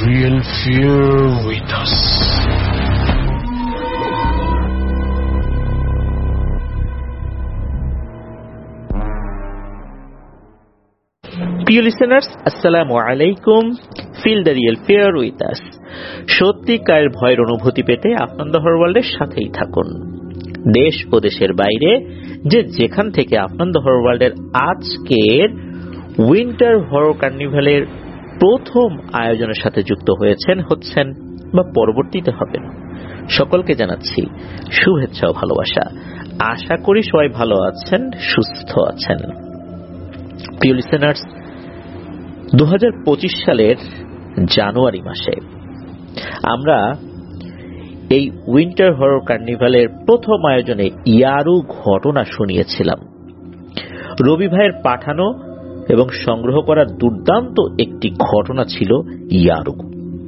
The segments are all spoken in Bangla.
real fear with us. প্রিয় লিসেনার্স, আসসালামু আলাইকুম। Feel the real fear with us. সত্যিকারের ভয়ের অনুভূতি পেতে আনন্দ হরর ওয়ার্ল্ডের সাথেই থাকুন। দেশ ও দেশের বাইরে যে যেখান থেকে আনন্দ হরর ওয়ার্ল্ডের আজকের উইন্টার হরর কার্নিভালের প্রথম আয়োজনের সাথে যুক্ত হচ্ছেন বা পরবর্তীতে হবেন, সকলকে জানাচ্ছি শুভেচ্ছা ও ভালোবাসা। আশা করি সবাই ভালো আছেন, সুস্থ আছেন। প্রিয় লিসেনার্স, 2025 সালের জানুয়ারি মাসে আমরা এই উইন্টার হরর কার্নিভালের প্রথম আয়োজনে ইয়ারু ঘটনা শুনিয়েছিলাম। রবি ভাইয়ের পাঠানো এবং সংগ্রহ করা দুর্দান্ত একটি ঘটনা ছিল ইয়ারু।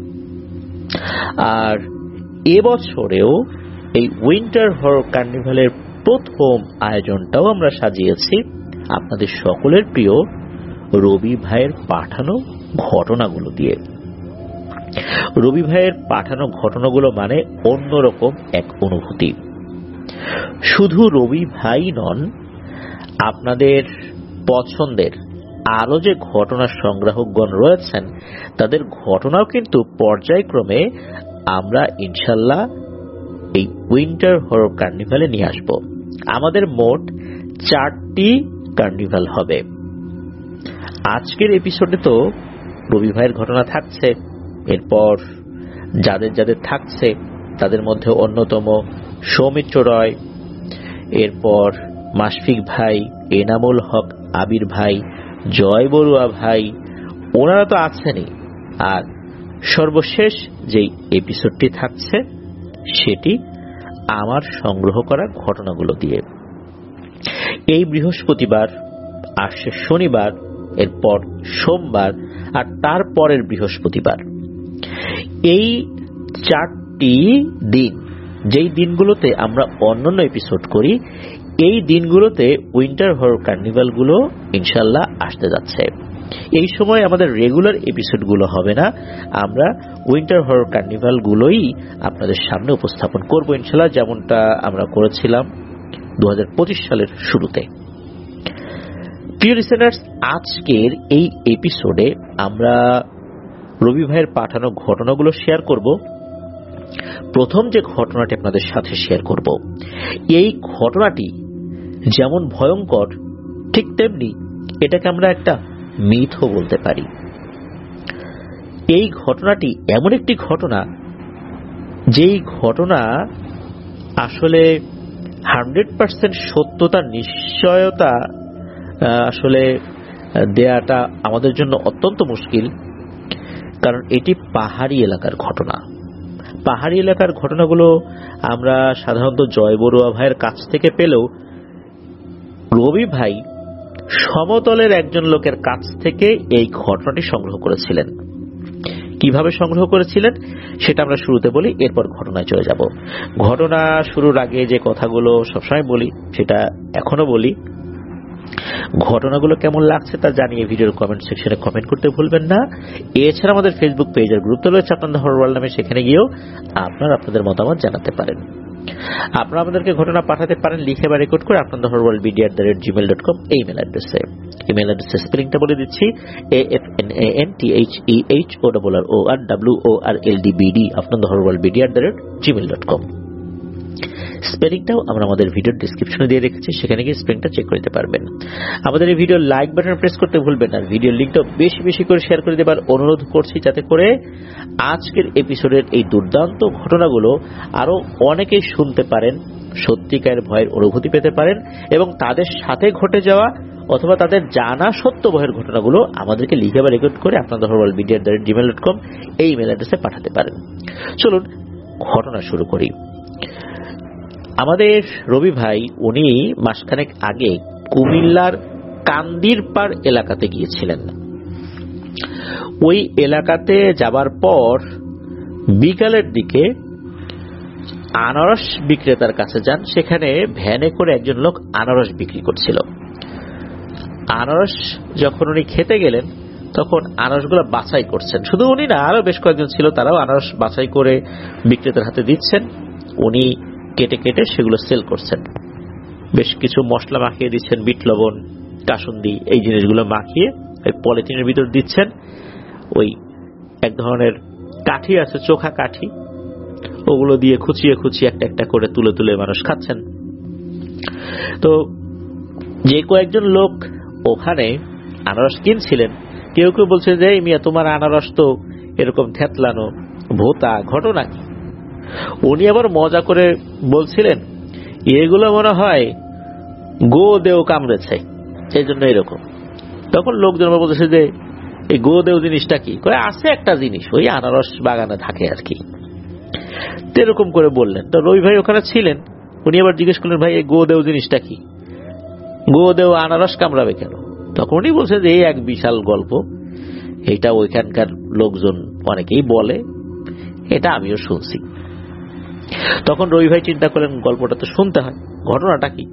আর এবছরেও এই উইন্টার হরর কার্নিভালের প্রথম আয়োজনটাও আমরা সাজিয়েছি আপনাদের সকলের প্রিয় রবি ভাইয়ের পাঠানো ঘটনাগুলো দিয়ে। রবি ভাইয়ের পাঠানো ঘটনাগুলো মানে অন্যরকম এক অনুভূতি। শুধু রবি ভাই নন, আপনাদের পছন্দের আরো যে ঘটনা সংগ্রাহকগণ রয়েছেন তাদের ঘটনাও কিন্তু পর্যায়ক্রমে আমরা ইনশাল্লাহ এই উইন্টার হরর কার্নিভালে নিয়ে আসব। আমাদের মোট 4টি কার্নিভাল হবে। আজকের এপিসোডে তো রবি ভাইয়ের ঘটনা থাকছে, এরপর যাদের যাদের থাকছে তাদের মধ্যে অন্যতম সৌমিত্র রয়, এরপর মাশফিক ভাই, এনামুল হক আবির ভাই, জয় বড়ুয়া ভাই, ওনারা তো আছেনই। আর সর্বশেষ যেই এপিসোডটি থাকছে সেটি আমার সংগ্রহ করা ঘটনাগুলো দিয়ে। এই বৃহস্পতিবার, আসছে শনিবার, এরপর সোমবার আর তারপরের বৃহস্পতিবার, এই 4টি দিন, যেই দিনগুলোতে আমরা অন্যান্য এপিসোড করি, এই দিনগুলোতে উইন্টার হরর কার্নিভালগুলো ইনশাল্লাহ আসতে যাচ্ছে। এই সময় আমাদের রেগুলার এপিসোডগুলো হবে না, আমরা উইন্টার হরর কার্নিভালগুলোই আপনাদের সামনে উপস্থাপন করব ইনশাল্লাহ, যেমনটা আমরা করেছিলাম 2025 সালের শুরুতে। প্রিয় লিসেনার্স, আজকের এই এপিসোডে আমরা রবি ভাইয়ের পাঠানো ঘটনাগুলো শেয়ার করব। প্রথম যে ঘটনাটি আপনাদের সাথে শেয়ার করব, এই ঘটনাটি যেমন ভয়ঙ্কর ঠিক তেমনি এটাকে আমরা একটা মিথও বলতে পারি। এই ঘটনাটি এমন একটি ঘটনা যেই ঘটনা আসলে 100% সত্যতার নিশ্চয়তা আসলে দেয়াটা আমাদের জন্য অত্যন্ত মুশকিল, কারণ এটি পাহাড়ি এলাকার ঘটনা। পাহাড়ি এলাকার ঘটনাগুলো আমরা সাধারণত জয় বড়ুয়া ভাইয়ের কাছ থেকে পেলেও রবি ভাই সমতলের একজন লোকের কাছ থেকে এই ঘটনাটি সংগ্রহ করেছিলেন। কিভাবে সংগ্রহ করেছিলেন সেটা আমরা শুরুতে বলি, এরপর ঘটনায় চলে যাব। ঘটনা শুরুর আগে যে কথাগুলো সবসময় বলি সেটা এখনো বলি। ঘটনাগুলো কেমন লাগছে তা জানিয়ে ভিডিওর কমেন্ট সেকশনে কমেন্ট করতে ভুলবেন না। এছাড়া আমাদের ফেসবুক পেজের গ্রুপ তো রয়েছে আপনাদের হরর ওয়ার্ল্ড নামে, সেখানে গিয়েও আপনাদের মতামত জানাতে পারেন। আপনারা আমাদেরকে ঘটনা পাঠাতে পারেন লিখে বা রেকর্ড করে আপনাদের হরর ওয়ার্ল্ড media@gmail.com এই ইমেল অ্যাড্রেসে। ইমেল অ্যাড্রেসের স্পেলিংটা বলে দিচ্ছি, AFNANTHEHORRORWORLDBD আপনাদের হরর ওয়ার্ল্ড media@gmail.com। স্পেলিংটাও আমরা আমাদের ভিডিওর ডেসক্রিপশনে দিয়ে রেখেছি, সেখানে গিয়ে স্পেলিংটা চেক করে নিতে পারবেন। আমাদের এই ভিডিও লাইক বাটন প্রেস করতে ভুলবেন না। ভিডিওর লিংকটা বেশি বেশি করে শেয়ার করে দেবার অনুরোধ করছি, যাতে করে আজকের এপিসোডের এই দুর্দান্ত ঘটনাগুলো আরো অনেকেই শুনতে পারেন, সত্যিকারের ভয়ের অনুভূতি পেতে পারেন এবং তাদের সাথে ঘটে যাওয়া অথবা তাদের জানা সত্য ভয়ের ঘটনাগুলো আমাদেরকে লিখে বা রেকর্ড করে আপনাদের হরর ওয়ার্ল্ড media@gmail.com এই ইমেল অ্যাড্রেসে পাঠাতে পারেন। চলুন ঘটনা শুরু করি। আমাদের রবি ভাই উনি মাসখানেক আগে কুমিল্লার কান্দিরপাড় এলাকাতে গিয়েছিলেন। ওই এলাকাতে যাবার পর বিকালের দিকে আনারস বিক্রেতার কাছে যান। সেখানে ভ্যানে করে একজন লোক আনারস বিক্রি করছিল। আনারস যখন উনি খেতে গেলেন তখন আনারসগুলো বাছাই করছেন। শুধু উনি না, আরো বেশ কয়েকজন ছিল, তারাও আনারস বাছাই করে বিক্রেতার হাতে দিচ্ছেন। উনি কেটে কেটে সেগুলো সেল করছেন। বেশ কিছু মশলা মাখিয়ে দিচ্ছেন, বিট লবণ, কাসুন্দি, এই জিনিসগুলো মাখিয়ে ওই পলিথিনের ভিতর দিচ্ছেন। ওই এক ধরনের কাঠি আছে, চোখা কাঠি, ওগুলো দিয়ে খুচিয়ে খুচিয়ে একটা একটা করে তুলে তুলে মানুষ খাচ্ছেন। তো যে কয়েকজন লোক ওখানে আনারস কিনছিলেন, কেউ কেউ বলছে যে এই মিয়া, তোমার আনারস তো এরকম থেতলানো, ভোতা, ঘটনা কি? উনি আবার মজা করে বলছিলেন, এগুলো মনে হয় গো দেও কামড়েছে, সেই জন্য এরকম। তখন লোকজন বলছে যে এই গো দেও জিনিসটা কি? আছে একটা জিনিস, ওই আনারস বাগানে থাকে আর কি, এরকম করে বললেন। তো রবি ভাই ওখানে ছিলেন, উনি আবার জিজ্ঞেস করলেন, ভাই এই গো দেও জিনিসটা কি? গো দেও আনারস কামড়াবে কেন? তখন উনি বলছেন যে এই এক বিশাল গল্প, এটা ওইখানকার লোকজন অনেকেই বলে, এটা আমিও শুনছি। তখন রবি ভাই চিন্তা করলেন গল্পটা তো শুনতে হয়, ঘটনাটা কি?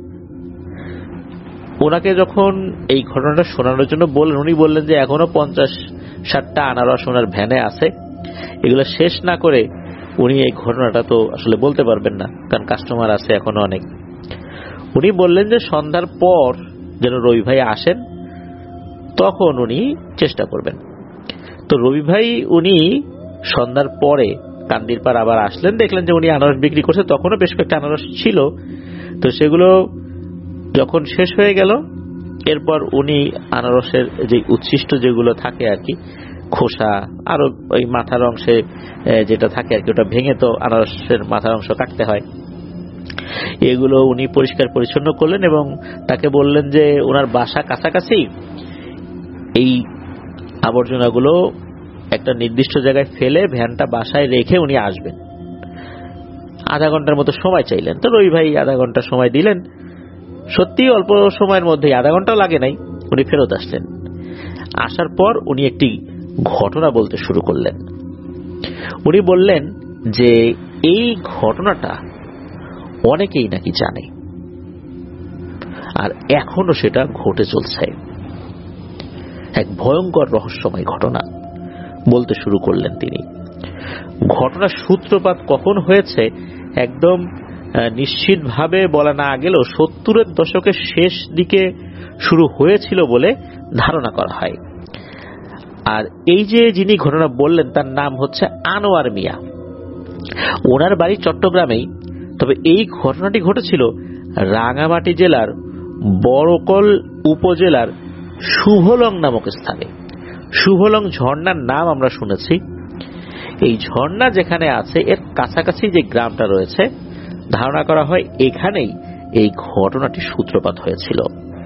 ওনাকে যখন এই ঘটনাটা শোনানোর জন্য বললেন, উনি বললেন যে এখনো 50-60টা আনারস ওনার ভ্যানে আছে, এগুলো শেষ না করে উনি এই ঘটনাটা তো আসলে বলতে পারবেন না, কারণ কাস্টমার আছে এখনো অনেক। উনি বললেন যে সন্ধ্যার পর যেন রবি ভাই আসেন, তখন উনি চেষ্টা করবেন। তো রবি ভাই উনি সন্ধ্যার পরে কান্দির পার আবার আসলেন, দেখলেন যে উনি আনারস বিক্রি করছে, তখনও বেশ কয়েকটা আনারস ছিল। তো সেগুলো যখন শেষ হয়ে গেল, এরপর উনি আনারসের যে উচ্ছিষ্ট যেগুলো থাকে আর কি, খোসা, আরো ওই মাথার অংশে যেটা থাকে আর কি, ওটা ভেঙে তো আনারসের মাথার অংশ কাটতে হয়, এগুলো উনি পরিষ্কার পরিচ্ছন্ন করলেন এবং তাকে বললেন যে ওনার বাসা কাছাকাছি, এই আবর্জনাগুলো একটা নির্দিষ্ট জায়গায় ফেলে ভ্যানটা বাসায় রেখে উনি আসবেন। আধা ঘন্টার মতো সময় চাইলেন। তো রবি ভাই আধা ঘন্টা সময় দিলেন। সত্যি অল্প সময়ের মধ্যে, আধা ঘন্টাও লাগে নাই, উনি ফেরত আসলেন। আসার পর উনি একটি ঘটনা বলতে শুরু করলেন। উনি বললেন যে এই ঘটনাটা অনেকেই নাকি জানে, আর এখনো সেটা ঘটে চলছে। এক ভয়ঙ্কর রহস্যময় ঘটনা বলতে শুরু করলেন তিনি। ঘটনার সূত্রপাত কখন হয়েছে একদম নিশ্চিতভাবে বলা না গেলেও 70-এর দশকের শেষ দিকে শুরু হয়েছিল বলে ধারণা করা হয়। আর এই যে যিনি ঘটনা বললেন তার নাম হচ্ছে আনোয়ার মিয়া। ওনার বাড়ি চট্টগ্রামেই, তবে এই ঘটনাটি ঘটেছিল রাঙামাটি জেলার বড়কল উপজেলার শুভলং নামক স্থানে। শুভলং ঝর্ণার নাম আমরা শুনেছি। এই ঝর্ণা যেখানে আছে এর কাছাকাছি যে গ্রামটা রয়েছে, ধারণা করা হয় এখানেই এই ঘটনাটি সূত্রপাত হয়েছিল।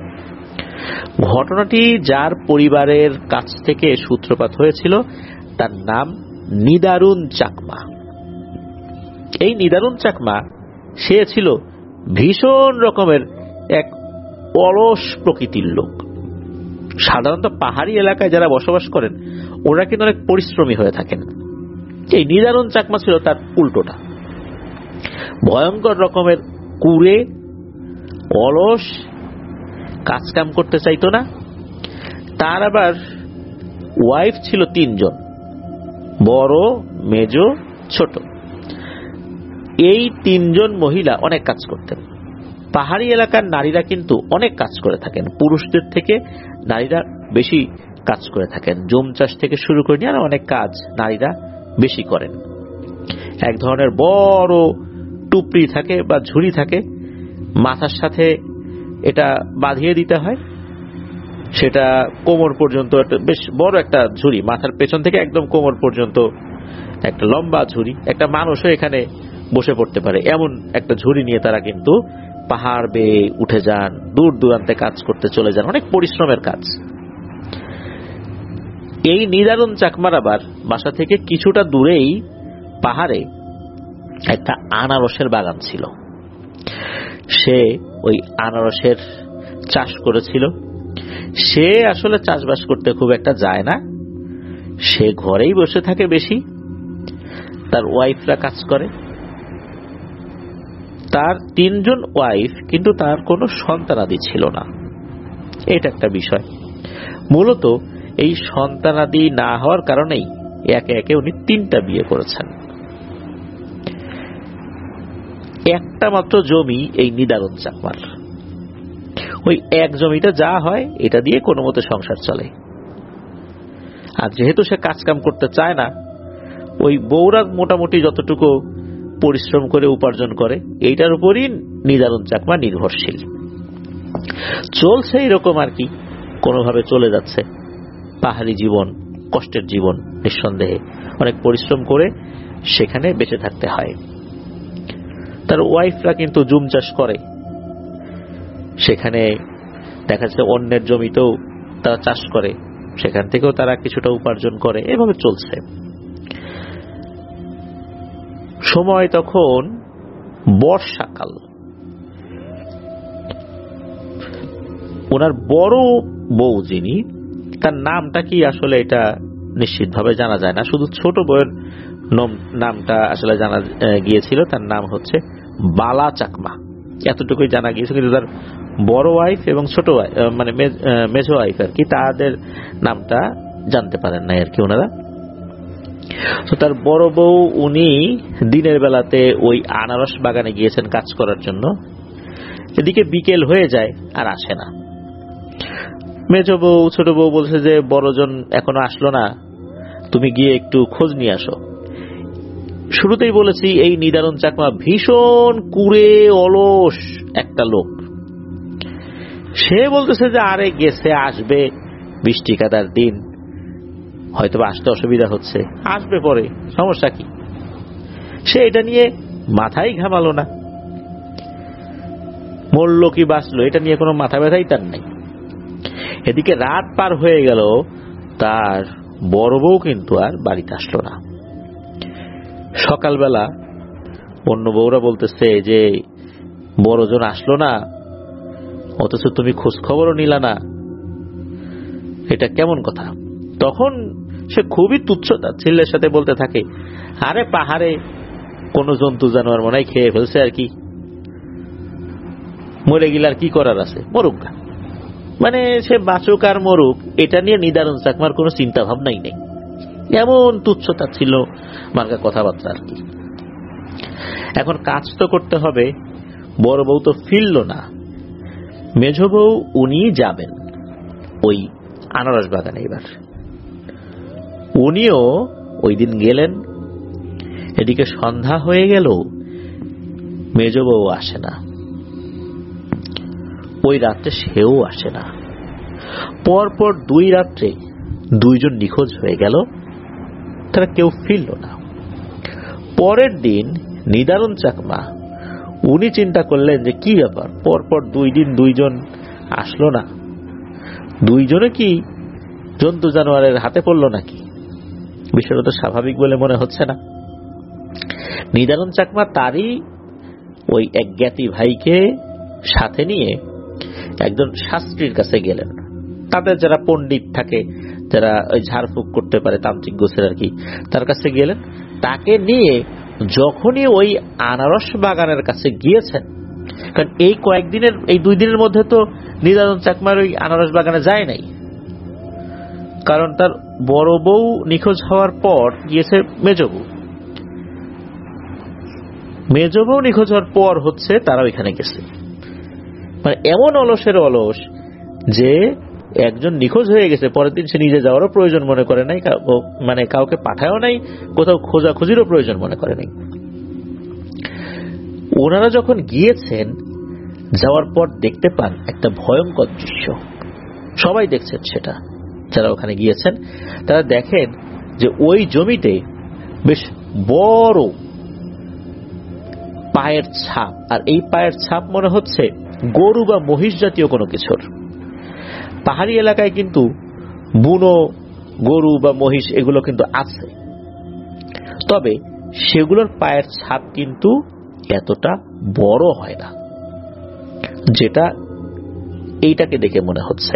ঘটনাটি যার পরিবারের কাছ থেকে সূত্রপাত হয়েছিল তার নাম নিদারুন চাকমা। এই নিদারুন চাকমা, সে ছিল ভীষণ রকমের এক অলস প্রকৃতির লোক। সাধারণত পাহাড়ি এলাকায় যারা বসবাস করেন ওরা কিন্তু অনেক পরিশ্রমী হয়ে থাকেন। এই নিদারুন চাকমা ছিল তার উল্টোটা, ভয়ঙ্কর রকমের কুড়ে, অলস, কাজকাম করতে চাইতো না। তার আবার ওয়াইফ ছিল 3 জন, বড়, মেজ, ছোট। এই 3 জন মহিলা অনেক কাজ করতেন। পাহাড়ি এলাকার নারীরা কিন্তু অনেক কাজ করে থাকেন, পুরুষদের থেকে নারীরা বেশি কাজ করে থাকেন। জুম চাষ থেকে শুরু করে নিয়ে অনেক কাজ নারীরা বেশি করেন। এক ধরনের বড় টুপড়ি থাকে বা ঝুড়ি থাকে, মাথার সাথে এটা বাঁধিয়ে দিতে হয়, সেটা কোমর পর্যন্ত, বেশ বড় একটা ঝুড়ি, মাথার পেছন থেকে একদম কোমর পর্যন্ত একটা লম্বা ঝুড়ি। একটা মানুষও এখানে বসে পড়তে পারে এমন একটা ঝুড়ি নিয়ে তারা কিন্তু পাহাড় বেয়ে উঠে যান, দূর দূরান্তে কাজ করতে চলে যান, অনেক পরিশ্রমের কাজ। এই নিদারুন চাকমার আবার বাসা থেকে কিছুটা দূরেই পাহাড়ে একটা আনারসের বাগান ছিল। সে ওই আনারসের চাষ করেছিল। সে আসলে চাষবাস করতে খুব একটা যায় না, সে ঘরেই বসে থাকে বেশি। তার ওয়াইফরা কাজ করে। তার 3 জন ওয়াইফ, কিন্তু তার কোনো সন্তানাদি ছিল না। এটা একটা বিষয়। মূলত এই সন্তানাদি না হওয়ার কারণেই একে একে উনি 3টা বিয়ে করেছেন। একটা মাত্র জমি এই নিদারুণ চাকমার, ওই এক জমিটা যা হয় এটা দিয়ে কোনো মতে সংসার চলে। আর যেহেতু সে কাজকাম করতে চায় না, ওই বউরা মোটামুটি যতটুকু পরিশ্রম করে উপার্জন করে এইটার উপরই নিদারুণ চাকমা নির্ভরশীল। চলছে এরকম আর কি, কোনোভাবে চলে যাচ্ছে। পাহাড়ি জীবন, কষ্টের জীবন, নিঃসন্দেহে অনেক পরিশ্রম করে সেখানে বেঁচে থাকতে হয়। তার ওয়াইফরা কিন্তু জুম চাষ করে, সেখানে দেখা যাচ্ছে অন্যের জমিতেও তারা চাষ করে, সেখান থেকেও তারা কিছুটা উপার্জন করে, এভাবে চলছে। সময় তখন বর্ষাকাল। ওনার বড় বউ যিনি, তার নামটা কি আসলে এটা নিশ্চিতভাবে জানা যায় না, শুধু ছোট বউয়ের নামটা আসলে জানা গিয়েছিল। তার নাম হচ্ছে বালা চাকমা, এতটুকুই জানা গিয়েছে। কিন্তু তার বড় ওয়াইফ এবং ছোট ওয়াইফ মানে মেজো ওয়াইফ আর কি, তাদের নামটা জানতে পারেন নাই আর কি ওনারা। তো তার বড় বউ উনি দিনের বেলাতে ওই আনারস বাগানে গিয়েছেন কাজ করার জন্য। এদিকে বিকেল হয়ে যায় আর আসে না। মেজো বউ ছোট বউ বলছে যে বড়জন এখনো আসলো না, তুমি গিয়ে একটু খোঁজ নিয়ে আসো। শুরুতেই বলেছি এই নিদারুণ চাকমা ভীষণ কুড়ে অলস একটা লোক। সে বলতেছে যে আরে গেছে, আসবে, বৃষ্টি কাদার দিন, হয়তো আসতে অসুবিধা হচ্ছে, আসবে পরে, সমস্যা কি। সে এটা নিয়ে মাথায় ঘামালো না। মরল কি বাঁচলো এটা নিয়ে কোনো মাথা ব্যথাই তার নাই। এদিকে রাত পার হয়ে গেল, তার বড় বউ কিন্তু আর বাড়িতে আসলো না। সকালবেলা অন্য বউরা বলতেছে যে বড়জন আসলো না, অথচ তুমি খোঁজ খবরও নিলা না, এটা কেমন কথা। তখন সে খুবই তুচ্ছ-তাচ্ছিল্যের সাথে বলতে থাকে, আরে পাহাড়ে কোন জন্তু জানোয়ার মনে হয় খেয়ে ফেলছে আর কি, মরে গেলে আর কি করার আছে, মরুক। মানে সে বাঁচুক আর মরুক এটা নিয়ে নিদারুণ চাকমার কোনো চিন্তা ভাবনাই নেই। এমন তুচ্ছ-তাচ্ছিল্য মার্কা কথাবার্তা আর কি। এখন কাজ তো করতে হবে, বড় বউ তো ফিরল না। মেঝো বউ উনি যাবেন ওই আনারস বাগানে। এবার উনিও ওই দিন গেলেন। এদিকে সন্ধ্যা হয়ে গেল, মেজো বউ আসে না। ওই রাত্রে সেও আসে না। পরপর 2 রাত্রে 2 জন নিখোঁজ হয়ে গেল, তারা কেউ ফিরল না। পরের দিন নিদারুণ চাকমা উনি চিন্তা করলেন যে কি ব্যাপার, পরপর 2 দিন 2 জন আসলো না, 2 জনে কি জন্তু জানোয়ারের হাতে পড়লো নাকি, বিষয়টা তো স্বাভাবিক বলে মনে হচ্ছে না। নিদারুণ চাকমা তারই ওই এক জ্ঞাতি ভাইকে সাথে নিয়ে একজন শাস্ত্রীর কাছে গেলেন। তাদের যারা পণ্ডিত থাকে, যারা ওই ঝাড়ফুঁক করতে পারে, তান্ত্রিক গোছের আর কি, তার কাছে গেলেন। তাকে নিয়ে যখনই ওই আনারস বাগানের কাছে গিয়েছেন, কারণ এই কয়েকদিনের, এই 2 দিনের মধ্যে তো নিদারুণ চাকমার ওই আনারস বাগানে যায় নাই, কারণ তার বড় বউ নিখোঁজ হওয়ার পর গিয়েছে মেজো বউ। মেজো বউ নিখোঁজ হওয়ার পর হচ্ছে তারা ওইখানে গেছে। মানে এমন অলসের অলস যে একজন নিখোঁজ হয়ে গেছে, পরের দিন সে নিজে যাওয়ারও প্রয়োজন মনে করে নাই, মানে কাউকে পাঠায়ও নাই, কোথাও খোঁজাখুঁজিরও প্রয়োজন মনে করে নাই। ওনারা যখন গিয়েছেন, যাওয়ার পর দেখতে পান একটা ভয়ঙ্কর দৃশ্য। সবাই দেখছেন সেটা, যারা ওখানে গিয়েছেন তারা দেখেন যে ওই জমিতে বেশ বড় পায়ের ছাপ, আর এই পায়ের ছাপ মনে হচ্ছে গরু বা মহিষ জাতীয় কোনো কিছুর। পাহাড়ি এলাকায় কিন্তু বুনো গরু বা মহিষ এগুলো কিন্তু আছে, তবে সেগুলোর পায়ের ছাপ কিন্তু এতটা বড় হয় না, যেটা এইটাকে দেখে মনে হচ্ছে।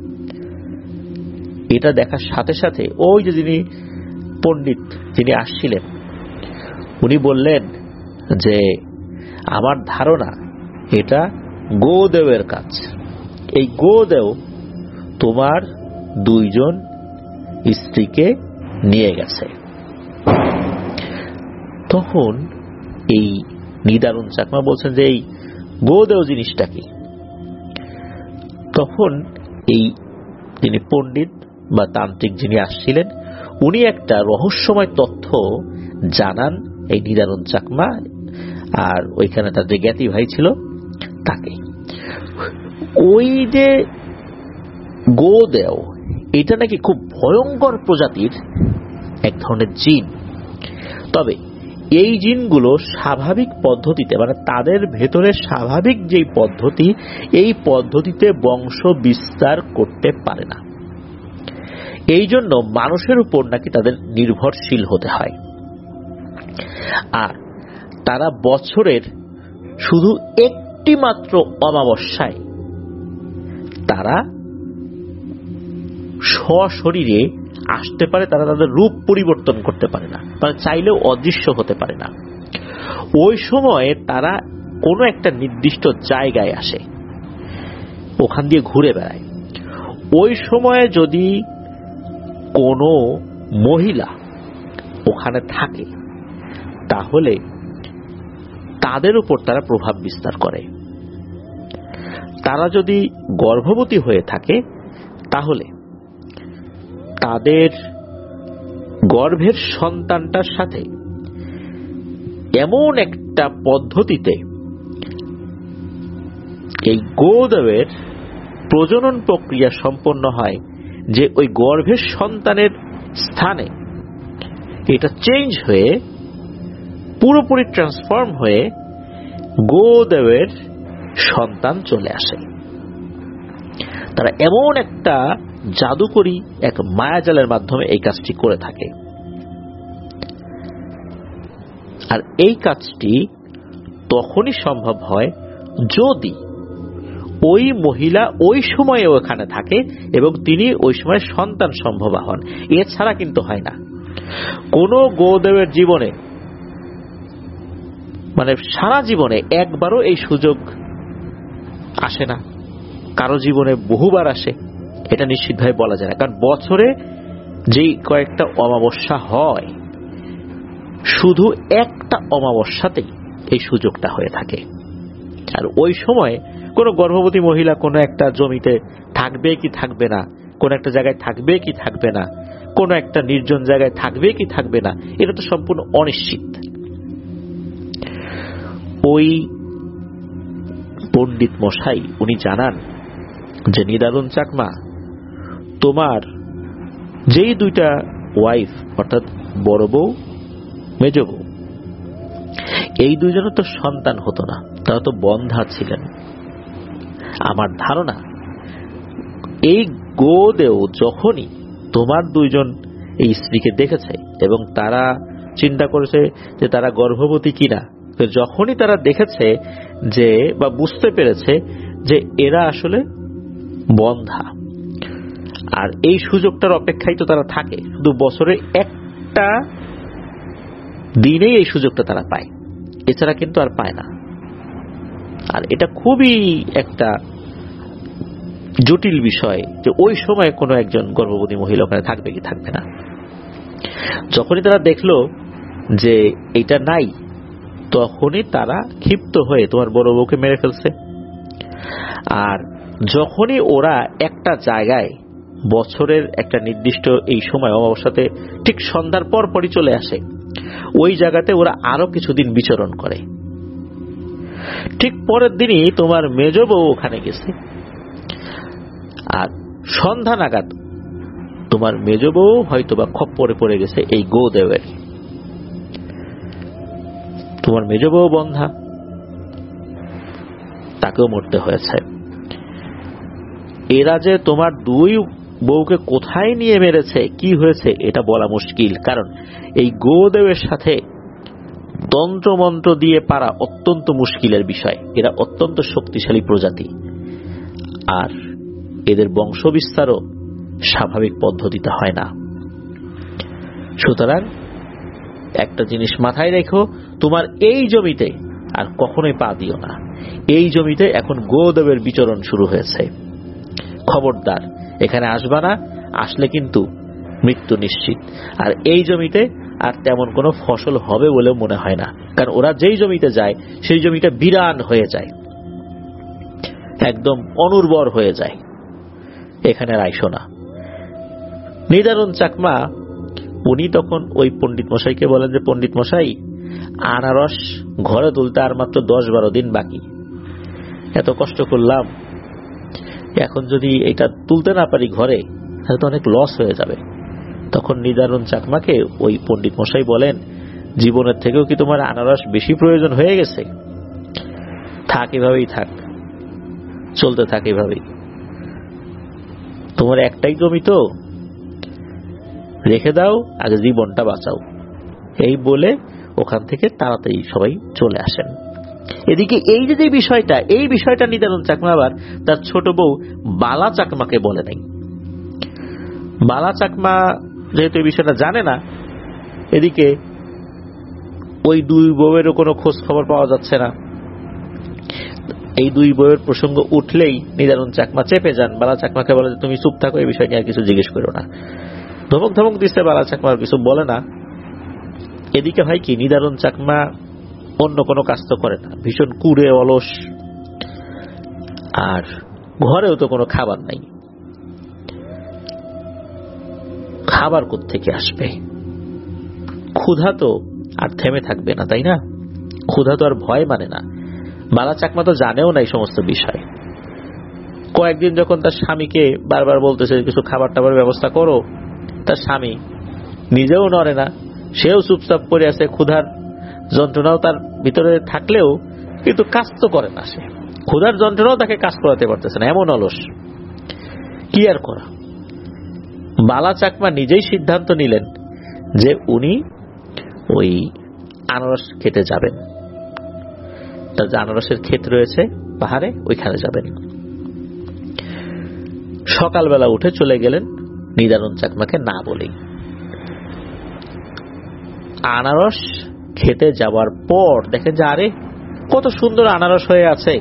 এটা দেখার সাথে সাথে ওই যে যিনি পণ্ডিত যিনি আসছিলেন, উনি বললেন যে আমার ধারণা এটা গোদেবের কাজ। এই গোদেব তোমার 2 জন স্ত্রীকে নিয়ে গেছে। তখন এই নিদারুণ চাকমা বলছেন যে এই গোদেও জিনিসটা কি। তখন এই যিনি পণ্ডিত বা তান্ত্রিক যিনি আসছিলেন, উনি একটা রহস্যময় তথ্য জানান এই নিদারুণ চাকমা আর ওইখানে তার যে জ্ঞাতি ভাই ছিল তাকে। ওই যে গোদেও, এটা নাকি খুব ভয়ঙ্কর প্রজাতির এক ধরনের জিন। তবে এই জিনগুলো স্বাভাবিক পদ্ধতিতে, মানে তাদের ভেতরে স্বাভাবিক যেই পদ্ধতি, এই পদ্ধতিতে বংশ বিস্তার করতে পারে না। এই জন্য মানুষের উপর নাকি তাদের নির্ভরশীল হতে হয়। আর তারা বছরের শুধু একটি মাত্র অমাবস্যায় তারা সশরীরে আসতে পারে, তারা তাদের রূপ পরিবর্তন করতে পারে না, তারা চাইলেও অদৃশ্য হতে পারে না। ওই সময়ে তারা কোনো একটা নির্দিষ্ট জায়গায় আসে, ওখান দিয়ে ঘুরে বেড়ায়। ওই সময়ে যদি কোনো মহিলা ওখানে থাকে তাহলে তাদের উপর তারা প্রভাব বিস্তার করে। তারা যদি গর্ভবতী হয়ে থাকে তাহলে তাদের গর্ভের সন্তানটার সাথে এমন একটা পদ্ধতিতে এই গোদেবের প্রজনন প্রক্রিয়া সম্পন্ন হয় যে ওই গর্ভের সন্তানের স্থানে এটা চেঞ্জ হয়ে পুরোপুরি ট্রান্সফর্ম হয়ে গোদেবের সন্তান চলে আসে। তারা এমন একটা জাদুকরী এক মায়াজালের মাধ্যমে এই কাজটি করে থাকে। আর এই কাজটি তখনই সম্ভব হয় যদি ওই মহিলা ওই সময়ে ওখানে থাকে এবং তিনি ওই সময় সন্তান সম্ভবা হন। এছাড়া কিন্তু হয় না। কোন গোদেবের জীবনে, মানে সারা জীবনে একবারও এই সুযোগ আসে না, কারো জীবনে বহুবার আসে, এটা নিশ্চিতভাবে বলা যায় না। কারণ বছরে যেই কয়েকটা অমাবস্যা হয়, শুধু একটা অমাবস্যাতেই এই সুযোগটা হয়ে থাকে। আর ওই সময় কোন গর্ভবতী মহিলা কোন একটা জমিতে থাকবে কি থাকবে না, কোন একটা জায়গায় থাকবে কি থাকবে না, কোন একটা নির্জন জায়গায় থাকবে কি থাকবে না, এটা তো সম্পূর্ণ অনিশ্চিত। ওই পণ্ডিত মশাই উনি জানান যে নিদারুণ চাকমা, তোমার যেই দুইটা ওয়াইফ অর্থাৎ বড় বউ মেজ বউ, এই দুইজনের তো সন্তান হতো না, তারা তো বন্ধা ছিলেন। আমার ধারণা এই গোদেও যখনই তোমার দুইজন এই স্ত্রীকে দেখেছে এবং তারা চিন্তা করেছে যে তারা গর্ভবতী কিনা, তো যখনই তারা দেখেছে যে বা বুঝতে পেরেছে যে এরা আসলে বন্ধা, আর এই সুযোগটার অপেক্ষায় তো তারা থাকে, শুধু বছরে একটা দিনেই এই সুযোগটা তারা পায়, এছাড়া কিন্তু আর পায় না। আর এটা খুবই একটা জটিল বিষয় যে ওই সময় কোনো একজন গর্ভবতী মহিলা ওখানে থাকবে কি থাকবে না। যখনই তারা দেখলো যে এটা নাই, তখনই তারা ক্ষিপ্ত হয়ে তোমার বড় বউকে মেরে ফেলছে। আর যখনই ওরা একটা জায়গায় বছরের একটা নির্দিষ্ট এই সময় অমাবস্যাতে ঠিক সন্ধ্যার পর পরই চলে আসে, ওই জায়গাতে ওরা আরো কিছুদিন বিচরণ করে। ঠিক পরের দিনই তোমার মেজ বউ ওখানে গেছে, আর সন্ধ্যা নাগাদ তোমার মেজ বউ হয়তোবা খপ্পরে পড়ে গেছে এই গোদেবের। তোমার মেজ বউ বন্ধা, তাকেও মরতে হয়েছে। এরা যে তোমার দুই বউকে কোথায় নিয়ে মেরেছে, কি হয়েছে, এটা বলা মুশকিল। কারণ এই গোদেবের সাথে তন্ত্র মন্ত্র দিয়ে পারা অত্যন্ত মুশকিলের বিষয়। এরা অত্যন্ত শক্তিশালী প্রজাতি, আর এদের বংশ বিস্তারও স্বাভাবিক পদ্ধতিতে হয় না। সুতরাং একটা জিনিস মাথায় রেখো, তোমার এই জমিতে আর কখনোই পা দিও না। এই জমিতে এখন গোদেবের বিচরণ শুরু হয়েছে, খবরদার এখানে আসবা না। আসলে কিন্তু মৃত্যু নিশ্চিত। আর এই জমিতে আর তেমন কোনো ফসল হবে বলেও মনে হয় না, কারণ ওরা যেই জমিতে যায় সেই জমিটা বিরান হয়ে যায়, একদম অনুর্বর হয়ে যায়। এখানে রাইসো না। নিদারুন চাকমা উনি তখন ওই পণ্ডিত মশাইকে বলেন যে, পণ্ডিত মশাই, আনারস ঘরে তুলতে আর মাত্র 10-12 দিন বাকি, এত কষ্ট করলাম, এখন যদি এটা তুলতে না পারি ঘরে, তাহলে তো অনেক লস হয়ে যাবে। তখন নিদারুন চাকমাকে ওই পণ্ডিত মশাই বলেন, জীবনের থেকেও কি তোমার আনারস বেশি প্রয়োজন হয়ে গেছে? থাক, এভাবেই থাক, চলতে থাক এভাবেই, তোমার একটাই জমি তো, রেখে দাও, আগে জীবনটা বাঁচাও। এই বলে ওখান থেকে তাড়াতাড়ি সবাই চলে আসেন। এদিকে এই যে বিষয়টা, এই বিষয়টা নিদারুন চাকমা আবার তার ছোট বউ বালা চাকমাকে বলে নাই। বালা চাকমা যেহেতু এই বিষয়টা জানে না, এদিকে ওই দুই বউয়েরও কোনো খোঁজ খবর পাওয়া যাচ্ছে না। এই দুই বউয়ের প্রসঙ্গ উঠলেই নিদারুন চাকমা চেপে যান। বালা চাকমাকে বলে, তুমি চুপ থাকো, এই বিষয় নিয়ে আর কিছু জিজ্ঞেস করো না। ধমক ধমক দিচ্ছে, বালা চাকমা আর কিছু বলে না। এদিকে হয় কি, নিদারুন চাকমা অন্য কোনো কাজ তো করে না, ভীষণ কুড়ে অলস, আর ঘরেও তো কোনো খাবার নাই। খাবার কোত্থেকে আসবে? ক্ষুধা তো আর থেমে থাকবে না, তাই না? ক্ষুধা তো আর ভয় মানে না। বালা চাকমা তো জানেও না এই সমস্ত বিষয়। কয়েকদিন যখন তার স্বামীকে বারবার বলতেছে কিছু খাবার টাবার ব্যবস্থা করো, তার স্বামী নিজেও নড়ে না, সেও চুপচাপ করে আছে। ক্ষুধার যন্ত্রণাও তার ভিতরে থাকলেও কিন্তু কাজ তো করে না। সে ক্ষুধার যন্ত্রণাও তাকে কাজ করাতে পারতেছে না, এমন অলস। কি আর করা? বালা চাকমা নিজেই সিদ্ধান্ত নিলেন যে উনি ওই আনারস খেতে যাবেন। তার যে আনারসের ক্ষেত রয়েছে পাহাড়ে, ওইখানে যাবেন। সকালবেলা উঠে চলে গেলেন নিদারুন চাকমাকে না বলেই। আনারস খেতে যাওয়ার পর দেখেন যে আরে কত সুন্দর আনারস হয়ে আছে।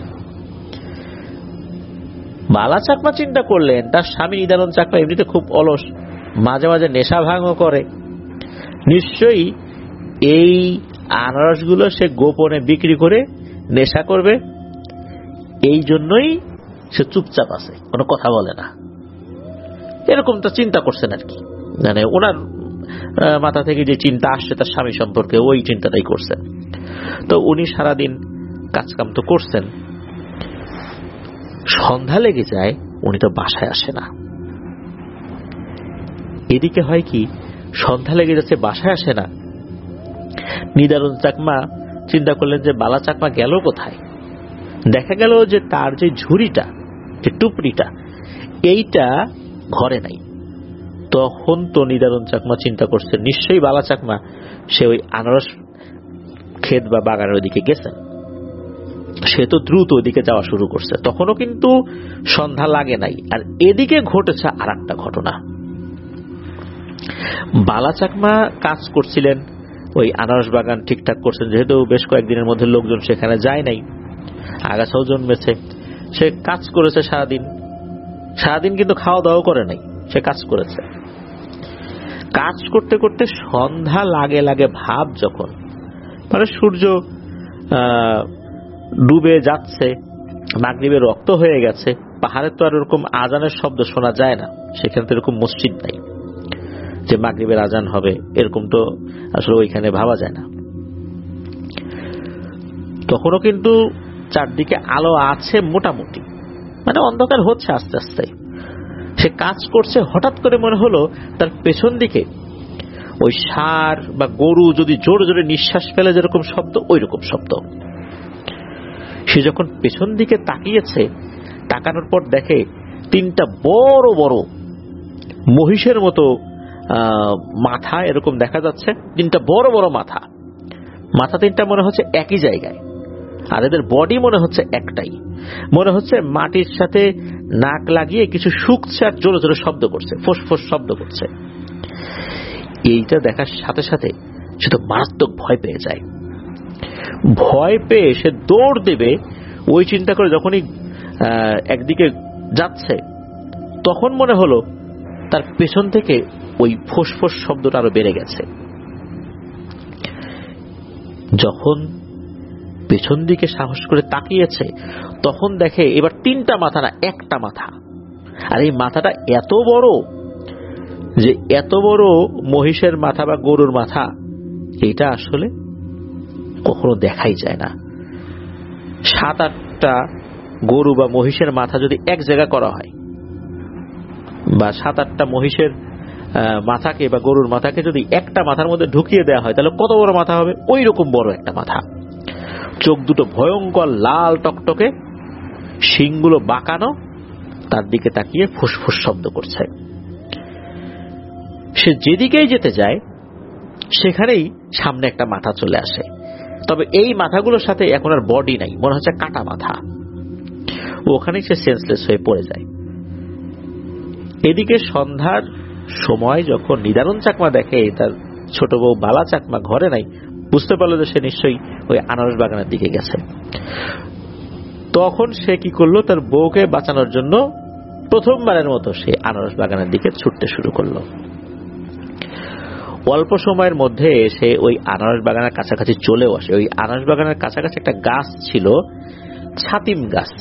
বালা চাকমা চিন্তা করলেন, তার স্বামী নিদারুন চাকমা এমনিতে খুব অলস, মাঝে মাঝে নেশা ভাঙও করে, নিশ্চয়ই এই আনারসগুলো সে গোপনে বিক্রি করে নেশা করবে, এই জন্যই সে চুপচাপ আছে, কোনো কথা বলে না। এরকমটা চিন্তা করছেন আর কি, মানে ওনার মাথা থেকে যে চিন্তা আসছে তার স্বামী সম্পর্কে, ওই চিন্তাটাই করছেন। তো উনি সারাদিন কাজকাম তো করছেন, সন্ধ্যা লেগে যায়, উনি তো বাসায় আসে না। এদিকে হয় কি, সন্ধ্যা লেগে যাচ্ছে, বাসায় আসে না। নিদারুন চাকমা চিন্তা করলেন যে বালা চাকমা গেল কোথায়। দেখা গেল যে তার যে ঝুড়িটা, যে টুপড়িটা, এইটা ঘরে নাই। তখন তো নিদারুন চাকমা চিন্তা করছে নিশ্চয়ই বালা চাকমা সে ওই আনারস ক্ষেত বা বাগানের ওইদিকে গেছেন। সে তো দ্রুত ওইদিকে যাওয়া শুরু করছে। তখনও কিন্তু সন্ধ্যা লাগে নাই। আর এদিকে ঘটেছে আর একটা ঘটনা। বালা চাকমা কাজ করছিলেন, ওই আনারস বাগান ঠিকঠাক করছেন, যেহেতু বেশ কয়েকদিনের মধ্যে লোকজন সেখানে যায় নাই, আগাছাও জন্মেছে। সে কাজ করেছে সারাদিন, সারাদিন কিন্তু খাওয়া দাওয়া করে নাই, সে কাজ করেছে। কাজ করতে করতে সন্ধ্যা লাগে লাগে ভাব যখন, মানে সূর্য ডুবে যাচ্ছে, মাগরিবের রক্ত হয়ে গেছে, পাহাড়ে তো আর এরকম আজানের শব্দ শোনা যায় না, সেখানে তো এরকম মসজিদ নাই যে মাগরিবের আজান হবে, এরকম তো আসলে ওইখানে ভাবা যায় না। তখনও কিন্তু চারদিকে আলো আছে মোটামুটি, মানে অন্ধকার হচ্ছে আস্তে আস্তে। সে কাজ করছে, হঠাৎ করে মনে হলো তার পেছন দিকে ওই ষাঁড় বা গরু যদি জোরে জোরে নিঃশ্বাস ফেলে যেরকম শব্দ, ওই রকম শব্দ। সে যখন পেছন দিকে তাকিয়েছে, তাকানোর পর দেখে তিনটা বড় বড় মহিষের মতো মাথা এরকম দেখা যাচ্ছে, তিনটা বড় বড় মাথা। মাথা তিনটা মনে হচ্ছে একই জায়গায়, আর এদের বডি মনে হচ্ছে একটাই। মনে হচ্ছে মাটির সাথে নাক লাগিয়ে কিছু শুকছে আর জোরে জোরে শব্দ করছে, ফোঁস ফোঁস শব্দ করছে। এইটা দেখার সাথে সাথে সে তো মারাত্মক ভয় পেয়ে যায়। ভয় পেয়ে সে দৌড় দেবে, ওই চিন্তা করে যখনই একদিকে যাচ্ছে, তখন মনে হলো তার পেছন থেকে ওই ফোঁস-ফোঁস শব্দটা আরো বেড়ে গেছে। যখন পেছন দিকে সাহস করে তাকিয়েছে তখন দেখে এবার 3টা মাথা না, একটা মাথা। আর এই মাথাটা এত বড় যে এত বড় মহিষের মাথা বা গরুর মাথা এটা আসলে কখনো দেখাই যায় না। 7-8টা গরু বা মহিষের মাথা যদি এক জায়গা করা হয়, বা 7-8টা মহিষের মাথাকে বা গরুর মাথাকে যদি একটা মাথার মধ্যে ঢুকিয়ে দেওয়া হয় তাহলে কত বড় মাথা হবে? ওই রকম বড় একটা মাথা। চোখ দুটো ভয়ঙ্কর লাল টকটকে, শিংগুলো বাঁকানো, তার দিকে তাকিয়ে ফুসফুস শব্দ করছে। সে যেদিকেই যেতে যায় সেখানেই সামনে একটা মাথা চলে আসে, তবে এই মাথাগুলোর সাথে এখন আর বডি নাই, মনে হচ্ছে কাটা মাথা। ওখানেই সে সেন্সলেস হয়ে পড়ে যায়। এদিকে সন্ধ্যার সময় যখন নিদারুণ চাকমা দেখে তার ছোট বউ বালা চাকমা ঘরে নাই, বুঝতে পারলো যে সে নিশ্চয়ই ওই আনারস বাগানের দিকে গেছে। তখন সে কি করলো, তার বউকে বাঁচানোর জন্য প্রথমবারের মতো সে আনারস বাগানের দিকে ছুটতে শুরু করলো। অল্প সময়ের মধ্যে সে ওই আনারস বাগানের কাছাকাছি চলেও আসে। ওই আনারস বাগানের কাছাকাছি একটা গাছ ছিল, ছাতিম গাছ।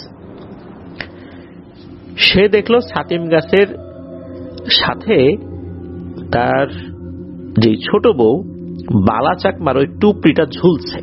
সে দেখলো ছাতিম গাছের সাথে তার যে ছোট বউ বালা চাকমার ওই টুপরিটা ঝুলছে।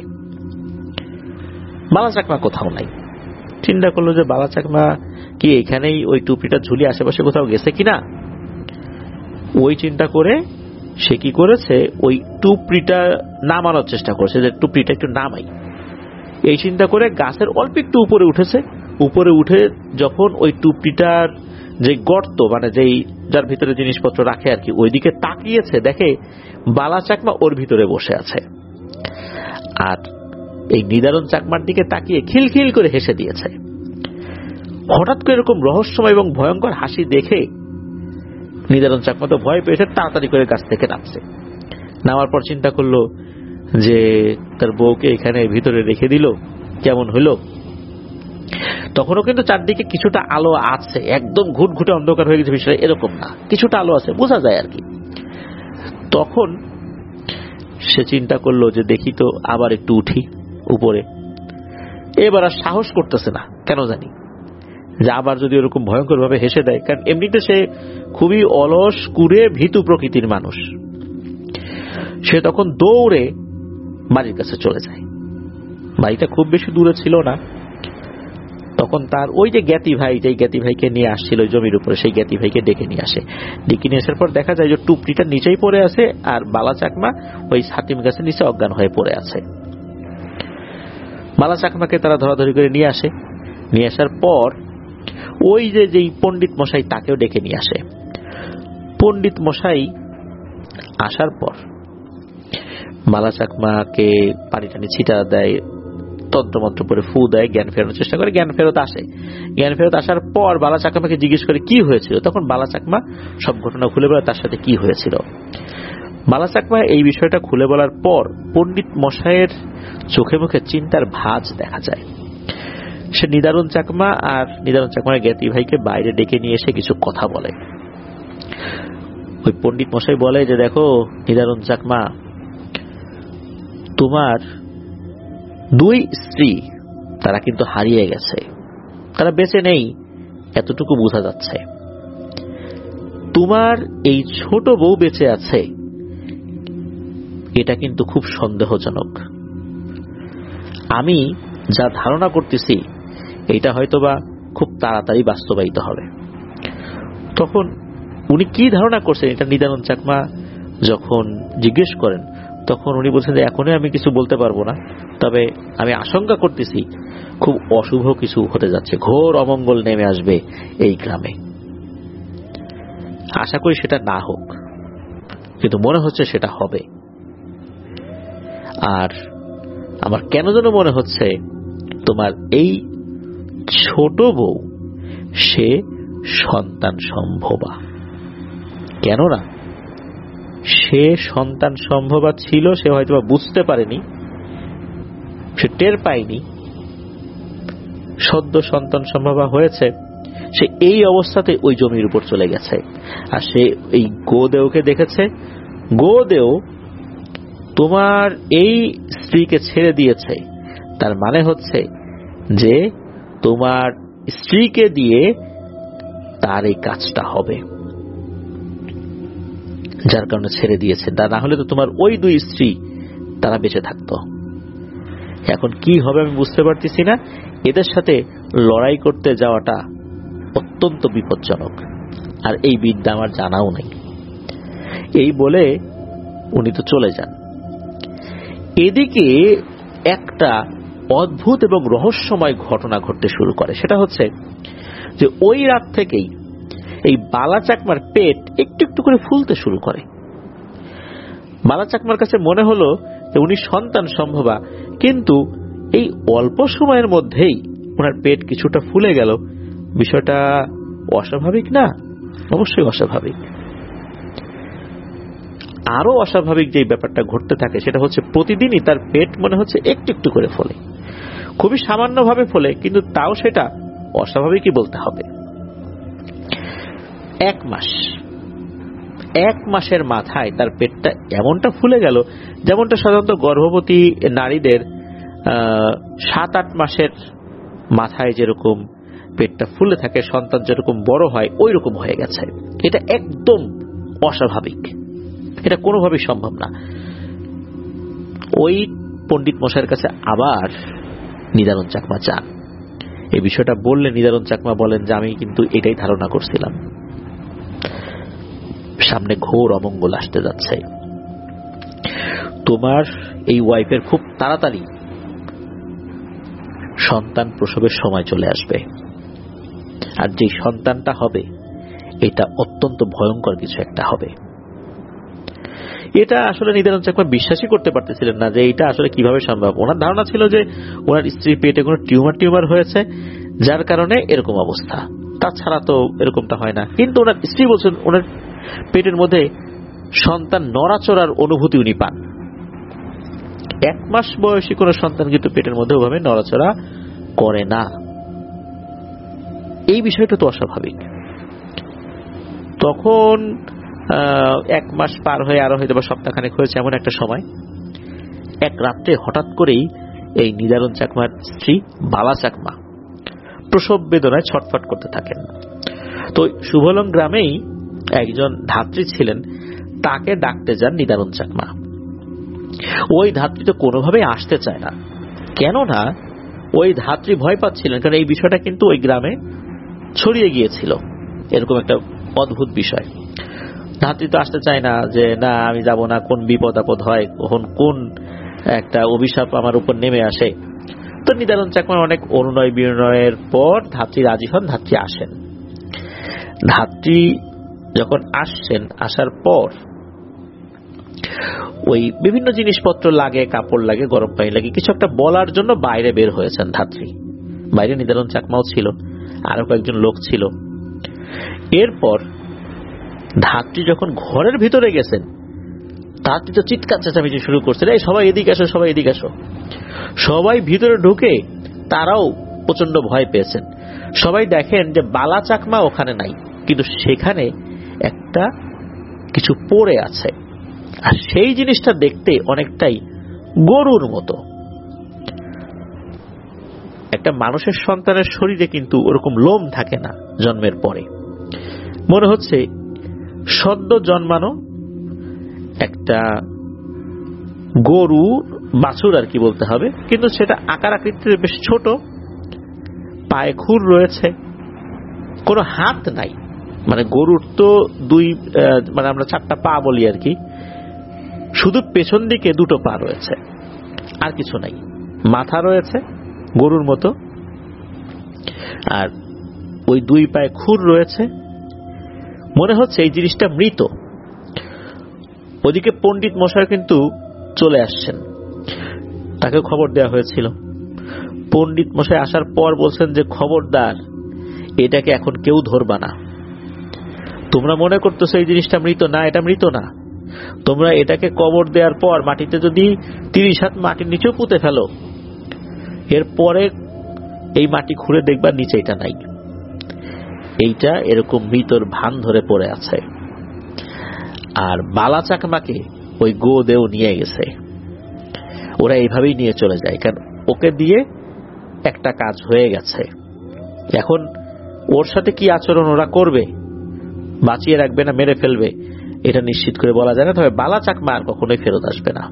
বালা চাকমা কোথাও নাই। চিন্তা করলো যে বালা চাকমা কি এখানেই ওই টুপরিটা ঝুলিয়ে আশেপাশে কোথাও গেছে কিনা। ওই চিন্তা করে সে কি করেছে, ওই টুপরিটা নামানোর চেষ্টা করেছে, যে টুপরিটা একটু নামাই। এই চিন্তা করে গাছের অল্প একটু উপরে উঠেছে। উপরে উঠে যখন ওই টুপরিটার যে গর্ত, মানে যেই যার ভিতরে জিনিসপত্র রাখে আর কি, ওইদিকে তাকিয়েছে, দেখে বালা চাকমা ওর ভিতরে বসে আছে। আর এই নিদারুণ চাকমার দিকে তাকিয়ে খিলখিল করে হেসে দিয়েছে। হঠাৎ করে এরকম রহস্যময় এবং ভয়ঙ্কর হাসি দেখে নিদারুণ চাকমা তো ভয় পেয়েছে, তাড়াতাড়ি করে গাছ থেকে নামছে। নামার পর চিন্তা করলো যে তার বউকে এখানে ভিতরে রেখে দিল, কেমন হলো। তখনও কিন্তু চারদিকে কিছুটা আলো আছে, একদম ঘুটঘুটে অন্ধকার হয়ে গেছে বিষয় এরকম না, কিছুটা আলো আছে, বোঝা যায় আর কি। তখন সে চিন্তা করলো যে দেখি তো আবার একটু উঠি উপরে। এবার আর সাহস করতেছে না, কেন জানি, যে আবার যদি ওরকম ভয়ঙ্কর ভাবে হেসে দেয়। কারণ এমনিতে সে খুবই অলস কুড়ে ভীতু প্রকৃতির মানুষ। সে তখন দৌড়ে বাড়ির কাছে চলে যায়। বাড়িটা খুব বেশি দূরে ছিল না। তখন তার ওই যে জ্ঞাতি ভাই, যে জ্ঞাতি ভাইকে নিয়ে আসছিল জমির উপরে, সেই জ্ঞাতি ভাইকে ডেকে নিয়ে আসে। ডেকে নিয়ে আসার পর দেখা যায় যে টুপরিটা নিচেই পড়ে আছে, আর বালা চাকমা ওই ছাতিম গাছের নিচে অজ্ঞান হয়ে পড়ে আছে। বালা চাকমাকে তারা ধরাধরি করে নিয়ে আসে। নিয়ে আসার পর ওই যে যেই পণ্ডিত মশাই, তাকেও ডেকে নিয়ে আসে। পণ্ডিত মশাই আসার পর বালা চাকমাকে পানি টানি ছিটা দেয়, তন্ত্রমন্ত্র পরে ফু দেয়, জ্ঞান ফেরানোর চেষ্টা করে। জ্ঞান ফেরত আসে। জ্ঞান ফেরত আসার পর বালা চাকমাকে জিজ্ঞেস করে কি হয়েছিল। তখন বালা চাকমা সব ঘটনা খুলে বলে তার সাথে কি হয়েছিল। বালা চাকমা এই বিষয়টা খুলে বলার পর পণ্ডিত মশাইয়ের চোখে মুখে চিন্তার ভাঁজ দেখা যায়। সে নিদারুণ চাকমা আর নিদারুণ চাকমার জ্ঞাতি ভাইকে বাইরে ডেকে নিয়ে এসে কিছু কথা বলে। ওই পণ্ডিত মশাই বলে যে দেখো নিদারুণ চাকমা, তোমার 2 স্ত্রী তারা কিন্তু হারিয়ে গেছে, তারা বেঁচে নেই, এতটুকু বোঝা যাচ্ছে। তোমার এই ছোট বউ বেঁচে আছে, এটা কিন্তু খুব সন্দেহজনক। আমি যা ধারণা করতেছি এটা হয়তোবা খুব তাড়াতাড়ি বাস্তবায়িত হবে। তখন উনি কি ধারণা করছেন এটা নিদারুণ চাকমা যখন জিজ্ঞেস করেন, তখন উনি বলছেন যে এখনই আমি কিছু বলতে পারবো না, তবে আমি আশঙ্কা করতেছি খুব অশুভ কিছু হতে যাচ্ছে, ঘোর অমঙ্গল নেমে আসবে এই গ্রামে। আশা করি সেটা না হোক, কিন্তু মনে হচ্ছে সেটা হবে। আর আমার কেন যেন মনে হচ্ছে তোমার এই ছোট বউ সে সন্তান সম্ভবা। কেননা সে সন্তান সম্ভবা ছিল, সে হয়তো বুঝতে পারেনি, সে টের পায়নি। সদ্য সন্তান সম্ভবা হয়েছে, সে এই অবস্থাতে ওই জমির উপর চলে গেছে। আর সে এই গোদেওকে দেখেছে, গোদেও তোমার এই স্ত্রীকে ছেড়ে দিয়েছে, তার মানে হচ্ছে যে তোমার স্ত্রীকে দিয়ে তার এই কাজটা হবে, যার কারণে ছেড়ে দিয়েছে। তা না হলে তো তোমার ওই দুই স্ত্রী তারা বেঁচে থাকতো। এখন কি হবে আমি বুঝতে পারতেছি না। এদের সাথে লড়াই করতে যাওয়াটা অত্যন্ত বিপজ্জনক, আর এই বিদ্যা আমার জানাও নেই। এই বলে উনি তো চলে যান। এদিকে একটা অদ্ভুত এবং রহস্যময় ঘটনা ঘটতে শুরু করে। সেটা হচ্ছে যে ওই রাত থেকেই এই বালা চাকমার পেট একটু একটু করে ফুলতে শুরু করে। বালা চাকমার কাছে মনে হলো যে উনি সন্তান সম্ভবা, কিন্তু এই অল্প সময়ের মধ্যেই ওনার পেট কিছুটা ফুলে গেল। বিষয়টা অস্বাভাবিক না? অবশ্যই অস্বাভাবিক। আরো অস্বাভাবিক যে ব্যাপারটা ঘটতে থাকে সেটা হচ্ছে প্রতিদিনই তার পেট মনে হচ্ছে একটু একটু করে ফোলে, খুবই সামান্যভাবে ফোলে, কিন্তু তাও সেটা অস্বাভাবিকই বলতে হবে। এক মাসের মাথায় তার পেটটা এমনটা ফুলে গেল যেমনটা সাধারণত গর্ভবতী নারীদের 7-8 মাসের মাথায় যেরকম পেটটা ফুলে থাকে, সন্তান যেরকম বড় হয় ওই রকম হয়ে গেছে। এটা একদম অস্বাভাবিক, এটা কোনোভাবেই সম্ভব না। ওই পণ্ডিত মশাইয়ের কাছে আবার নিদারুণ চাকমা যান। এই বিষয়টা বললে নিদারুণ চাকমা বলেন যে আমি কিন্তু এটাই ধারণা করছিলাম, সামনে ঘোর অমঙ্গল আসতে যাচ্ছে। তোমার এই ওয়াইফের খুব তাড়াতাড়ি সন্তান প্রসবের সময় চলে আসবে, আর যে সন্তানটা হবে এটা অত্যন্ত ভয়ঙ্কর কিছু একটা হবে। এটা আসলে নিদারুণ চাকমা বিশ্বাসই করতে পারতেছিলেন না যে এটা আসলে কিভাবে সম্ভব। ওনার ধারণা ছিল যে ওনার স্ত্রীর পেটে কোনো টিউমার হয়েছে, যার কারণে এরকম অবস্থা, তাছাড়া তো এরকমটা হয় না। কিন্তু ওনার স্ত্রী বলছেন ওনার পেটের মধ্যে সন্তান নড়াচড়ার অনুভূতি উনি পান। 1 মাস বয়সী কোন সন্তান কিন্তু পেটের মধ্যে ওভাবে নড়াচড়া করে না। এই বিষয়টা তো অস্বাভাবিক। তখন 1 মাস পার হয়ে আরো হয়তো বা সপ্তাহখানেক হয়েছে, এমন একটা সময় এক রাত্রে হঠাৎ করেই এই নিদারুণ চাকমার স্ত্রী বালা চাকমা প্রসব বেদনায় ছটফট করতে থাকেন। তো শুভলং গ্রামেই একজন ধাত্রী ছিলেন, তাকে ডাকতে যান নিদারুণ চাকমা। ওই ধাত্রী তো কোনোভাবেই আসতে চায় না, কেননা ওই ধাত্রী ভয় পাচ্ছিলেন, কারণ এই বিষয়টা কিন্তু ওই গ্রামে ছড়িয়ে গিয়েছিল, এরকম একটা অদ্ভুত বিষয়। ধাত্রী তো আসতে চায় না, যে না আমি যাব না, কোন বিপদ আপদ হয়, কখন কোন একটা অভিশাপ আমার উপর নেমে আসে। তো নিদারুণ চাকমার অনেক অনুনয় বিনয়ের পর ধাত্রী রাজি হন, ধাত্রী আসেন। ধাত্রী যখন আসছেন, আসার পর ওই বিভিন্ন জিনিসপত্র লাগে, কাপড় লাগে, গরম পানি লাগে, কিছু একটা বলার জন্য বাইরে বের হয়েছেন ধাত্রী। বাইরে নিদারুণ চাকমাও ছিল, আরো কয়েকজন লোক ছিল। এরপর ধাত্রী যখন ঘরের ভিতরে গেছেন, ধাত্রী তো চিৎকার চেঁচামেচি শুরু করছেন, এই সবাই এদিকে আসো, সবাই এদিকে আসো। সবাই ভিতরে ঢুকে তারাও প্রচন্ড ভয় পেয়েছেন। সবাই দেখেন যে বালা চাকমা ওখানে নাই, কিন্তু সেখানে একটা কিছু পড়ে আছে, আর সেই জিনিসটা দেখতে অনেকটাই গরুর মতো। একটা মানুষের সন্তানের শরীরে কিন্তু ওরকম লোম থাকে না জন্মের পরে, মনে হচ্ছে সদ্য জন্মানো একটা গরু বাছুর আর কি বলতে হবে, কিন্তু সেটা আকার আকৃতিতে বেশ ছোট, পায়ে খুর রয়েছে, কোনো হাত নাই। মানে গরুর তো মানে আমরা 4টা পা বলি আর কি, শুধু পেছন দিকে 2টো পা রয়েছে, আর কিছু নাই। মাথা রয়েছে গরুর মতো, আর ওই 2 পায়ে খুর রয়েছে। মনে হচ্ছে এই জিনিসটা মৃত। ওদিকে পণ্ডিত মশাই কিন্তু চলে আসছেন, তাকে খবর দেওয়া হয়েছিল। পণ্ডিত মশাই আসার পর বলছেন যে খবরদার, এটাকে এখন কেউ ধরবা না। তোমরা মনে করতেছো এই জিনিসটা মৃত, না, এটা মৃত না। তোমরা এটাকে কবর দেওয়ার পর মাটিতে যদি 30 হাত মাটির নিচেও পুঁতে ফেলো, এরপরে এই মাটি খুঁড়ে দেখবার নিচে এটা নাই। এইটা এরকম মৃতর ভান ধরে পড়ে আছে। আর বালা চাকমাকে ওই গোদেও নিয়ে গেছে। ওরা এইভাবেই নিয়ে চলে যায়, কারণ ওকে দিয়ে একটা কাজ হয়ে গেছে। এখন ওর সাথে কি আচরণ ওরা করবে, বাঁচিয়ে রাখবে না মেরে ফেলবে, এটা নিশ্চিত করে বলা যায় না। তবে বালা চাকমা আর কখনোই ফেরত আসবে না।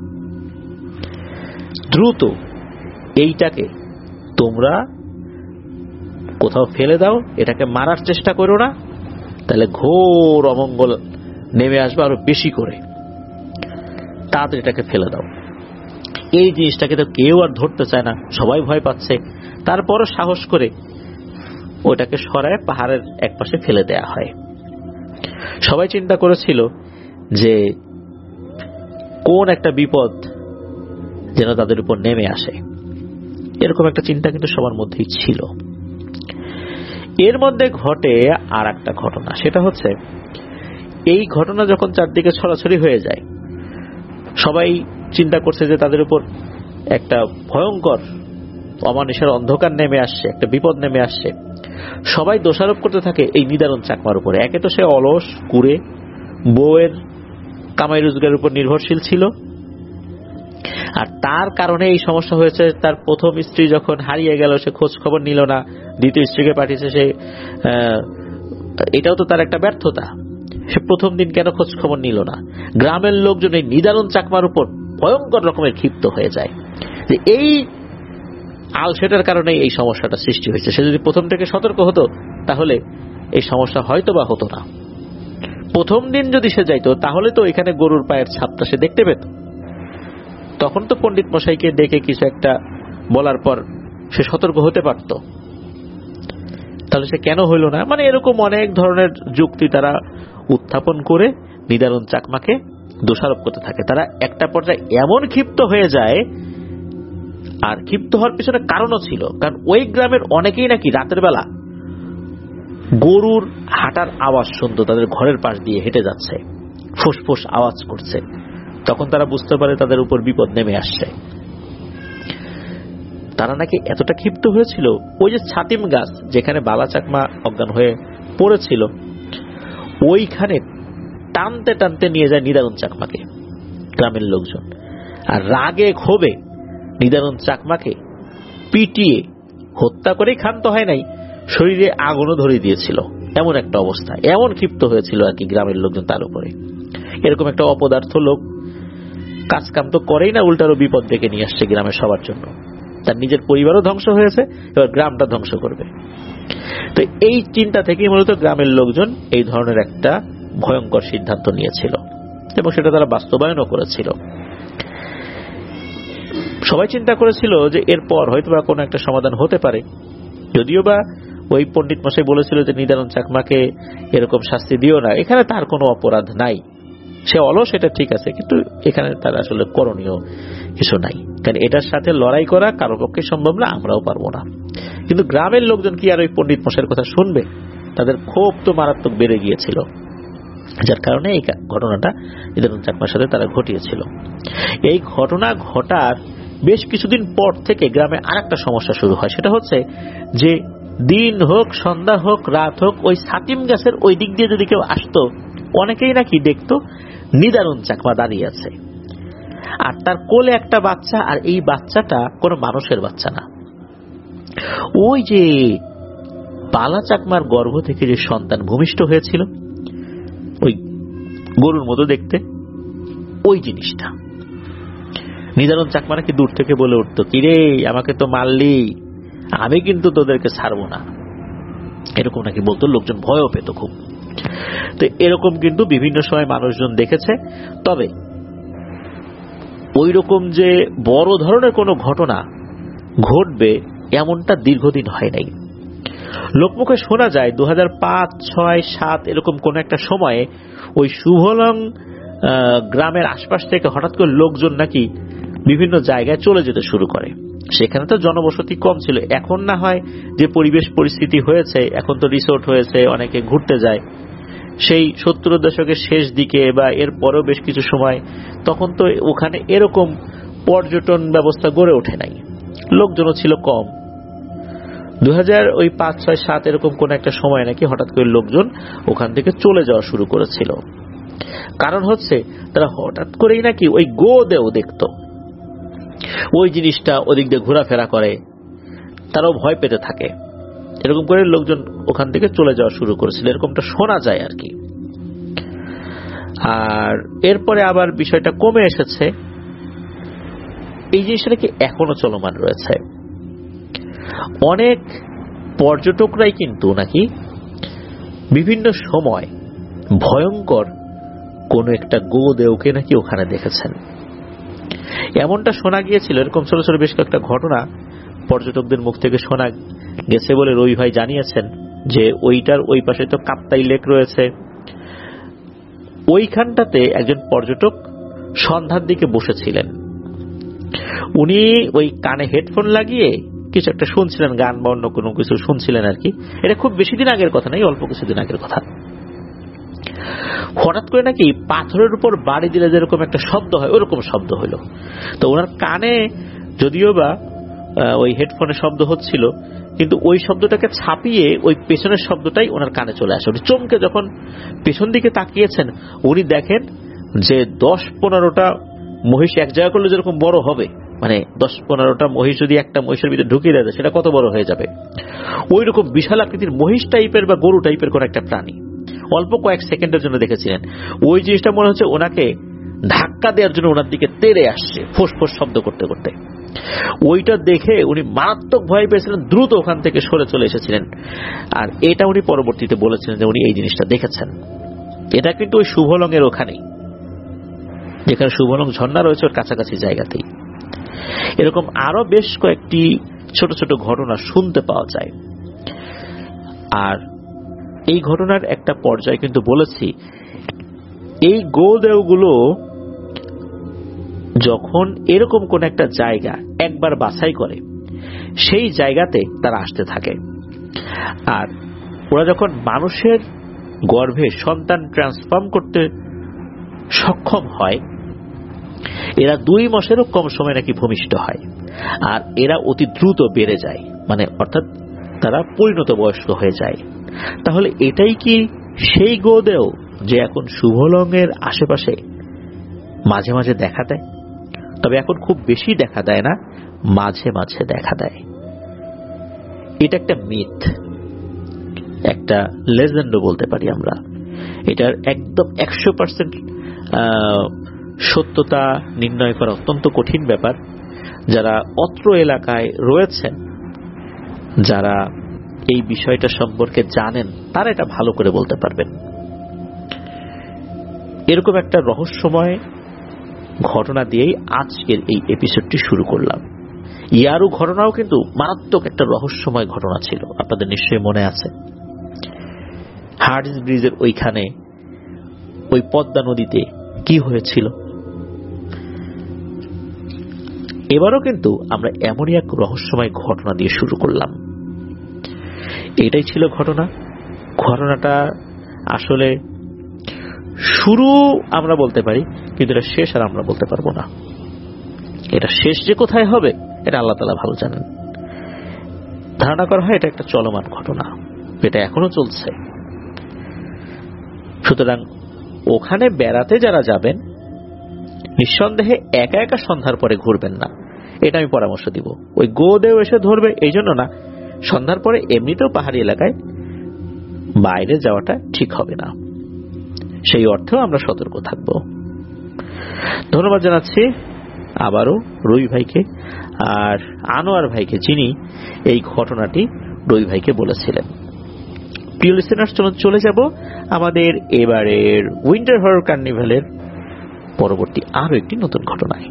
দ্রুত এইটাকে তোমরা কোথাও ফেলে দাও, এটাকে মারার চেষ্টা করো না, তাহলে ঘোর অমঙ্গল নেমে আসবে আরো বেশি করে। তাড়াতাড়ি এটাকে ফেলে দাও। এই জিনিসটাকে তো কেউ আর ধরতে চায় না, সবাই ভয় পাচ্ছে। তারপরও সাহস করে ওটাকে সরায় পাহাড়ের একপাশে ফেলে দেয়া হয়। সবাই চিন্তা করেছিল যে কোন একটা বিপদ যেন তাদের উপর নেমে আসে, এরকম একটা চিন্তা কিন্তু সবার মধ্যেই ছিল। এর মধ্যে ঘটে আর একটা ঘটনা, সেটা হচ্ছে এই ঘটনা যখন চারদিকে ছড়াছড়ি হয়ে যায়, সবাই চিন্তা করছে যে তাদের উপর একটা ভয়ঙ্কর অমানুষের অন্ধকার নেমে আসছে, একটা বিপদ নেমে আসছে। সবাই দোষারোপ করতে থাকে এই নিদারুন চাকমার উপরে। একে তো সে অলস, কুড়ে, বউয়ের কামাই রোজগারের উপর নির্ভরশীল ছিল, আর তার কারণে এই সমস্যা হয়েছে। তার প্রথম স্ত্রী যখন হারিয়ে গেল, সে খোঁজ খবর নিল না, দ্বিতীয় স্ত্রীকে পাঠিয়েছে সে, এটাও তো তার একটা ব্যর্থতা। সে প্রথম দিন কেন খোঁজ খবর নিল না? গ্রামের লোকজন এই নিদারুন চাকমার উপর ভয়ঙ্কর রকমের ক্ষিপ্ত হয়ে যায় যে এই আলসেটার কারণে এই সমস্যাটা সৃষ্টি হয়েছে। সে যদি প্রথম থেকে সতর্ক হতো তাহলে এই সমস্যা হয়তো বা হতো না। প্রথম দিন যদি সে যাইতো তাহলে তো এখানে গরুর পায়ের ছাপটা সে দেখতে পেত। তখন তো পণ্ডিত মশাইকে ডেকে কিছু একটা বলার পর সে সতর্ক হতে পারত। তাহলে সে কেন হইল না? মানে এরকম অনেক ধরনের যুক্তি তারা উত্থাপন করে নিদারুন চাকমাকে দোষারোপ করতে থাকে। তারা একটা পর্যায়ে এমন ক্ষিপ্ত হয়ে যায়, আর ক্ষিপ্ত হওয়ার পিছনে কারণও ছিল, কারণ ওই গ্রামের অনেকেই নাকি রাতের বেলা গরুর হাঁটার আওয়াজ শুনতো, তাদের ঘরের পাশ দিয়ে হেঁটে যাচ্ছে, ফুসফুস আওয়াজ করছে। তখন তারা বুঝতে পারে তাদের উপর বিপদ নেমে আসছে। তারা নাকি এতটা ক্ষিপ্ত হয়েছিল, ওই যে ছাতিম গাছ যেখানে বালা চাকমা অজ্ঞান হয়ে পড়েছিল, ওইখানে টানতে টানতে নিয়ে যায় নিদারুন চাকমাকে গ্রামের লোকজন। আর রাগে ক্ষোভে নিদারুন চাকমাকে পিটিয়ে হত্যা করেই ক্ষান্ত হয় নাই, শরীরে আগুনও ধরিয়ে দিয়েছিল। এমন একটা অবস্থা, এমন ক্ষিপ্ত হয়েছিল আর কি গ্রামের লোকজন তার উপরে। এরকম একটা অপদার্থ লোক কাজ কাম তো করেই না, উল্টারও বিপদ ডেকে নিয়ে আসছে গ্রামের সবার জন্য। তার নিজের পরিবারও ধ্বংস হয়েছে, এবার গ্রামটা ধ্বংস করবে। তো এই চিন্তা থেকেই মূলত গ্রামের লোকজন এই ধরনের একটা ভয়ঙ্কর সিদ্ধান্ত নিয়েছিল এবং সেটা তারা বাস্তবায়নও করেছিল। সবাই চিন্তা করেছিল যে এরপর হয়তো বা কোনো একটা সমাধান হতে পারে। যদিও বা ওই পণ্ডিত মশাই বলেছিল যে নিদারুন চাকমাকে এরকম শাস্তি দিও না, এখানে তার কোনো অপরাধ নাই, সে অলস, এটা ঠিক আছে, কিন্তু এখানে তার আসলে করণীয় কিছু নাই, কারণ এটার সাথে লড়াই করা কারো পক্ষে সম্ভব না, আমরাও পারবো না। কিন্তু গ্রামের লোকজন কি আর ওই পণ্ডিত মশাইয়ের কথা শুনবে? তাদের ক্ষোভ তো মারাত্মক বেড়ে গিয়েছিল, যার কারণে এই ঘটনাটা নিদারুন চাকমার সাথে তারা ঘটিয়েছিল। এই ঘটনা ঘটার বেশ কিছুদিন পর থেকে গ্রামে আরেকটা সমস্যা শুরু হয়। সেটা হচ্ছে যে দিন হোক, সন্ধ্যা হোক, রাত হোক, ওই ছাতিম গাছের ওই দিক দিয়ে যদি কেউ আসতো, অনেকেই নাকি দেখতো নিদারুন চাকমা দাঁড়িয়ে আছে, আর তার কোলে একটা বাচ্চা, আর এই বাচ্চাটা কোনো মানুষের বাচ্চা না, ওই যে বালা চাকমার গর্ভ থেকে যে সন্তান ভূমিষ্ঠ হয়েছিল, ওই গরুর মতো দেখতে ওই জিনিসটা। নিদারুন চাকমা নাকি দূর থেকে বলে উঠতো, কিরে আমাকে তো মারলি, আমি কিন্তু তোদেরকে ছাড়বো না, এরকম নাকি বলতো। লোকজন ভয়ও পেত খুব। তো এরকম কিন্তু বিভিন্ন সময় মানুষজন দেখেছে, তবে ওই রকম যে বড় ধরনের কোনো ঘটনা ঘটবে এমনটা দীর্ঘদিন হয় নাই। লোকমুখে শোনা যায় 2005, 6, 7 এরকম কোন একটা সময়ে ওই শুভলং গ্রামের আশপাশ থেকে হঠাৎ করে লোকজন নাকি বিভিন্ন জায়গায় চলে যেতে শুরু করে। সেখানে তো জনবসতি কম ছিল, এখন না হয় যে পরিবেশ পরিস্থিতি হয়েছে, এখন তো রিসোর্ট হয়েছে, অনেকে ঘুরতে যায়। সেই 70 দশকের শেষ দিকে বা এর পরেও বেশ কিছু সময়, তখন তো ওখানে এরকম পর্যটন ব্যবস্থা গড়ে ওঠে নাই, লোকজনও ছিল কম। 2005, 6, 7 এরকম কোন একটা সময় নাকি হঠাৎ করে লোকজন ওখান থেকে চলে যাওয়া শুরু করেছিল। কারণ হচ্ছে তারা হঠাৎ করেই নাকি ওই গোদেও দেখত, ওই জিনিসটা ওদিক দিয়ে ঘোরাফেরা করে, তারাও ভয় পেতে থাকে। এরকম করে লোকজন ওখান থেকে চলে যাওয়া শুরু করেছিল, এরকমটা শোনা যায় আর কি। আর এরপরে আবার বিষয়টা কমে এসেছে। এই জিনিসটা নাকি এখনো চলমান রয়েছে। অনেক পর্যটকরাই কিন্তু নাকি বিভিন্ন সময় ভয়ঙ্কর কোন একটা গোদেওকে নাকি ওখানে দেখেছেন। এমনটা শোনা গিয়েছিল, এরকম ছোট ছোট বেশ কয়েকটা ঘটনা পর্যটকদের মুখ থেকে শোনা গেছে বলে রবি ভাই জানিয়েছেন যে ওইটার ওই পাশে তো কাপ্তাই লেক রয়েছে, ওইখানটাতে একজন পর্যটক সন্ধ্যার দিকে বসেছিলেন। উনি ওই কানে হেডফোন লাগিয়ে কিছু একটা শুনছিলেন, গান বা অন্য কোনো কিছু শুনছিলেন আর কি। এটা খুব বেশি দিন আগের কথা নয়, অল্প কিছুদিন আগের কথা। হঠাৎ করে নাকি পাথরের উপর বাড়ি দিলে যেরকম একটা শব্দ হয় ওরকম শব্দ হলো। তো ওনার কানে যদিও বা ওই হেডফোনে শব্দ হচ্ছিল, কিন্তু ওই শব্দটাকে ছাপিয়ে ওই পেছনের শব্দটাই ওনার কানে চলে আসে। উনি চমকে যখন পেছন দিকে তাকিয়েছেন, উনি দেখেন যে 10-15টা মহিষ এক জায়গা করলে যেরকম বড় হবে, মানে 10-15টা মহিষ যদি একটা মহিষের ভিতরে ঢুকিয়ে দেয় সেটা কত বড় হয়ে যাবে, ওই রকম বিশাল আকৃতির মহিষ টাইপের বা গরু টাইপের কোন একটা প্রাণী অল্প কয়েক সেকেন্ডের জন্য দেখেছিলেন। ওই জিনিসটা মনে হচ্ছে ওনাকে ধাক্কা দেওয়ার জন্য ওনার দিকে তেড়ে আসছে ফোঁস ফোঁস শব্দ করতে করতে। ওইটা দেখে উনি মারাত্মক ভয় পেয়েছিলেন, দ্রুত ওখান থেকে সরে চলে এসেছিলেন। আর এটা উনি পরবর্তীতে বলেছিলেন যে উনি এই জিনিসটা দেখেছেন। এটা কিন্তু ওই শুভলং এর ওখানেই, যেখানে শুভলং ঝর্ণা রয়েছে ওর কাছাকাছি জায়গাতেই। এরকম আরো বেশ কয়েকটি ছোট ছোট ঘটনা শুনতে পাওয়া যায়। আর এই ঘটনার একটা পর্যায়ে কিন্তু বলেছি, এই গোদেওগুলো যখন এরকম কোন একটা জায়গা একবার বাছাই করে, সেই জায়গাতে তারা আসতে থাকে। আর ওরা যখন মানুষের গর্ভে সন্তান ট্রান্সফর্ম করতে সক্ষম হয়, এরা 2 মাসেরও কম সময় নাকি ভূমিষ্ঠ হয়। আর এরা অতি দ্রুত বেড়ে যায়, মানে অর্থাৎ তারা পরিণত বয়স্ক হয়ে যায়। তাহলে এটাই কি সেই গোদেও যে এখন শুভলং এর আশেপাশে মাঝে মাঝে দেখা দেয়? তবে এখন খুব বেশি দেখা দেয় না, মাঝে মাঝে দেখা দেয়। এটা একটা মিথ, একটা লেজেন্ডও বলতে পারি আমরা। এটার একদম 100% সত্যতা নির্ণয় করা অত্যন্ত কঠিন ব্যাপার। যারা অত্র এলাকায় রয়েছেন, যারা এই বিষয়টা সম্পর্কে জানেন, তারা এটা ভালো করে বলতে পারবেন। এরকম একটা রহস্যময় ঘটনা দিয়েই আজকের এই এপিসোডটি শুরু করলাম। ইয়ারু ঘটনাও কিন্তু মারাত্মক একটা রহস্যময় ঘটনা ছিল, আপনাদের নিশ্চয়ই মনে আছে। হার্ডিস ব্রিজের ওইখানে ওই পদ্মা নদীতে কি হয়েছিল। এবারও কিন্তু আমরা এমনই এক রহস্যময় ঘটনা দিয়ে শুরু করলাম। এটাই ছিল ঘটনাটা আসলে শুরু আমরা বলতে পারি, কিন্তু এটা শেষ আর আমরা বলতে পারবো না। এটা শেষ যে কোথায় হবে এটা আল্লাহ তাআলা ভালো জানেন। ধারণা করা হয় এটা একটা চলমান ঘটনা, এটা এখনো চলছে। সুতরাং ওখানে বেড়াতে যারা যাবেন, নিঃসন্দেহে একা একা সন্ধ্যার পরে ঘুরবেন না, এটা আমি পরামর্শ দিব। ওই গোদেও এসে ধরবে এই জন্য না, সন্ধ্যার পরে এমনিতেও পাহাড়ি এলাকায় বাইরে যাওয়াটা ঠিক হবে না। সেই অর্থেও আমরা সতর্ক থাকব। ধন্যবাদ জানাচ্ছি আবারও রবি ভাইকে আর আনোয়ার ভাইকে, যিনি এই ঘটনাটি রবি ভাইকে বলেছিলেন। প্রিয় লিসেনার্স, চলে যাব আমাদের এবারের উইন্টার হরর কার্নিভালের পরবর্তী আরো একটি নতুন ঘটনায়।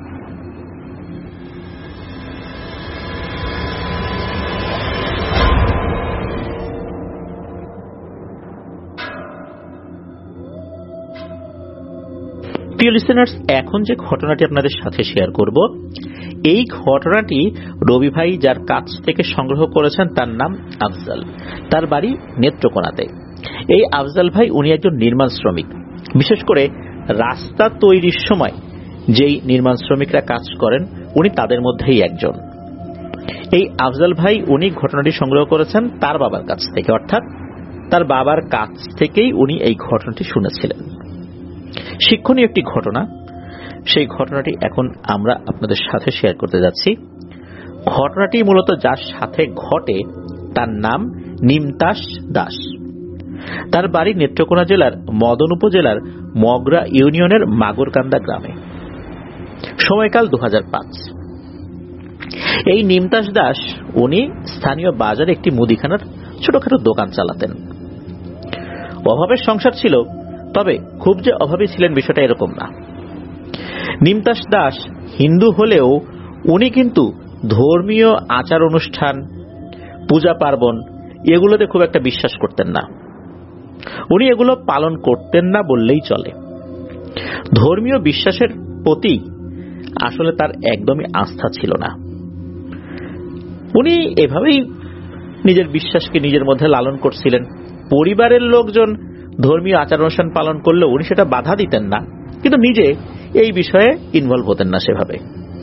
প্রিয় লিসেনার্স, এখন যে ঘটনাটি আপনাদের সাথে শেয়ার করব, এই ঘটনাটি রবি ভাই যার কাছ থেকে সংগ্রহ করেছেন তার নাম আফজাল। তার বাড়ি নেত্রকোনাতে। এই আফজাল ভাই উনি একজন নির্মাণ শ্রমিক। বিশেষ করে রাস্তা তৈরির সময় যেই নির্মাণ শ্রমিকরা কাজ করেন, উনি তাদের মধ্যেই একজন। এই আফজাল ভাই উনি ঘটনাটি সংগ্রহ করেছেন তার বাবার কাছ থেকে, অর্থাৎ তার বাবার কাছ থেকেই উনি এই ঘটনাটি শুনেছিলেন। শিক্ষণীয় একটি ঘটনা, সেই ঘটনাটি এখন আমরা আপনাদের সাথে শেয়ার করতে যাচ্ছি। ঘটনাটি মূলত যার সাথে ঘটে তার নাম নিমতাস দাস। তার বাড়ি নেত্রকোনা জেলার মদন উপজেলার মগরা ইউনিয়নের মাগুরকান্দা গ্রামে। সময়কাল 2005। এই নিমতাস দাস উনি স্থানীয় বাজারে একটি মুদিখানার ছোটখাটো দোকান চালাতেন। অভাবের সংসার ছিল, তবে খুব যে অভাবী ছিলেন বিষয়টা এরকম না। নিমতাস দাস হিন্দু হলেও উনি কিন্তু ধর্মীয় আচার অনুষ্ঠান, পূজা পার্বণ এগুলোতে খুব একটা বিশ্বাস করতেন না। উনি এগুলো পালন করতেন না বললেই চলে। ধর্মীয় বিশ্বাসের প্রতি আসলে তার একদমই আস্থা ছিল না। উনি এভাবেই নিজের বিশ্বাসকে নিজের মধ্যে লালন করছিলেন। পরিবারের লোকজন ধর্মীয় আচার অনুষ্ঠান পালন করলেও উনি সেটা বাধা দিতেন না, কিন্তু নিজে এই বিষয়ে ইনভলভ হতেন না সেভাবে।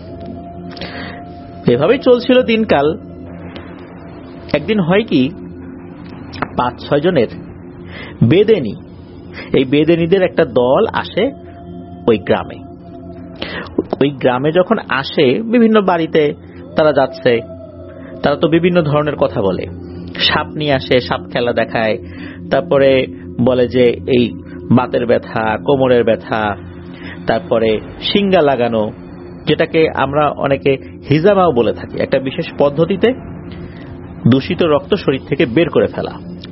এভাবেই চলছিল দিনকাল। একদিন হয় কি, 5-6 জনের বেদেনি, এই বেদেনিদের একটা দল আসে ওই গ্রামে। ওই গ্রামে যখন আসে, বিভিন্ন বাড়িতে তারা যাচ্ছে, তারা তো বিভিন্ন ধরনের কথা বলে। সাপ নিয়ে আসে, সাপ খেলা দেখায়, তারপরে বলে যে এই বাতের ব্যথা, কোমরের ব্যথা, তারপরে শিঙ্গা লাগানো, যেটাকে আমরা অনেকে হিজামাও বলে থাকি, একটা বিশেষ পদ্ধতিতে দূষিত রক্ত শরীর থেকে বের করে ফেলা,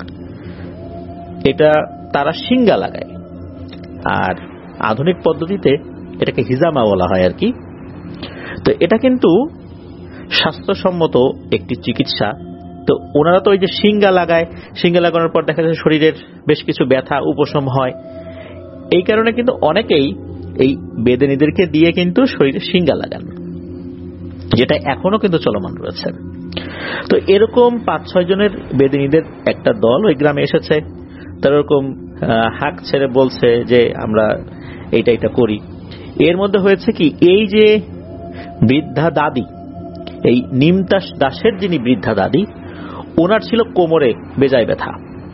এটা তারা শিঙ্গা লাগায়। আর আধুনিক পদ্ধতিতে এটাকে হিজামা বলা হয় আর কি। তো এটা কিন্তু স্বাস্থ্যসম্মত একটি চিকিৎসা। তো ওনারা তো ওই যে শিঙ্গা লাগায়, শিঙ্গা লাগানোর পর দেখা যাচ্ছে শরীরের বেশ কিছু ব্যথা উপশম হয়। এই কারণে কিন্তু অনেকেই এই বেদেনিদেরকে দিয়ে কিন্তু শরীরে শিঙ্গা লাগান, যেটা এখনো কিন্তু চলমান রয়েছে। তো এরকম 5-6 জনের বেদেনিদের একটা দল ওই গ্রামে এসেছে। তারা এরকম হাঁক ছেড়ে বলছে যে আমরা এইটা করি। এর মধ্যে হয়েছে কি, এই যে বৃদ্ধা দাদি, এই নিমতাস দাসের যিনি বৃদ্ধা দাদি, ওনার ছিল কোমরে বেজায় ব্যথা।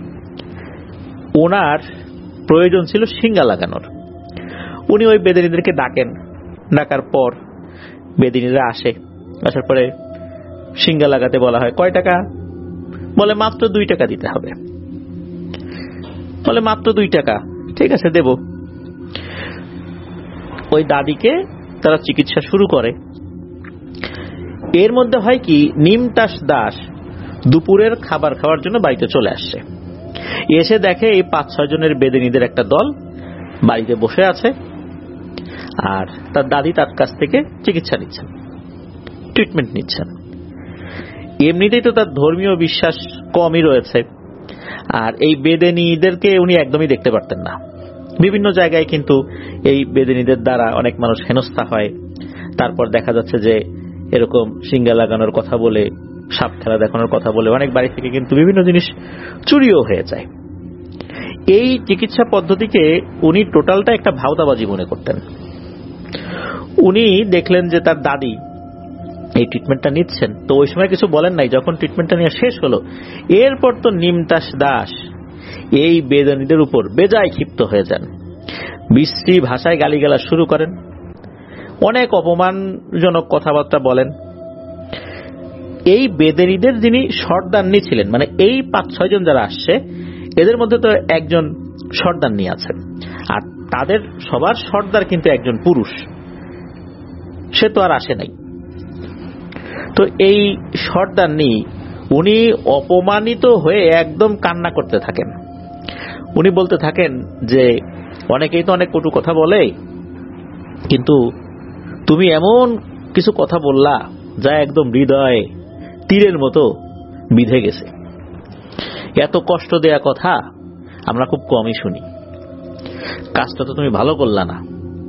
ওনার প্রয়োজন ছিল শিঙ্গা লাগানোর। উনি ওই বেদেনিদেরকে ডাকেন। ডাকার পর বেদেনিরা আসে। আসার পরে শিঙ্গা লাগাতে বলা হয়। কয় টাকা? বলে মাত্র 2 টাকা দিতে হবে। বলে মাত্র 2 টাকা, ঠিক আছে দেব। ওই দাদিকে তারা চিকিৎসা শুরু করে। এর মধ্যে হয় কি, নিমতাস দাস দুপুরের খাবার খাওয়ার জন্য বাড়িতে চলে আসছে। এসে দেখে এই 5-6 জনের বেদেনিদের একটা দল বাড়িতে বসে আছে, আর তার দাদি তার কাছ থেকে চিকিৎসা নিচ্ছেন, ট্রিটমেন্ট নিচ্ছেন। এমনিতেই তো তার ধর্মীয় বিশ্বাস কমই রয়েছে, আর এই বেদেনিদেরকে উনি একদমই দেখতে পারতেন না। বিভিন্ন জায়গায় কিন্তু এই বেদেনিদের দ্বারা অনেক মানুষ হেনস্থা হয়। তারপর দেখা যাচ্ছে যে এরকম শিঙ্গা লাগানোর কথা বলে, সাপ খেলা দেখানোর কথা বলে অনেক বাড়ি থেকে কিন্তু বিভিন্ন জিনিস চুরিও হয়ে যায়। এই চিকিৎসা পদ্ধতিকে উনি টোটালটা একটা ভাওতাবাজি মনে করতেন। উনি দেখলেন যে তার দাদি এই ট্রিটমেন্টটা নিচ্ছেন, তো ওই সময় কিছু বলেন নাই। যখন ট্রিটমেন্টটা নিয়ে শেষ হলো, এরপর তো নিমতাস দাস এই বেদেনিদের উপর বেজায় ক্ষিপ্ত হয়ে যান। বিশ্রী ভাষায় গালিগালাজ শুরু করেন, অনেক অপমানজনক কথাবার্তা বলেন। এই বেদেনিদের যিনি সর্দারনি ছিলেন, মানে এই 5-6 জন যারা আসছে, এদের মধ্যে তো একজন সর্দারনি আছেন, আর তাদের সবার সর্দার কিন্তু একজন পুরুষ, সে তো আর আসে নাই। তো এই সর্দারনি উনি অপমানিত হয়ে একদম কান্না করতে থাকেন। উনি বলতে থাকেন যে অনেকেই তো অনেক কটু কথা বলে, কিন্তু তুমি এমন কিছু কথা বললা যা একদম হৃদয়ে তীরের মতো বিঁধে গেছে। এত কষ্ট দেয়া কথা আমরা খুব কমই শুনি, কাজটা তো তুমি ভালো করলা না।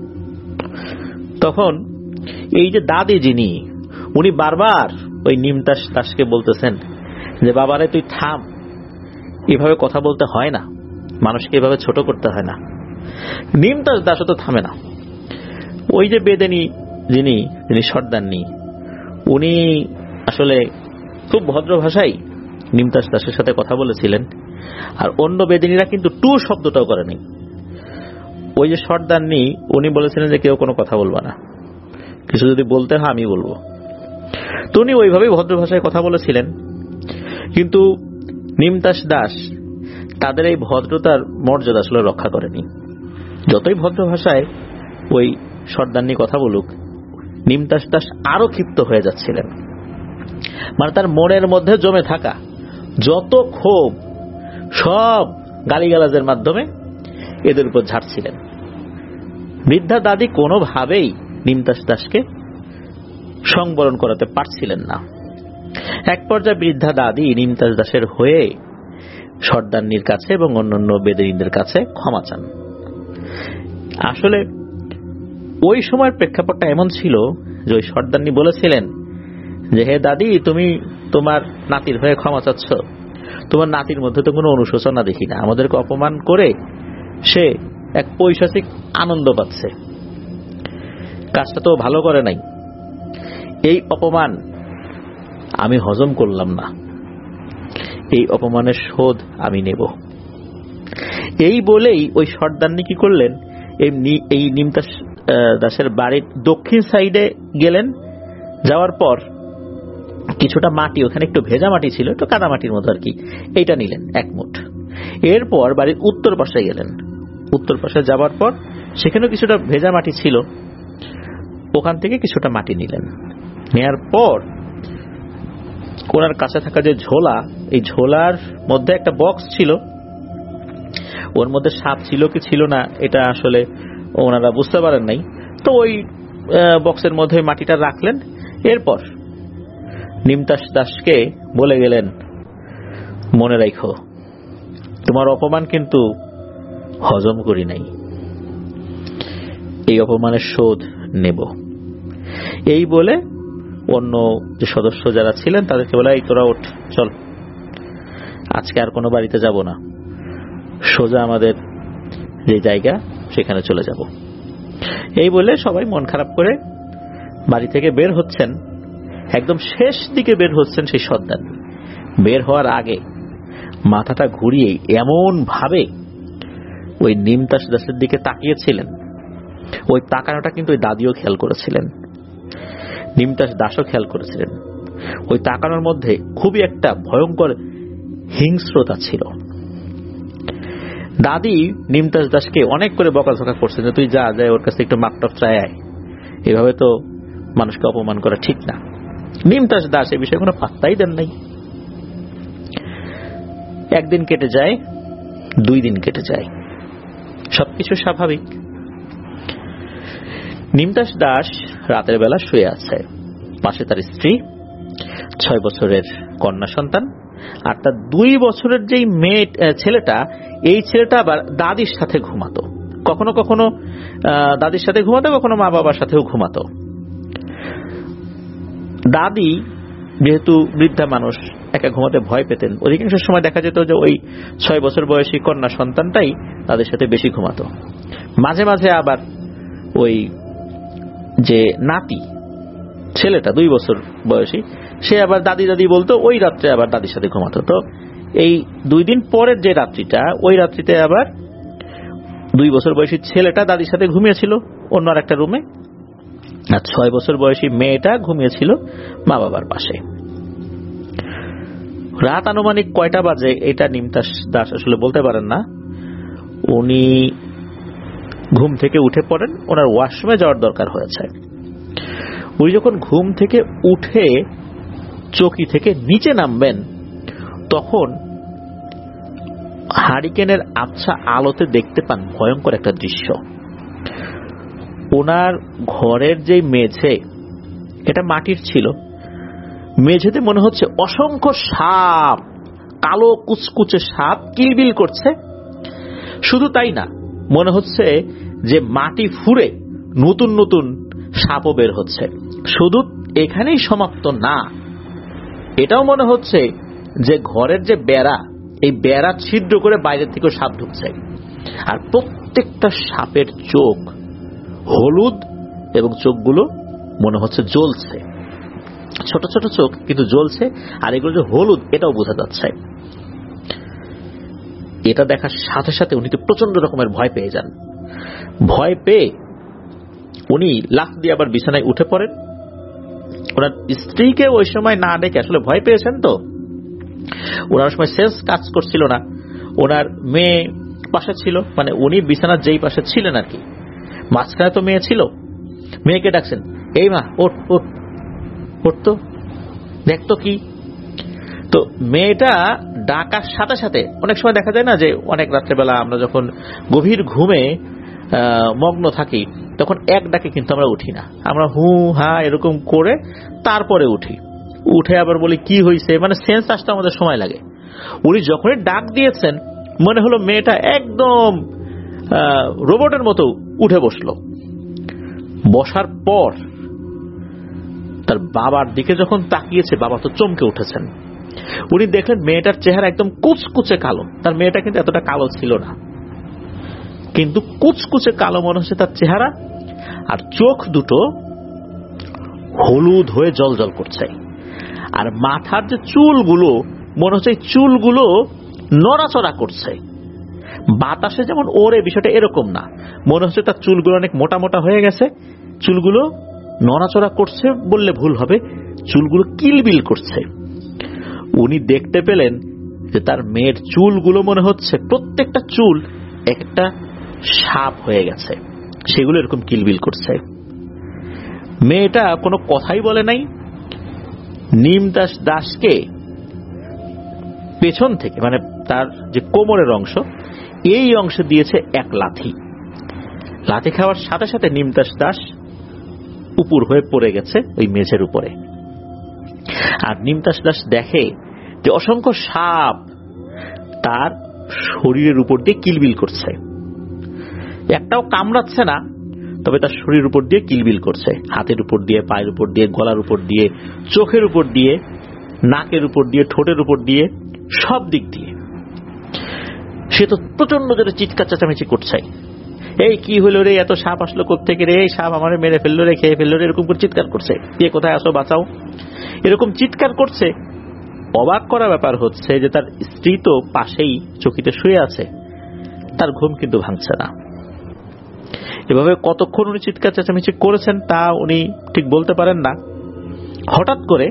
তখন এই যে দাদি যিনি, উনি বারবার ওই নিমতাস দাসকে বলতেছেন যে বাবারে তুই থাম, এভাবে কথা বলতে হয় না, মানুষকে এভাবে ছোট করতে হয় না। নিমতাস দাসও তো থামে না। ওই যে বেদেনি যিনি সর্দারনি, উনি আসলে খুব ভদ্র ভাষায় নিমতাস দাসের সাথে কথা বলেছিলেন। আর অন্য বেদিনীরা কিন্তু টু শব্দটাও করেনি। ওই যে সর্দারনি, উনি বলেছিলেন যে কেউ কোনো কথা বলবা না, কিছু যদি বলতে হয় আমি বলবো। তো উনি ওইভাবেই ভদ্র ভাষায় কথা বলেছিলেন। কিন্তু নিমতাস দাস তাদের এই ভদ্রতার মর্যাদা আসলে রক্ষা করেনি। যতই ভদ্র ভাষায় ওই সর্দারনি কথা বলুক, নিমতাস দাস আরো ক্ষিপ্ত হয়ে যাচ্ছিলেন। মানে তার মনের মধ্যে জমে থাকা যত ক্ষোভ সব গালিগালাজের মাধ্যমে এদের উপর ঝাড়ছিলেন। বৃদ্ধা দাদি কোনোভাবেই নিমতাস দাসকে সংবরণ করাতে পারছিলেন না। এক পর্যায়ে বৃদ্ধা দাদি নিমতাস দাসের হয়ে সর্দারনির কাছে এবং অন্যান্য বেদেরীদের কাছে ক্ষমা চান। আসলে ওই সময়ের প্রেক্ষাপটটা এমন ছিল যে ওই সর্দারনি বলেছিলেন যে, হে দাদি, তুমি তোমার নাতির হয়ে ক্ষমা চাচ্ছ, তোমার নাতির মধ্যে তো কোনো অনুশোচনা দেখি না, আমাদেরকে অপমান করে সে এক পৈশাচিক আনন্দ পাচ্ছে, কাজটা তো ভালো করে নাই, এই অপমান আমি হজম করলাম না, এই অপমানের শোধ আমি নেব। এই বলেই ওই সর্দারনি কি করলেন, এই নিমতাস দাসের বাড়ির দক্ষিণ সাইডে গেলেন। যাওয়ার পর কিছুটা মাটি, ওখানে একটু ভেজা মাটি ছিল, একটু কাদা মাটির মতো আর কি, এইটা নিলেন এক মুঠ। এরপর বাড়ির উত্তর পাশে গেলেন। উত্তর পাশে যাওয়ার পর সেখানেও কিছুটা ভেজা মাটি ছিল, ওখান থেকে কিছুটা মাটি নিলেন। নেয়ার পর ওনার কাছে থাকা যে ঝোলা, এই ঝোলার মধ্যে একটা বক্স ছিল, ওর মধ্যে সাপ ছিল কি ছিল না এটা আসলে ওনারা বুঝতে পারেন নাই। তো ওই বক্সের মধ্যে মাটিটা রাখলেন। এরপর নিমতাস দাসকে বলে গেলেন, মনে রাখো তোমার অপমান কিন্তু হজম করি নাই, এই অপমানের শোধ নেব। এই বলে অন্য যে সদস্য যারা ছিলেন তাদেরকে বলে, এই তোরা ওঠ, চল, আজকে আর কোনো বাড়িতে যাব না, সোজা আমাদের যে জায়গা সেখানে চলে যাব। এই বলে সবাই মন খারাপ করে বাড়ি থেকে বের হচ্ছেন। একদম শেষ দিকে বের হচ্ছেন সেই সর্দার। বের হওয়ার আগে মাথাটা ঘুরিয়ে এমন ভাবে ওই নিমতাস দাসের দিকে তাকিয়েছিলেন, ওই তাকানোটা কিন্তু ওই দাদিও খেয়াল করেছিলেন, নিমতাস দাসও খেয়াল করেছিলেন। ওই তাকানোর মধ্যে খুবই একটা ভয়ঙ্কর হিংস্রতা ছিল। দাদি নিমতাস দাসকে অনেক করে বকাঝকা করছেন যে, তুই যা যায় ওর কাছে একটু মাপটাপ চায় আয়, এভাবে তো মানুষকে অপমান করা ঠিক না। নিমতাস দাস এই বিষয়ে কোনো পাত্তাই দেন নাই। একদিন কেটে যায়, 2 দিন কেটে যায়, সবকিছু স্বাভাবিক। নিমতাস দাস রাতের বেলা শুয়ে আছে, পাশে তার স্ত্রী, 6 বছরের কন্যা সন্তান, আর তার 2 বছরের যেই মেয়ে ছেলেটা, এই ছেলেটা আবার দাদির সাথে ঘুমাতো। কখনো কখনো দাদির সাথে ঘুমাতো, কখনো মা বাবার সাথেও ঘুমাতো। দাদি যেহেতু বৃদ্ধা মানুষ, একা ঘুমাতে ভয় পেতেন, অধিকাংশ সময় দেখা যেত যে ওই 6 বছর বয়সী কন্যা সন্তানটাই তাদের সাথে বেশি ঘুমাতো। মাঝে মাঝে আবার ওই যে নাতি ছেলেটা 2 বছর বয়সী, সে আবার দাদি দাদি বলতো, ওই রাত্রে আবার দাদির সাথে ঘুমাতো। তো এই 2 দিন পরের যে রাত্রিটা, ওই রাত্রিতে আবার 2 বছর বয়সী ছেলেটা দাদির সাথে ঘুমিয়েছিল অন্য আর একটা রুমে, আর 6 বছর বয়সী মেয়েটা ঘুমিয়েছিল মা বাবার পাশে। রাত আনুমানিক কয়টা বাজে এটা নিমতাস দাস আসলে বলতে পারেন না। উনি ঘুম থেকে উঠে পড়েন, ওনার ওয়াশরুমে যাওয়ার দরকার হয়েছে। উনি যখন ঘুম থেকে উঠে চৌকি থেকে নিচে নামবেন, তখন হারিকেনের আবছা আলোতে দেখতে পান ভয়ঙ্কর একটা দৃশ্য। ওনার ঘরের যে মেঝে, এটা মাটির ছিল, মেঝেতে মনে হচ্ছে অসংখ্য সাপ, কালো কুচকুচে সাপ কিলবিল করছে। শুধু তাই না, মনে হচ্ছে যে মাটি ফুঁড়ে নতুন নতুন সাপও বের হচ্ছে। শুধু এখানেই সমাপ্ত না, এটাও মনে হচ্ছে যে ঘরের যে বেড়া, এই বেড়া ছিদ্র করে বাইরে থেকে সাপ ঢুকছে, আর প্রত্যেকটা সাপের চোখ হলুদ এবং চোখগুলো মনে হচ্ছে জ্বলছে। ছোট ছোট চোখ কিন্তু জ্বলছে, আর এগুলো যে হলুদ এটাও বোঝা যাচ্ছে। এটা দেখার সাথে সাথে উনি তো প্রচন্ড রকমের ভয় পেয়ে যান। ভয় পেয়ে উনি লাফ দিয়ে আবার বিছানায় উঠে পড়েন। ওনার স্ত্রীকে ওই সময় না ডেকে, আসলে ভয় পেয়েছেন তো, ওনার সময় সেন্স কাজ করছিল না। ওনার মেয়ে পাশে ছিল, মানে উনি বিছানার যেই পাশে ছিলেন আর কি, মাঝখানে তো মেয়ে ছিল। মেয়েকে ডাকছেন, এই মা ওঠ ওঠ ওঠ তো, দেখতো কি। তো মেয়েটা ডাকার সাথে সাথে, অনেক সময় দেখা যায় না যে অনেক রাত্রেবেলা আমরা যখন গভীর ঘুমে মগ্ন থাকি তখন এক ডাকে কিন্তু আমরা উঠি না, আমরা হু হা এরকম করে তারপরে উঠি, উঠে আবার বলি কি হয়েছে, মানে সেন্স আসতে আমাদের সময় লাগে। উনি যখনই ডাক দিয়েছেন মনে হলো মেয়েটা একদম রোবটের মতো উঠে বসলো। বসার পর তার বাবার দিকে যখন তাকিয়েছে, বাবা তো চমকে উঠেছেন। উনি দেখলেন মেয়েটার চেহারা একদম কুচকুচে কালো। তার মেয়েটা কিন্তু এতটা কালো ছিল না, কিন্তু কুচকুচে কালো মনে হচ্ছে তার চেহারা, আর চোখ দুটো হলুদ হয়ে জ্বলজ্বল করছে। আর মাথার যে চুলগুলো মনে হচ্ছে চুলগুলো নড়াচড়া করছে, বাতাসে যেমন ওরে, বিষয়টা এরকম না, মনে হচ্ছে তার চুলগুলো অনেক মোটা মোটা হয়ে গেছে, চুলগুলো নড়াচড়া করছে বললে ভুল হবে, চুলগুলো কিলবিল করছে। উনি দেখতে পেলেন যে তার মেয়ের চুলগুলো মনে হচ্ছে প্রত্যেকটা চুল একটা সাপ হয়ে গেছে, সেগুলো এরকম কিলবিল করছে। মেয়েটা কোনো কথাই বলে নাই, নিমদাস দাসকে পেছন থেকে, মানে তার যে কোমরের অংশ, এই অংশে দিয়েছে এক লাথি। লাথি খাওয়ার সাথে সাথে নিমদাস দাস উপর হয়ে পড়ে গেছে ওই মেঝের উপরে। আর নিমদাস দাস দেখে যে অসংখ্য সাপ তার শরীরের উপর দিয়ে কিলবিল করছে, একটাও কামড়াচ্ছে না, তবে তার শরীরের উপর দিয়ে কিলবিল করছে, হাতের উপর দিয়ে, পায়ের উপর দিয়ে, গলার উপর দিয়ে, চোখের উপর দিয়ে, নাকের উপর দিয়ে, ঠোঁটের উপর দিয়ে, সব দিক দিয়ে। সে তো প্রচন্ড জোরে চিৎকার চেঁচামেচি করছে, এই কি হলো রে, এত সাপ আসলো কোত্থেকে রে, এই সাপ আমারে মেরে ফেললো রে, খেয়ে ফেললো রে, এরকম করে চিৎকার করছে, কে কোথায় আসো বাঁচাও, এরকম চিৎকার করছে। অবাক করা ব্যাপার হচ্ছে যে তার স্ত্রী তো পাশেই চকিতে শুয়ে আছে, তার ঘুম কিন্তু ভাঙছে না। এভাবে কতক্ষণ উনি চিৎকার চেঁচামেচি করেছেন তা উনি ঠিক বলতে পারেন না। হঠাৎ করে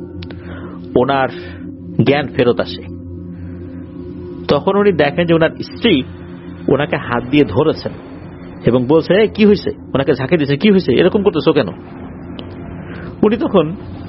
ওনার জ্ঞান ফেরত আসে। তখন উনি দেখেন যে ওনার স্ত্রী ওনাকে হাত দিয়ে ধরেছেন এবং বলছে, কি হয়েছে, ওনাকে ঝাঁকে দিয়েছে, কি হয়েছে, এরকম করতেছো কেন। উনি তখন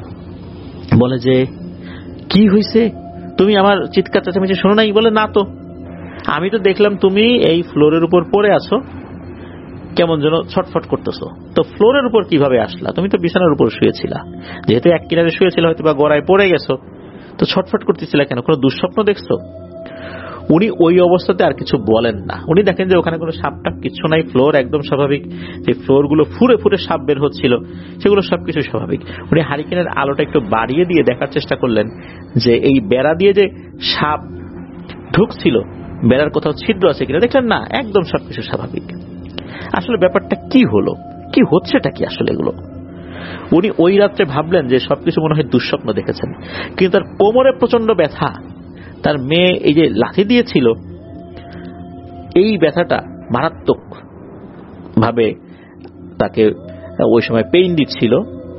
বলে যে কি হয়েছে, তুমি আমার চিৎকার চেঁচামেচি শোনো নাই? বলে না তো, আমি তো দেখলাম তুমি এই ফ্লোরের উপর পড়ে আছো, কেমন যেন ছটফট করতেছো, তো ফ্লোরের উপর কিভাবে আসলা, তুমি তো বিছানার উপর শুয়েছিলা, যেহেতু এক কিনারে শুয়েছিল হয়তো বা গড়ায় পড়ে গেছো, তো ছটফট করতেছিলা কেন, কোনো দুঃস্বপ্ন দেখছো? উনি ওই অবস্থাতে আর কিছু বলেন না। উনি দেখেন যে ওখানে কোনো সাপটা কিছু নাই, ফ্লোর একদম স্বাভাবিক, যে ফ্লোর গুলো ফুরে ফুরে সাপ বের হচ্ছিল সেগুলো সবকিছু স্বাভাবিক। উনি হারিকেনের আলোটা একটু বাড়িয়ে দিয়ে দেখার চেষ্টা করলেন যে এই বেড়া দিয়ে যে সাপ ঢুকছিল বেড়ার কোথাও ছিদ্র আছে কিনা, দেখলেন না, একদম সবকিছু স্বাভাবিক। আসলে ব্যাপারটা কি হলো, কি হচ্ছেটা কি আসলে এগুলো। উনি ওই রাত্রে ভাবলেন যে সবকিছু মনে হয় দুঃস্বপ্ন দেখেছেন, কিন্তু তার কোমরে প্রচন্ড ব্যথা, তার মেয়ে এই যে লাথি দিয়েছিল এই ব্যথাটা মারাত্মক ভাবে তাকে ওই সময় পেইন দিচ্ছিল।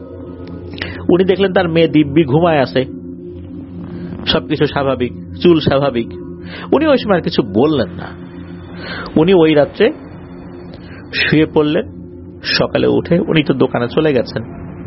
উনি দেখলেন তার মেয়ে দিব্যি ঘুমায় আছে, সবকিছু স্বাভাবিক, চুল স্বাভাবিক। উনি ওই সময় আর কিছু বললেন না। উনি ওই রাত্রে শুয়ে পড়লেন। সকালে উঠে উনি তো দোকানে চলে গেছেন।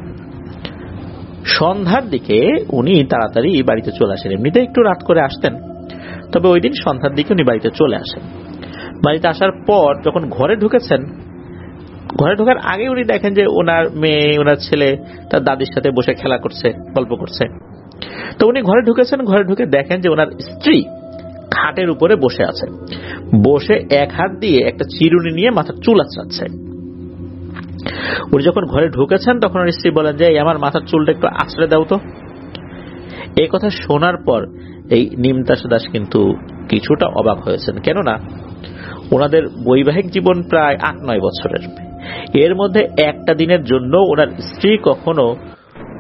সন্ধ্যার দিকে উনি তাড়াতাড়ি বাড়িতে চলে আসেন। এমনিতে একটু রাত করে আসতেন, তবে ওই দিন সন্ধ্যার দিকে উনি বাড়িতে চলে আসেন। বাড়িতে আসার পর যখন ঘরে ঢুকেছেন, ঘরে ঢোকার আগে উনি দেখেন যে ওনার মেয়ে, ওনার ছেলে তার দাদির সাথে বসে খেলা করছে, গল্প করছে। তো উনি ঘরে ঢুকেছেন, ঘরে ঢুকে দেখেন যে ওনার স্ত্রী খাটের উপরে বসে আছে, বসে এক হাত দিয়ে একটা চিরুনি নিয়ে মাথার চুল আঁচড়াচ্ছে। উনি যখন ঘরে ঢুকেছেন তখন ওনার স্ত্রী বলেন যে আমার মাথার চুলটা একটু আঁচড়ে দাও তো। এই কথা শোনার পর এই নিমদাস দাস কিন্তু কিছুটা অবাক হয়েছেন, কেননা ওনাদের বৈবাহিক জীবন প্রায় 8-9 বছরের। এর মধ্যে একটা দিনের জন্য ওনার স্ত্রী কখনো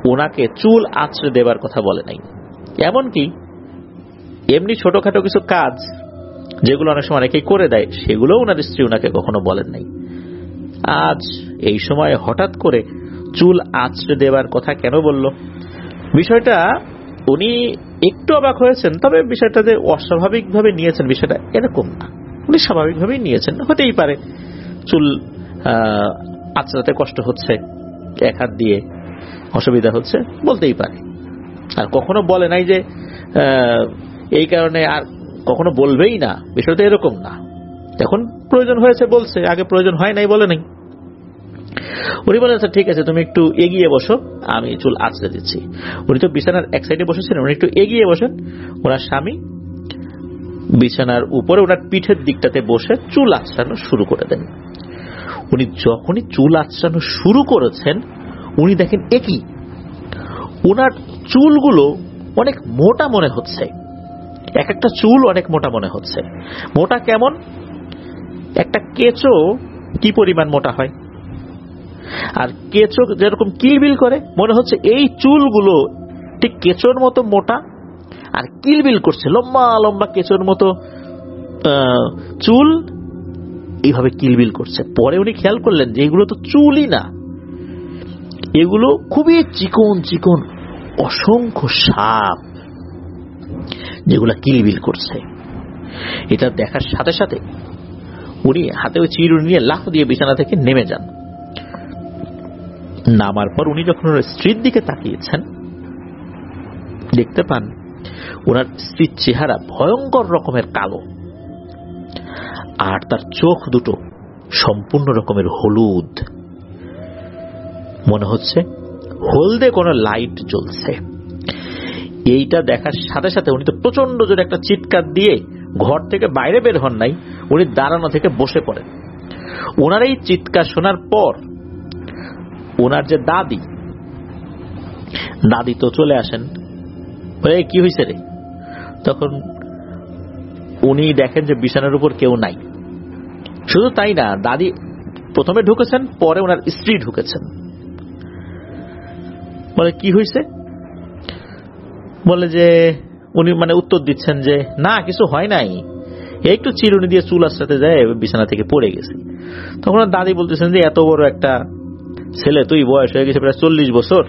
ওনাকে চুল আঁচড়ে দেবার কথা বলে নাই। এমনকি এমনি ছোটখাটো কিছু কাজ যেগুলো অনেক সময় অনেকেই করে দেয়, সেগুলো ওনার স্ত্রী ওনাকে কখনো বলেন নাই। আজ এই সময় হঠাৎ করে চুল আঁচড়ে দেবার কথা কেন বলল? বিষয়টা উনি একটু অবাক হয়েছেন, তবে বিষয়টা যে অস্বাভাবিকভাবে নিয়েছেন বিষয়টা এরকম না, উনি স্বাভাবিকভাবেই নিয়েছেন। হতেই পারে চুল আঁচড়াতে কষ্ট হচ্ছে, এক হাত দিয়ে অসুবিধা হচ্ছে, বলতেই পারে। আর কখনো বলে নাই যে এই কারণে, আর কখনো বলবেই না, বিষয়টা এরকম না। এখন প্রয়োজন হয়েছে বলছে, আগে প্রয়োজন হয় নাই বলে নাই। উনি বলেন আচ্ছা ঠিক আছে, তুমি একটু এগিয়ে বসো, আমি চুল আঁচড়ে দিচ্ছি। উনি তো বিছানার এক সাইডে বসেছিলেন, উনি একটু এগিয়ে বসেন। ওনার স্বামী বিছানার উপরে ওনার পিঠের দিকটাতে বসে চুল আঁচড়ানো শুরু করে দেন। উনি যখনই চুল আঁচড়ানো শুরু করেছেন, উনি দেখেন একই ওনার চুলগুলো অনেক মোটা মনে হচ্ছে, এক একটা চুল অনেক মোটা মনে হচ্ছে। মোটা কেমন? একটা কেঁচো কি পরিমাণ মোটা হয়, আর কেঁচো যেরকম কিলবিল করে, মনে হচ্ছে এই চুলগুলো ঠিক কেঁচোর মতো মোটা আর কিলবিল করছে, লম্বা লম্বা কেঁচোর মতো চুল এইভাবে কিলবিল করছে। পরে উনি খেয়াল করলেন যে এগুলো তো চুলই না, এগুলো খুবই চিকন চিকন অসংখ্য সাপ যেগুলা কিলবিল করছে। এটা দেখার সাথে সাথে উনি হাতে ওই চিরুনি নিয়ে লাফ দিয়ে বিছানা থেকে নেমে যান। নামার পর উনি যখন ওনার স্ত্রীর দিকে তাকিয়েছেন, দেখতে পান ওনার স্ত্রীর চেহারা ভয়ঙ্কর রকমের কালো, আর তার চোখ দুটো সম্পূর্ণ রকমের হলুদ, মনে হচ্ছে হলদে কোনো লাইট জ্বলছে। এইটা দেখার সাথে সাথে উনি তো প্রচন্ড জোরে একটা চিৎকার দিয়ে ঘর থেকে বাইরে বের হন নাই, উনি দাঁড়ানো থেকে বসে পড়েন। ওনার এই চিৎকার শোনার পর ওনার যে দাদি তো চলে আসেন, বলে কি হয়েছে রে? তখন উনি দেখেন যে বিছানার উপর কেউ নাই। শুধু তাই না, দাদি প্রথমে ঢুকেছেন, পরে ওনার স্ত্রী ঢুকেছেন। বলে কি হয়েছে? বলে যে উনি মানে উত্তর দিচ্ছেন যে না কিছু হয় নাই, একটু চিরুনি দিয়ে চুল আঁচড়াতে যায় বিছানা থেকে পড়ে গেছে। তখন দাদি বলতেছেন যে এত বড় একটা ছেলে, তুই বয়স হয়ে গেছে প্রায় 40 বছর,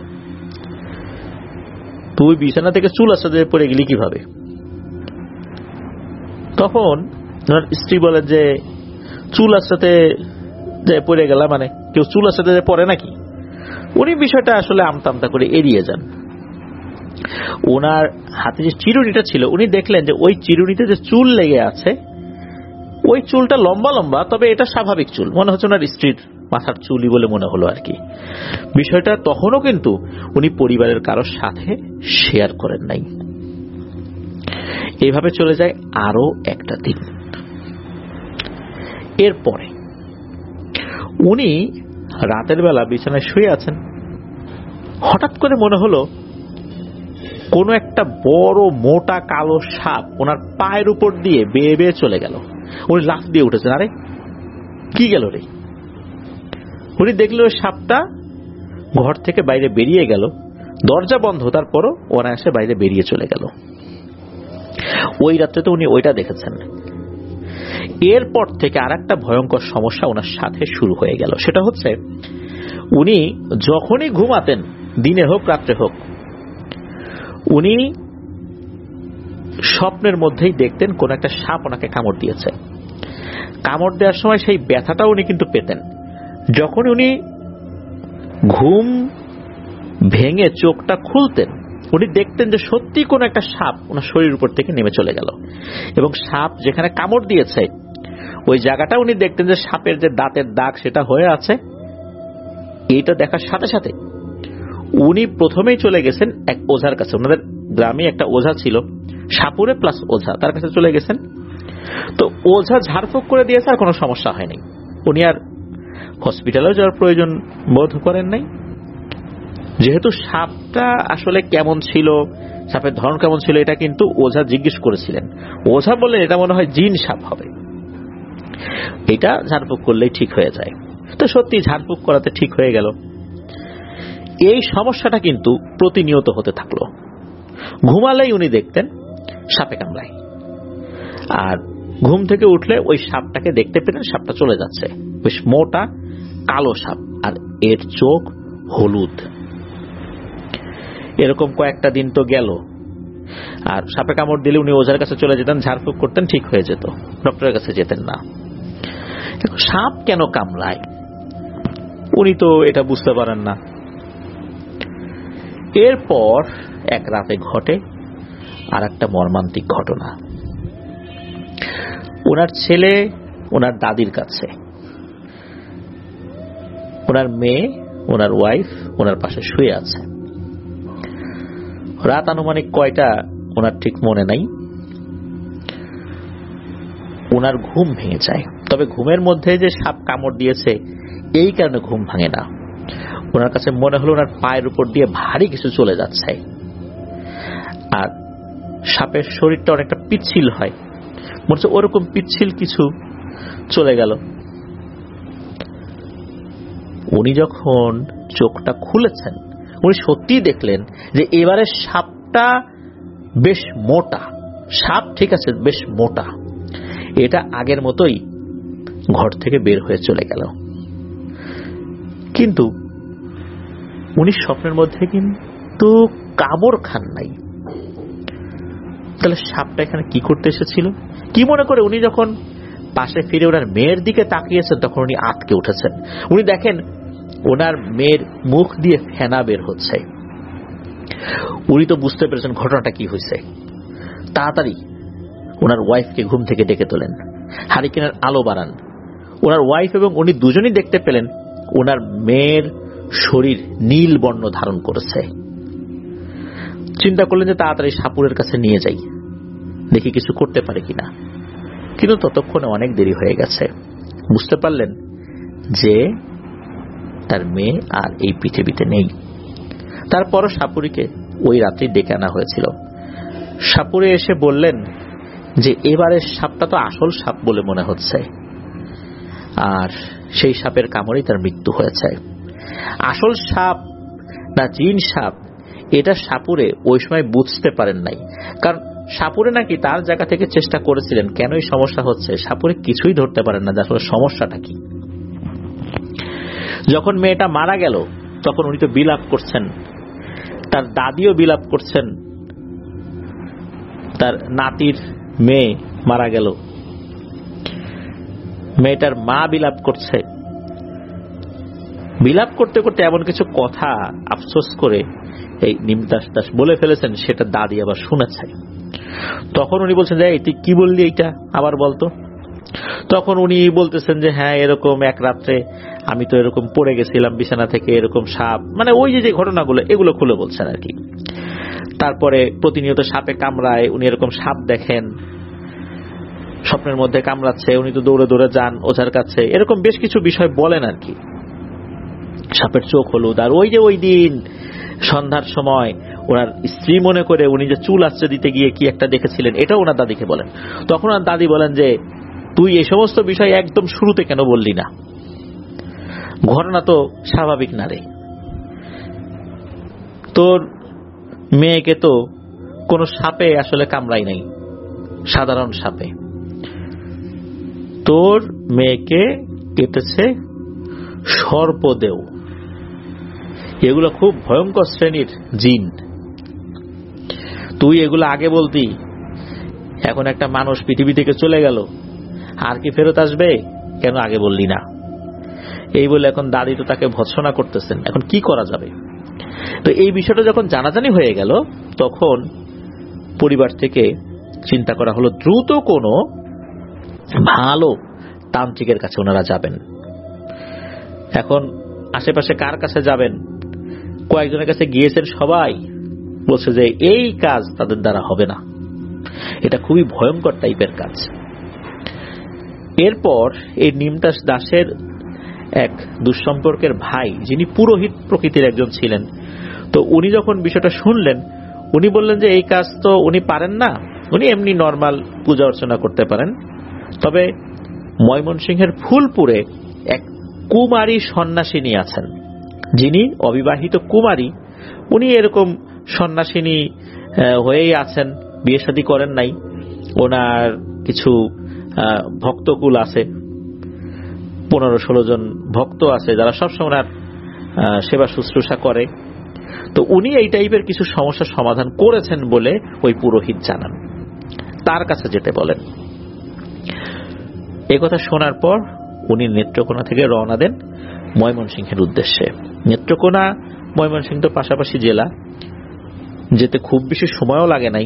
তুই বিছানা থেকে চুল আঁচড়াতে পড়ে গেলি কিভাবে? তখন ওনার স্ত্রী বলে যে চুল আঁচড়াতে পড়ে গেলাম, মানে কেউ চুল আঁচড়াতে পড়ে নাকি? উনি বিষয়টা আসলে আমতা করে এড়িয়ে যান। ওনার হাতে যে চিরুনিটা ছিল, উনি দেখলেন যে ওই চিরুনিতে যে চুল লেগে আছে, ওই চুলটা লম্বা লম্বা, তবে এটা স্বাভাবিক চুল, মনে হচ্ছে ওনার স্ত্রীর মাথার চুলই বলে মনে হলো আর কি। বিষয়টা তখনও কিন্তু উনি পরিবারের কারোর সাথে শেয়ার করেন নাই। এইভাবে চলে যায় আরো একটা দিন। এরপরে উনি রাতের বেলা বিছানায় শুয়ে আছেন, হঠাৎ করে মনে হলো কোন একটা বড় মোটা কালো সাপ ওনার পায়ের উপর দিয়ে বেয়ে বেয়ে চলে গেল। উনি লাফ দিয়ে উঠেছেন, আরে কি গেল রে? উনি দেখলেন ওই সাপটা ঘর থেকে বাইরে বেরিয়ে গেল, দরজা বন্ধ, তারপরও অনায়াসে বাইরে বেরিয়ে চলে গেল। ওই রাত্রে তো উনি ওইটা দেখেছেন। এরপর থেকে আর একটা ভয়ঙ্কর সমস্যা ওনার সাথে শুরু হয়ে গেল। সেটা হচ্ছে উনি যখনই ঘুমাতেন, দিনে হোক রাত্রে হোক, উনি স্বপ্নের মধ্যেই দেখতেন কোন একটা সাপ ওনাকে কামড় দিয়েছে। কামড় দেওয়ার সময় সেই ব্যথাটা উনি কিন্তু পেতেন। যখন উনি ঘুম ভেঙে চোখটা খুলতেন, উনি দেখতেন যে সত্যি কোন একটা সাপ ওনার শরীরের উপর থেকে নেমে চলে গেল, এবং সাপ যেখানে কামড় দিয়েছে ওই জায়গাটা উনি দেখতেন যে সাপের যে দাঁতের দাগ সেটা হয়ে আছে। এইটা দেখার সাথে সাথে উনি প্রথমেই চলে গেছেন এক ওঝার কাছে। ওনাদের গ্রামে একটা ওঝা ছিল, সাপুরে প্লাস ওঝা, তার কাছে চলে গেছেন। তো ওঝা ঝাড়ফুঁক করে দিয়েছে, আর কোনো সমস্যা হয়নি। উনি আর হসপিটালেও যাওয়ার প্রয়োজন বোধ করেন নাই। যেহেতু সাপটা আসলে কেমন ছিল, সাপের ধরন কেমন ছিল, এটা কিন্তু ওঝা জিজ্ঞেস করেছিলেন। ওঝা বললেন এটা মনে হয় জিন সাপ হবে, এটা ঝাড়ফুঁক করলেই ঠিক হয়ে যায়। তো সত্যি ঝাড়ফুঁক করাতে ঠিক হয়ে গেল। এই সমস্যাটা কিন্তু প্রতিনিয়ত হতে থাকলো। ঘুমালেই উনি দেখতেন সাপে কামড়ায়, আর ঘুম থেকে উঠলে ওই সাপটাকে দেখতে পেতেন, সাপটা চলে যাচ্ছে, বেশ মোটা কালো সাপ, আর এর চোখ হলুদ। এরকম কয়েকটা দিন তো গেল, আর সাপে কামড় দিলে উনি ওঝার কাছে চলে যেতেন, ঝাড়ফুঁক করতেন, ঠিক হয়ে যেত, ডক্টরের কাছে যেতেন না। সাপ কেন কামড়ায় উনি তো এটা বুঝতে পারেন না। এরপর এক রাতে ঘটে আর একটা মর্মান্তিক ঘটনা। ওনার ছেলে ওনার দাদির কাছে, ওনার মেয়ে, ওনার ওয়াইফ ওনার পাশে শুয়ে আছে। রাত আনুমানিক কয়টা ওনার ঠিক মনে নাই। ওনার ঘুম ভেঙে যায়, তবে ঘুমের মধ্যে যে সাপ কামড় দিয়েছে এই কারণে ঘুম ভাঙে না। ওনার কাছে মনে হলো ওনার পায়ের উপর দিয়ে ভারী কিছু চলে যাচ্ছে, আর সাপের শরীরটা অনেকটা পিচ্ছিল হয়, মনে হচ্ছে ওরকম পিচ্ছিল কিছু চলে গেল। উনি যখন চোখটা খুলেছেন উনি সত্যিই দেখলেন যে এবারে সাপটা বেশ মোটা। সাপ ঠিক আছে, বেশ মোটা, এটা আগের মতোই ঘর থেকে বের হয়ে চলে গেল। কিন্তু উনি স্বপ্নের মধ্যে কিন্তু কামড় খান নাই। তাহলে সাপটা এখানে কি করতে এসেছিল? কি মনে করে উনি যখন পাশে ফিরে ওনার মেয়ের দিকে তাকিয়েছেন তখন উনি আটকে উঠেছেন। উনি দেখেন ওনার মেয়ের মুখ দিয়ে ফেনা বের হচ্ছে। উনি তো বুঝতে পেরেছেন ঘটনাটা কি হয়েছে। তাড়াতাড়ি ওনার ওয়াইফকে ঘুম থেকে ডেকে তোলেন, হারিকেনের আলো বাড়ান। ওনার ওয়াইফ এবং উনি দুজনই দেখতে পেলেন ওনার মেয়ের শরীর নীল বর্ণ ধারণ করেছে। চিন্তা করলেন যে তাড়াতাড়ি সাপুরের কাছে নিয়ে যাই, দেখি কিছু করতে পারে কিনা। কিন্তু ততক্ষণে অনেক দেরি হয়ে গেছে। বুঝতে পারলেন যে তার মেয়ে আর এই পৃথিবীতে নেই। তারপরও সাপুরিকে ওই রাত্রি ডেকে আনা হয়েছিল। সাপুরে এসে বললেন যে এবারের সাপটা তো আসল সাপ বলে মনে হচ্ছে, আর সেই সাপের কামড়েই তার মৃত্যু হয়েছে। আসল সাপ না জিন সাপ এটা সাপুরে ওই সময় বুঝতে পারেন নাই, কারণ সাপুরে নাকি তার জায়গা থেকে চেষ্টা করেছিলেন কেন এই সমস্যা হচ্ছে, সাপুরে কিছুই ধরতে পারেন না যে আসলে সমস্যাটা কি। যখন মেয়েটা মারা গেল তখন উনি তো বিলাপ করছেন, তার দাদিও বিলাপ করছেন, তার নাতির মেয়ে মারা গেল, মেয়েটার মা বিলাপ করছে। বিলাপ করতে করতে এমন কিছু কথা আফসোস করে এই নিমদাস দাস বলে ফেলেছেন, সেটা দাদি আবার শুনেছে। তখন উনি বলছেন যে তুই কি বললি এইটা আবার বলতো। তখন উনি বলতেছেন যে হ্যাঁ এরকম এক রাত্রে আমি তো এরকম পড়ে গেছিলাম বিছানা থেকে, এরকম সাপ, মানে ওই যে ঘটনাগুলো এগুলো খুলে বলছেন আর কি। তারপরে প্রতিনিয়ত সাপে কামড়ায়, উনি এরকম সাপ দেখেন, স্বপ্নের মধ্যে কামড়াচ্ছে, উনি তো দৌড়ে দৌড়ে যান ওঝার কাছে, এরকম বেশ কিছু বিষয় বলেন আর কি। সাপের চোখ হলুদ, আর ওই যে ওই দিন সন্ধ্যার সময় ওনার স্ত্রী মনে করে উনি যে চুল আঁচড়ে দিতে গিয়ে কি একটা দেখেছিলেন এটাও ওনার দাদিকে বলেন। তখন ওনার দাদি বলেন যে তুই এই সমস্ত বিষয় একদম শুরুতে কেন বললি না, ঘটনা তো স্বাভাবিক না রে, তোর মেয়েকে তো কোনো সাপে আসলে কামড়াই নাই, সাধারণ সাপে, তোর মেয়েকে কেটেছে সর্পদেও, এগুলো খুব ভয়ঙ্কর শ্রেণীর জিন, তুই এগুলো আগে বলতি, এখন একটা মানুষ পৃথিবী থেকে চলে গেল আর কি ফেরত আসবে, কেন আগে বললি না। এই বলে এখন দাদি তো তাকে ভৎসনা করতেছেন, এখন কি করা যাবে। তো এই বিষয়টা যখন জানাজানি হয়ে গেল তখন পরিবার থেকে চিন্তা করা হলো দ্রুত কোনো ভালো তান্ত্রিকের কাছে ওনারা যাবেন। এখন আশেপাশে কার কাছে যাবেন, কয়েকজনের কাছে গিয়েছেন, সবাই বলছে যে এই কাজ তাদের দ্বারা হবে না, এটা খুবই ভয়ঙ্কর টাইপের কাজ। এরপর এই নিমদাস দাসের এক দুঃসম্পর্কের ভাই যিনি পুরোহিত প্রকৃতির একজন ছিলেন, তো উনি যখন বিষয়টা শুনলেন উনি বললেন যে এই কাজ তো উনি পারেন না, উনি এমনি নর্মাল পূজা অর্চনা করতে পারেন, তবে ময়মনসিংহের ফুলপুরে এক কুমারী সন্ন্যাসিনী আছেন, যিনি অবিবাহিত কুমারী, উনি এরকম সন্ন্যাসিনী হয়েই আছেন, বিয়ে শাদী করেন নাই। ওনার কিছু ভক্তকুল আছে, 15-16 জন ভক্ত আছে যারা সবসময় ওনার সেবা শুশ্রূষা করে। তো উনি এই টাইপের কিছু সমস্যার সমাধান করেছেন বলে ওই পুরোহিত জানান, তার কাছে যেতে বলেন। একথা শোনার পর উনি নেত্রকোনা থেকে রওনা দেন ময়মনসিংহের উদ্দেশ্যে। নেত্রকোনা ময়মনসিংহ তো পাশাপাশি জেলা, যেতে খুব বেশি সময়ও লাগে নাই।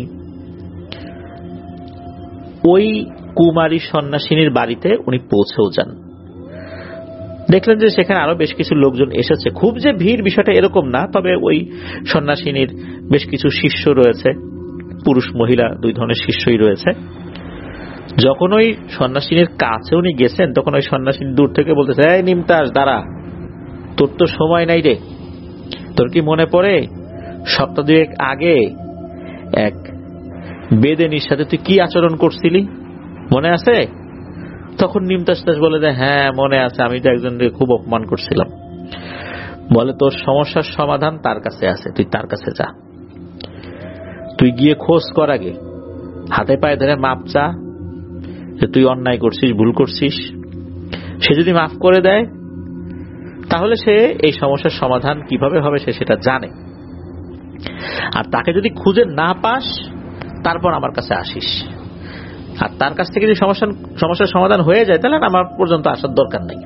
ওই কুমারী সন্ন্যাসিনীর বাড়িতে উনি পৌঁছেও যান। দেখলেন যে সেখানে আরো বেশ কিছু লোকজন এসেছে, খুব যে ভিড় বিষয়টা এরকম না, তবে ওই সন্ন্যাসিনীর বেশ কিছু শিষ্য রয়েছে, পুরুষ মহিলা 2 ধরনের শিষ্যই রয়েছে। যখন ওই সন্ন্যাসিনীর কাছে উনি গেছেন, তখন ওই সন্ন্যাসিনী দূর থেকে বলতেছে, এই নিমতাস, দাঁড়া, তোর তো সময় নাই রে। তোর কি মনে পড়ে 2 সপ্তাহ আগে এক বেদেনীর সাথে তুই কি আচরণ করছিলি, মনে আছে? তখন নিমতাস দাস বলে যে হ্যাঁ মনে আছে, আমি তো একজনকে খুব অপমান করছিলাম। বলে তোর সমস্যার সমাধান তার কাছে আছে, তুই তার কাছে যা। তুই গিয়ে খোঁজ কর, আগে হাতে পায়ে ধরে মাপ চা যে তুই অন্যায় করছিস, ভুল করছিস। সে যদি মাফ করে দেয় তাহলে সে এই সমস্যার সমাধান কিভাবে হবে সে সেটা জানে। আর তাকে যদি খুঁজে না পাস তারপর আমার কাছে আসিস, আর তার কাছ থেকে যদি সমস্যার সমাধান হয়ে যায় তাহলে আমার পর্যন্ত আসার দরকার নাই।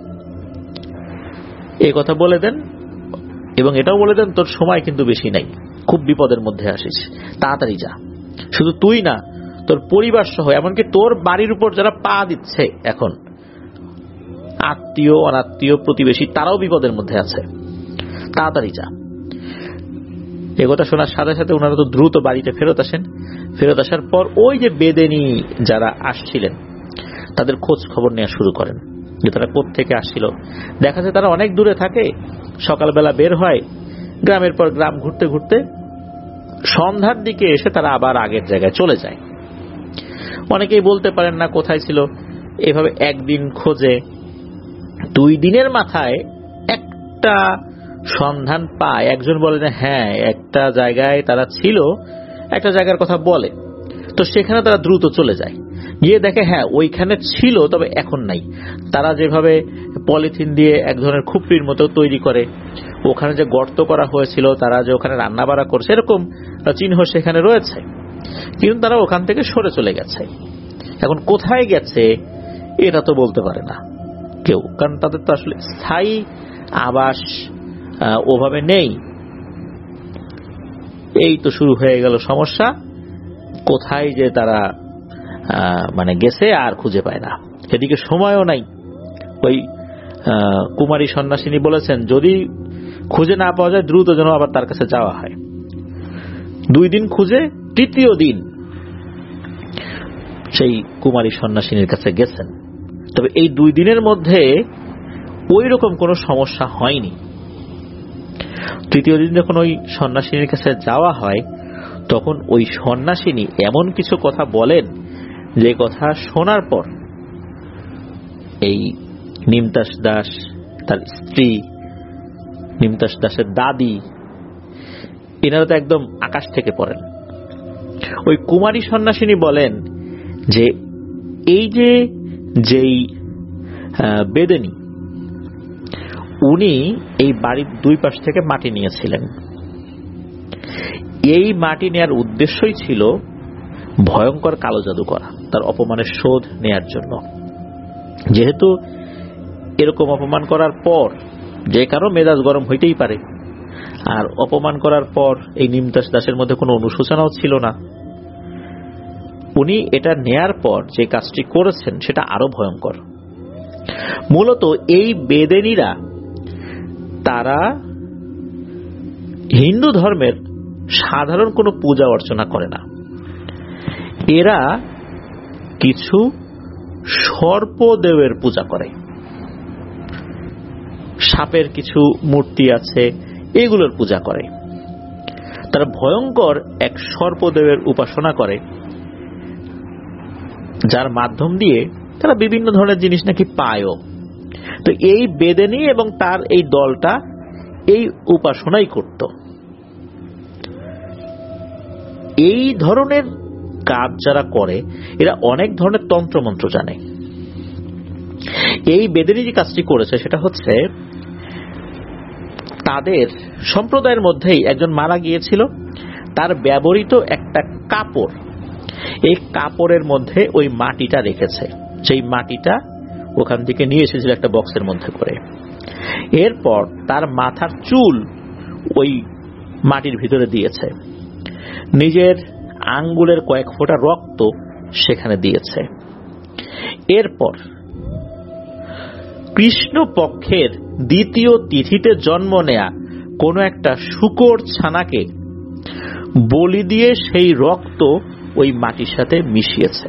এই কথা বলে দেন, এবং এটাও বলে দেন তোর সময় কিন্তু বেশি নাই, খুব বিপদের মধ্যে আসিস, তাড়াতাড়ি যা। শুধু তুই না, তোর পরিবার সহ, এমনকি তোর বাড়ির উপর যারা পা দিচ্ছে এখন, আত্মীয় অনাত্মীয় প্রতিবেশী, তারাও বিপদের মধ্যে আছে, তাড়াতাড়ি যা। একথা শোনার সাথে সাথে ওনারা তো দ্রুত বাড়িতে ফেরত আসেন। ফেরত আসার পর ওই যে বেদেনী যারা আসছিলেন তাদের খোঁজ খবর নেওয়া শুরু করেন, যে তারা কোত্থেকে আসছিল। দেখা যায় তারা অনেক দূরে থাকে, সকালবেলা বের হয়, গ্রামের পর গ্রাম ঘুরতে ঘুরতে সন্ধ্যার দিকে এসে তারা আবার আগের জায়গায় চলে যায়। অনেকেই বলতে পারেন না কোথায় ছিল। এভাবে একদিন খোঁজে 2 দিনের মাথায় একটা সন্ধান পায়। একজন বলে যে হ্যাঁ একটা জায়গায় তারা ছিল, একটা জায়গার কথা বলে। তো সেখানে তারা দ্রুত চলে যায়, গিয়ে দেখে হ্যাঁ ওইখানে ছিল, তবে এখন নাই। তারা যেভাবে পলিথিন দিয়ে এক ধরনের খুপড়ির মতো তৈরি করে, ওখানে যে গর্ত করা হয়েছিল, তারা যে ওখানে রান্না বাড়া করছে, এরকম চিহ্ন সেখানে রয়েছে, কিন্তু তারা ওখান থেকে সরে চলে গেছে। এখন কোথায় গেছে এটা তো বলতে পারে না কেউ, কারণ তাদের তো আসলে স্থায়ী আবাস ওভাবে নেই। এই তো শুরু হয়ে গেল সমস্যা, কোথায় যে তারা গেছে আর খুঁজে পায় না। এদিকে সময়ও নাই। ওই কুমারী সন্ন্যাসিনী বলেছেন যদি খুঁজে না পাওয়া যায় দ্রুত যেন আবার তার কাছে যাওয়া হয়। 2 দিন খুঁজে 3য় দিন সেই কুমারী সন্ন্যাসিনীর কাছে গেছেন। তবে এই 2 দিনের মধ্যে ওই রকম কোনো সমস্যা হয়নি। 3য় দিন যখন ওই সন্ন্যাসিনীর কাছে যাওয়া হয়, তখন ওই সন্ন্যাসিনী এমন কিছু কথা বলেন যে কথা শোনার পর এই নিমতাস দাস, তার স্ত্রী, নিমতাস দাসের দাদি, এনারা তো একদম আকাশ থেকে পড়েন। ওই কুমারী সন্ন্যাসিনী বলেন যে এই যেই বেদেনী, উনি এই বাড়ির 2 পাশ থেকে মাটি নিয়েছিলেন। এই মাটি নেয়ার উদ্দেশ্যই ছিল ভয়ঙ্কর কালো জাদু করা, তার অপমানের শোধ নেয়ার জন্য। যেহেতু এরকম অপমান করার পর যে কারো মেজাজ গরম হইতেই পারে, আর অপমান করার পর এই নিমতাস দাসের মধ্যে কোনো অনুশোচনাও ছিল না। উনি এটা নেয়ার পর যে কাজটি করেছেন সেটা আরো ভয়ঙ্কর। মূলত এই বেদেনীরা তারা হিন্দু ধর্মের সাধারণ কোনো পূজা অর্চনা করে না। এরা কিছু সর্পদেবের পূজা করে, সাপের কিছু মূর্তি আছে, এগুলোর পূজা করে। তারা ভয়ঙ্কর এক সর্পদেবের উপাসনা করে, যার মাধ্যম দিয়ে তারা বিভিন্ন ধরনের জিনিস নাকি পায়ও। তো এই বেদেনী এবং তার এই দলটা এই উপাসনাই করত। এই ধরনের কাজ যারা করে এরা অনেক ধরনের তন্ত্রমন্ত্র জানে। এই বেদেনি যে কাজটি করেছে সেটা হচ্ছে তাদের সম্প্রদায়ের মধ্যেই একজন মারা গিয়েছিল, তার ব্যবহৃত একটা কাপড়, এই কাপড়ের মধ্যে ওই মাটিটা রেখেছে, সেই মাটিটা ওখান থেকে নিয়ে এসেছিল একটা বক্সের মধ্যে করে। এরপর তার মাথার চুল ওই মাটির ভিতরে দিয়েছে, নিজের আঙ্গুলের কয়েক ফোঁটা রক্ত সেখানে দিয়েছে। এরপর কৃষ্ণপক্ষের দ্বিতীয় তিথিতে জন্ম নেয়া কোন একটা শূকর ছানাকে বলি দিয়ে সেই রক্ত ওই মাটির সাথে মিশিয়েছে।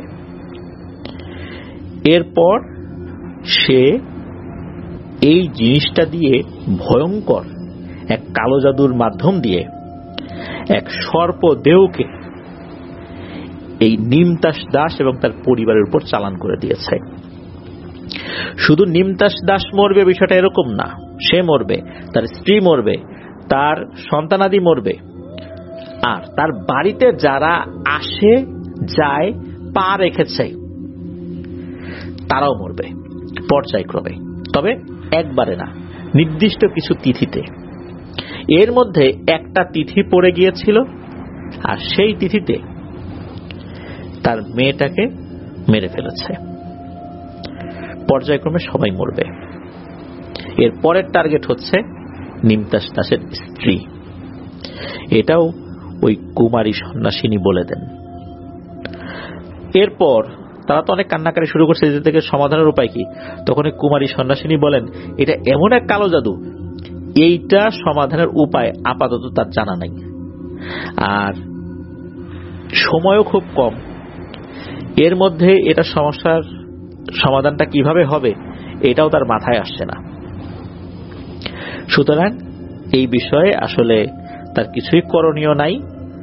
এরপর সে এই জিনিসটা দিয়ে ভয়ঙ্কর এক কালো জাদুর মাধ্যম দিয়ে এক সর্পদেহকে এই নিমতাস দাস এবং তার পরিবারের উপর চালান করে দিয়েছে। শুধু নিমতাস দাস মরবে বিষয়টা এরকম না, সে মরবে, তার স্ত্রী মরবে, তার সন্তানাদি মরবে, আর তার বাড়িতে যারা আসে যায় পা রেখেছে তারাও মরবে পর্যায়ক্রমে, তবে একবারে না, নির্দিষ্ট কিছু তিথিতে। এর মধ্যে একটা তিথি পড়ে গিয়েছিল, আর সেই তিথিতে তার মেয়েটাকে মেরে ফেলেছে। পর্যায়ক্রমে সবাই মরবে। এর পরের টার্গেট হচ্ছে নিমতাস দাসের স্ত্রী। এটাও ওই কুমারী সন্ন্যাসিনী বলে দেন। এরপর তারা তো অনেক কান্নাকারি শুরু করছে, এদের থেকে সমাধানের উপায় কি? তখন কুমারী সন্ন্যাসিনী বলেন, এটা এমন এক কালো জাদু, এইটা সমাধানের উপায় আপাতত তার জানা নাই, আর সময়ও খুব কম। এর মধ্যে এটা সমস্যার সমাধানটা কিভাবে হবে এটাও তার মাথায় আসছে না। সুতরাং এই বিষয়ে আসলে তার কিছুই করণীয় নাই।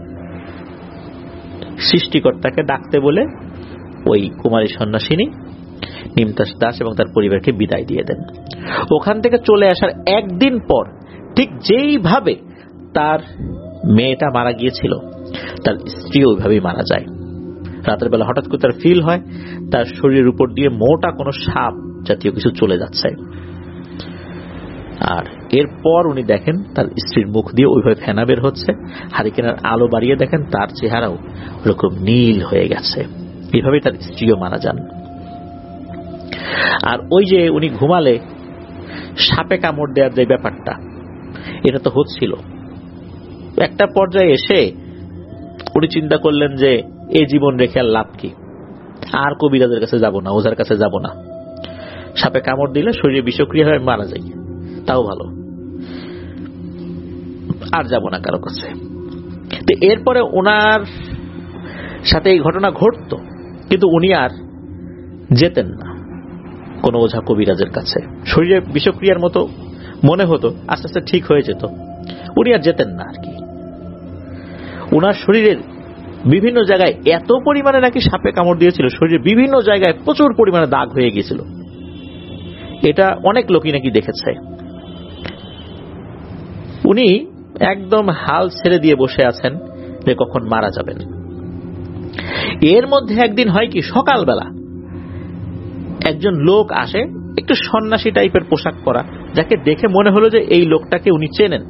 সৃষ্টিকর্তাকে ডাকতে বলে ওই কুমারী সন্ন্যাসিনী নিমতাস দাস এবং তার পরিবারকে বিদায় দিয়ে দেন। ওখান থেকে চলে আসার একদিন পর ঠিক যেইভাবে তার মেয়েটা মারা গিয়েছিল তার স্ত্রী ওইভাবেই মারা যায়। রাতের বেলা হঠাৎ করে তার ফিল হয় তার শরীরের উপর দিয়ে মোটা কোনো সাপ জাতীয় কিছু চলে যাচ্ছে, আর এরপর উনি দেখেন তার স্ত্রীর মুখ দিয়ে ওইভাবে ফেনা বের হচ্ছে। হারিকেনের আলো বাড়িয়ে দেখেন তার চেহারাও ওরকম নীল হয়ে গেছে। এইভাবেই তার স্ত্রীও মারা যান। আর ওই যে উনি ঘুমালে সাপে কামড় দেওয়ার যে ব্যাপারটা, এটা তো হচ্ছিল। একটা পর্যায়ে এসে উনি চিন্তা করলেন যে এই জীবন রেখে আর লাভ কি, আর কবিরাজের কাছে যাব না, ওঝার কাছে যাব না। সাপে কামড় দিলে শরীরে বিষক্রিয়া হয়ে মারা যায়, তাও ভালো, আর যাব না কারো কাছে। তো এরপরে ওনার সাথে এই ঘটনা ঘটতো, কিন্তু উনি আর যেতেন না কোন ওঝা কবিরাজের কাছে। শরীরে বিষক্রিয়ার মতো মনে হতো, আস্তে আস্তে ঠিক হয়ে যেত, উনি আর যেতেন না আর কি। ওনার শরীরের বিভিন্ন জায়গায় এত পরিমাণে নাকি সাপে কামড় দিয়েছিল, শরীরের বিভিন্ন জায়গায় প্রচুর পরিমাণে দাগ হয়ে গিয়েছিল। এটা অনেক লোকই নাকি দেখেছে। উনি একদম হাল ছেড়ে দিয়ে বসে আছেন যে কখন মারা যাবেন। এর মধ্যে একদিন হয় কি, সকালবেলা একজন লোক আসে, একটু সন্ন্যাসী টাইপের পোশাক পরা, যাকে দেখে মনে হলো যে এই লোকটাকে উনি চেনেন।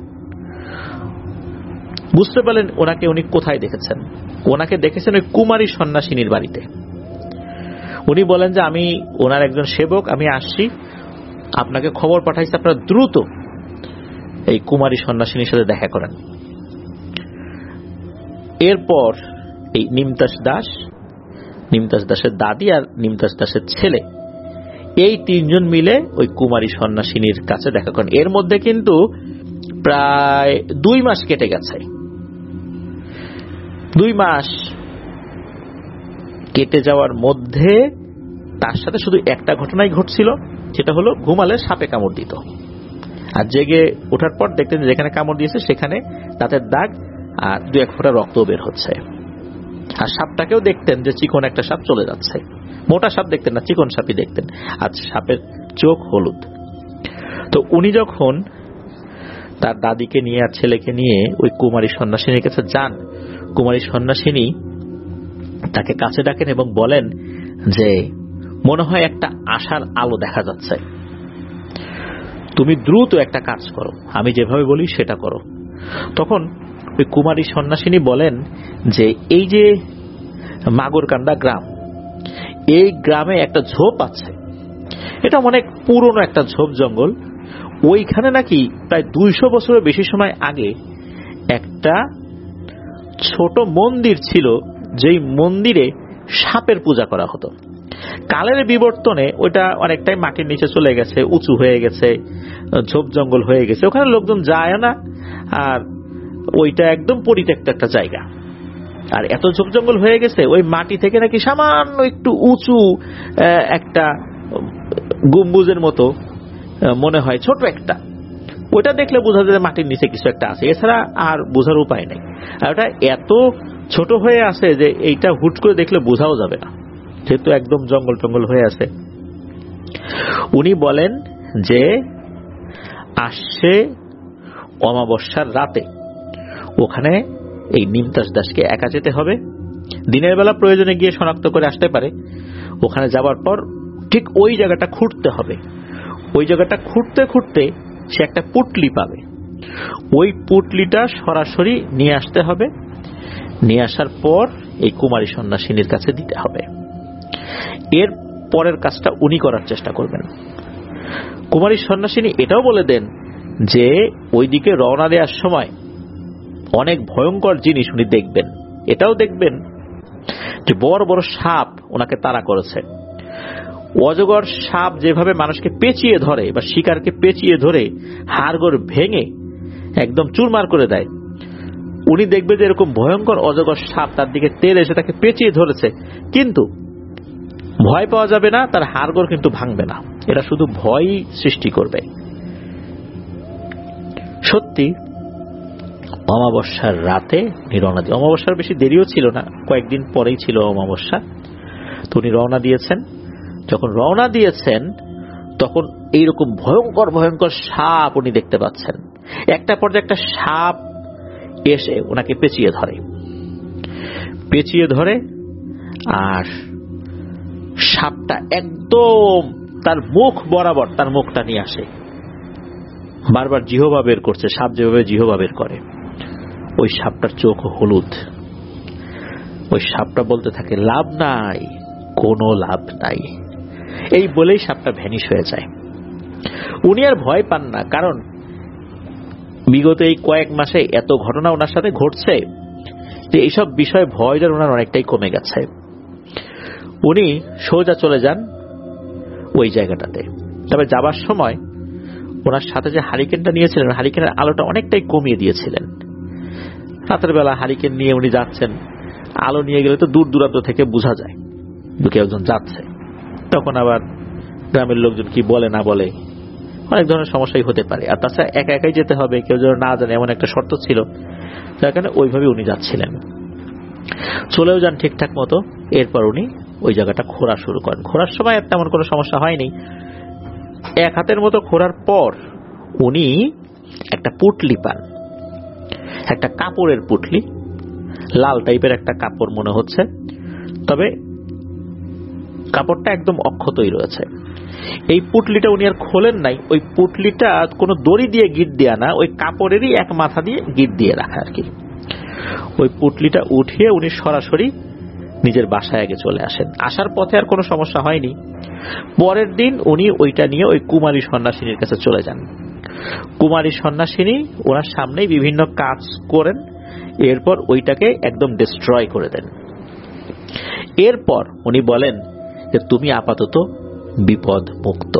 বুঝতে পারলেন ওনাকে উনি কোথায় দেখেছেন। ওনাকে দেখেছেন ওই কুমারী সন্ন্যাসিনীর বাড়িতে। উনি বলেন যে আমি ওনার একজন সেবক, আমি আসছি, আপনাকে খবর পাঠাইছি আপনারা দ্রুত এই কুমারী সন্ন্যাসিনীর সাথে দেখা করেন। এরপর এই নিমতাস দাস, নিমতাস দাসের দাদি আর নিমতাস দাসের ছেলে, এই তিনজন মিলে ওই কুমারী সন্ন্যাসিনীর কাছে দেখা করেন। এর মধ্যে কিন্তু প্রায় 2 মাস কেটে গেছে। 2 মাস কেটে যাওয়ার মধ্যে তার সাথে শুধু একটা ঘটনাই ঘটছিল, সেটা হলো ঘুমালে সাপে কামড় দিত, আর জেগে ওঠার পর দেখতেন যেখানে কামড় দিয়েছে সেখানে দাঁতের দাগ আর 2-1 ফোঁটা রক্ত বের হচ্ছে। আর সাপটাকেও দেখতেন যে চিকন একটা সাপ চলে যাচ্ছে, মোটা সাপ দেখতেন না, চিকন সাপই দেখতেন, আর সাপের চোখ হলুদ। তো উনি যখন তার দাদিকে নিয়ে আর ছেলেকে নিয়ে ওই কুমারী সন্ন্যাসিনীর কাছে যান। কুমারী সন্ন্যাসিনী তাকে কাছে ডাকেন এবং বলেন যে মনে হয় একটা আশার আলো দেখা যাচ্ছে, তুমি দ্রুত একটা কাজ করো, আমি যেভাবে বলি সেটা করো। তখন ওই কুমারী সন্ন্যাসিনী বলেন যে এই যে মাগরকান্দা গ্রাম, এই গ্রামে একটা ঝোপ আছে, এটা অনেক পুরনো একটা ঝোপ জঙ্গল, ওইখানে নাকি প্রায় 200 বছরের বেশি সময় আগে একটা ছোট মন্দির ছিল, যেই মন্দিরে সাপের পূজা করা হতো। কালের বিবর্তনে ওইটা অনেকটাই মাটির নিচে চলে গেছে, উঁচু হয়ে গেছে, ঝোপ জঙ্গল হয়ে গেছে, ওখানে লোকজন যায় না, আর ওইটা একদম পরিত্যক্ত একটা জায়গা। আর এত ঝোপ জঙ্গল হয়ে গেছে, ওই মাটি থেকে নাকি সামান্য একটু উঁচু একটা গম্বুজের মতো মনে হয়, ছোট একটা, ওইটা দেখলে বোঝা যায় মাটির নিচে কিছু একটা আছে, এছাড়া আর বোঝার উপায় নেই। আর ওটা এত ছোট হয়ে আছে যে এইটা হুট করে দেখলে বোঝাও যাবে না, যেহেতু একদম জঙ্গল টঙ্গল হয়ে আছে। উনি বলেন যে আসছে অমাবস্যার রাতে ওখানে এই নিমতাস দাসকে একা যেতে হবে, দিনের বেলা প্রয়োজনে গিয়ে শনাক্ত করে আসতে পারে। ওখানে যাবার পর ঠিক ওই জায়গাটা খুঁড়তে হবে, ওই জায়গাটা খুঁড়তে খুঁড়তে সে একটা পুটলি পাবে, ওই পুটলিটা সরাসরি নিয়ে আসতে হবে, নিয়ে আসার পর এই কুমারী সন্ন্যাসিনীর কাছে দিতে হবে। এর পরের কাজটা উনি করার চেষ্টা করবেন। কুমারী সন্ন্যাসিনী এটাও বলে দেন যে ওইদিকে রওনা দেওয়ার সময় অনেক ভয়ঙ্কর জিনিস উনি দেখবেন, এটাও দেখবেন যে বড় বড় সাপ ওনাকে তাড়া করেছে। অজগর সাপ যেভাবে মানুষকে পেঁচিয়ে ধরে বা শিকারকে পেঁচিয়ে ধরে হাড়গোড় ভেঙে একদম চুরমার করে দেয়, উনি দেখবে যে এরকম ভয়ঙ্কর অজগর সাপ তার দিকে তেড়ে এসে তাকে পেঁচিয়ে ধরেছে, কিন্তু ভয় পাওয়া যাবে না, তার হাড়গোড় কিন্তু ভাঙবে না, এটা শুধু ভয় সৃষ্টি করবে। সত্যি অমাবস্যার রাতে রওনা দিয়ে, অমাবস্যার বেশি দেরিও ছিল না, কয়েকদিন পরেই ছিল অমাবস্যা, তো উনি রওনা দিয়েছেন। যখন রওনা দিয়েছেন তখন এইরকম ভয়ঙ্কর ভয়ঙ্কর সাপ উনি দেখতে পাচ্ছেন। একটা পর্যায়ে একটা সাপ এসে ওনাকে পেঁচিয়ে ধরে আর সাপটা একদম তার মুখ বরাবর তার মুখটা নিয়ে আসে, বারবার জিহ্বা বের করছে, সাপ যেভাবে জিহ্বা বের করে। ওই সাপটার চোখ হলুদ। ওই সাপটা বলতে থাকে লাভ নাই, কোনো লাভ নাই, এই বলেই সাপটা ভ্যানিশ হয়ে যায়। উনি আর ভয় পান না, কারণ বিগত এই কয়েক মাসে এত ঘটনা ওনার সাথে ঘটছে যে এইসব বিষয়ে ভয়টা ওনার অনেকটাই কমে গেছে। উনি সোজা চলে যান ওই জায়গাটাতে। তবে যাবার সময় ওনার সাথে যে হারিকেনটা নিয়েছিলেন, হারিকেনের আলোটা অনেকটাই কমিয়ে দিয়েছিলেন। রাতের বেলা হারিকেন নিয়ে উনি যাচ্ছেন, আলো নিয়ে গেলে তো দূর দূরান্ত থেকে বোঝা যায় কেউ একজন যাচ্ছে। তখন আবার গ্রামের লোকজন কি বলে না বলে, অনেক ধরনের সমস্যাই হতে পারে। আর তাছাড়া একা একাই যেতে হবে, কেউ যেন না জানে, এমন একটা শর্ত ছিল, যার কারণে ওইভাবে উনি যাচ্ছিলেন। চলেও যান ঠিকঠাক মতো। এরপর উনি ওই জায়গাটা খোঁড়া শুরু করেন। খোঁড়ার সময় তেমন কোনো সমস্যা হয়নি। এক হাতের মতো খোঁড়ার পর উনি একটা পুটলি পান, একটা কাপড়ের পুটলি, লাল টাইপের একটা কাপড় মনে হচ্ছে, তবে কাপড়টা একদম অক্ষতই রয়েছে। এই পুটলিটা উনি আর খোলেন নাই, ওই পুটলিটা কোনো দড়ি দিয়ে গিট দেয়া না, ওই কাপড়েরই এক মাথা দিয়ে গিট দিয়ে রাখা আর কি। ওই পুটলিটা উঠিয়ে উনি সরাসরি নিজের বাসায় আগে চলে আসেন। আসার পথে আর কোনো সমস্যা হয়নি। পরের দিন উনি ওইটা নিয়ে ওই কুমারী সন্ন্যাসিনীর কাছে চলে যান। কুমারী সন্ন্যাসিনী ওনার সামনেই বিভিন্ন কাজ করেন, এরপর ওইটাকে একদম ডিস্ট্রয় করে দেন। এরপর উনি বলেন যে তুমি আপাতত বিপদ মুক্ত।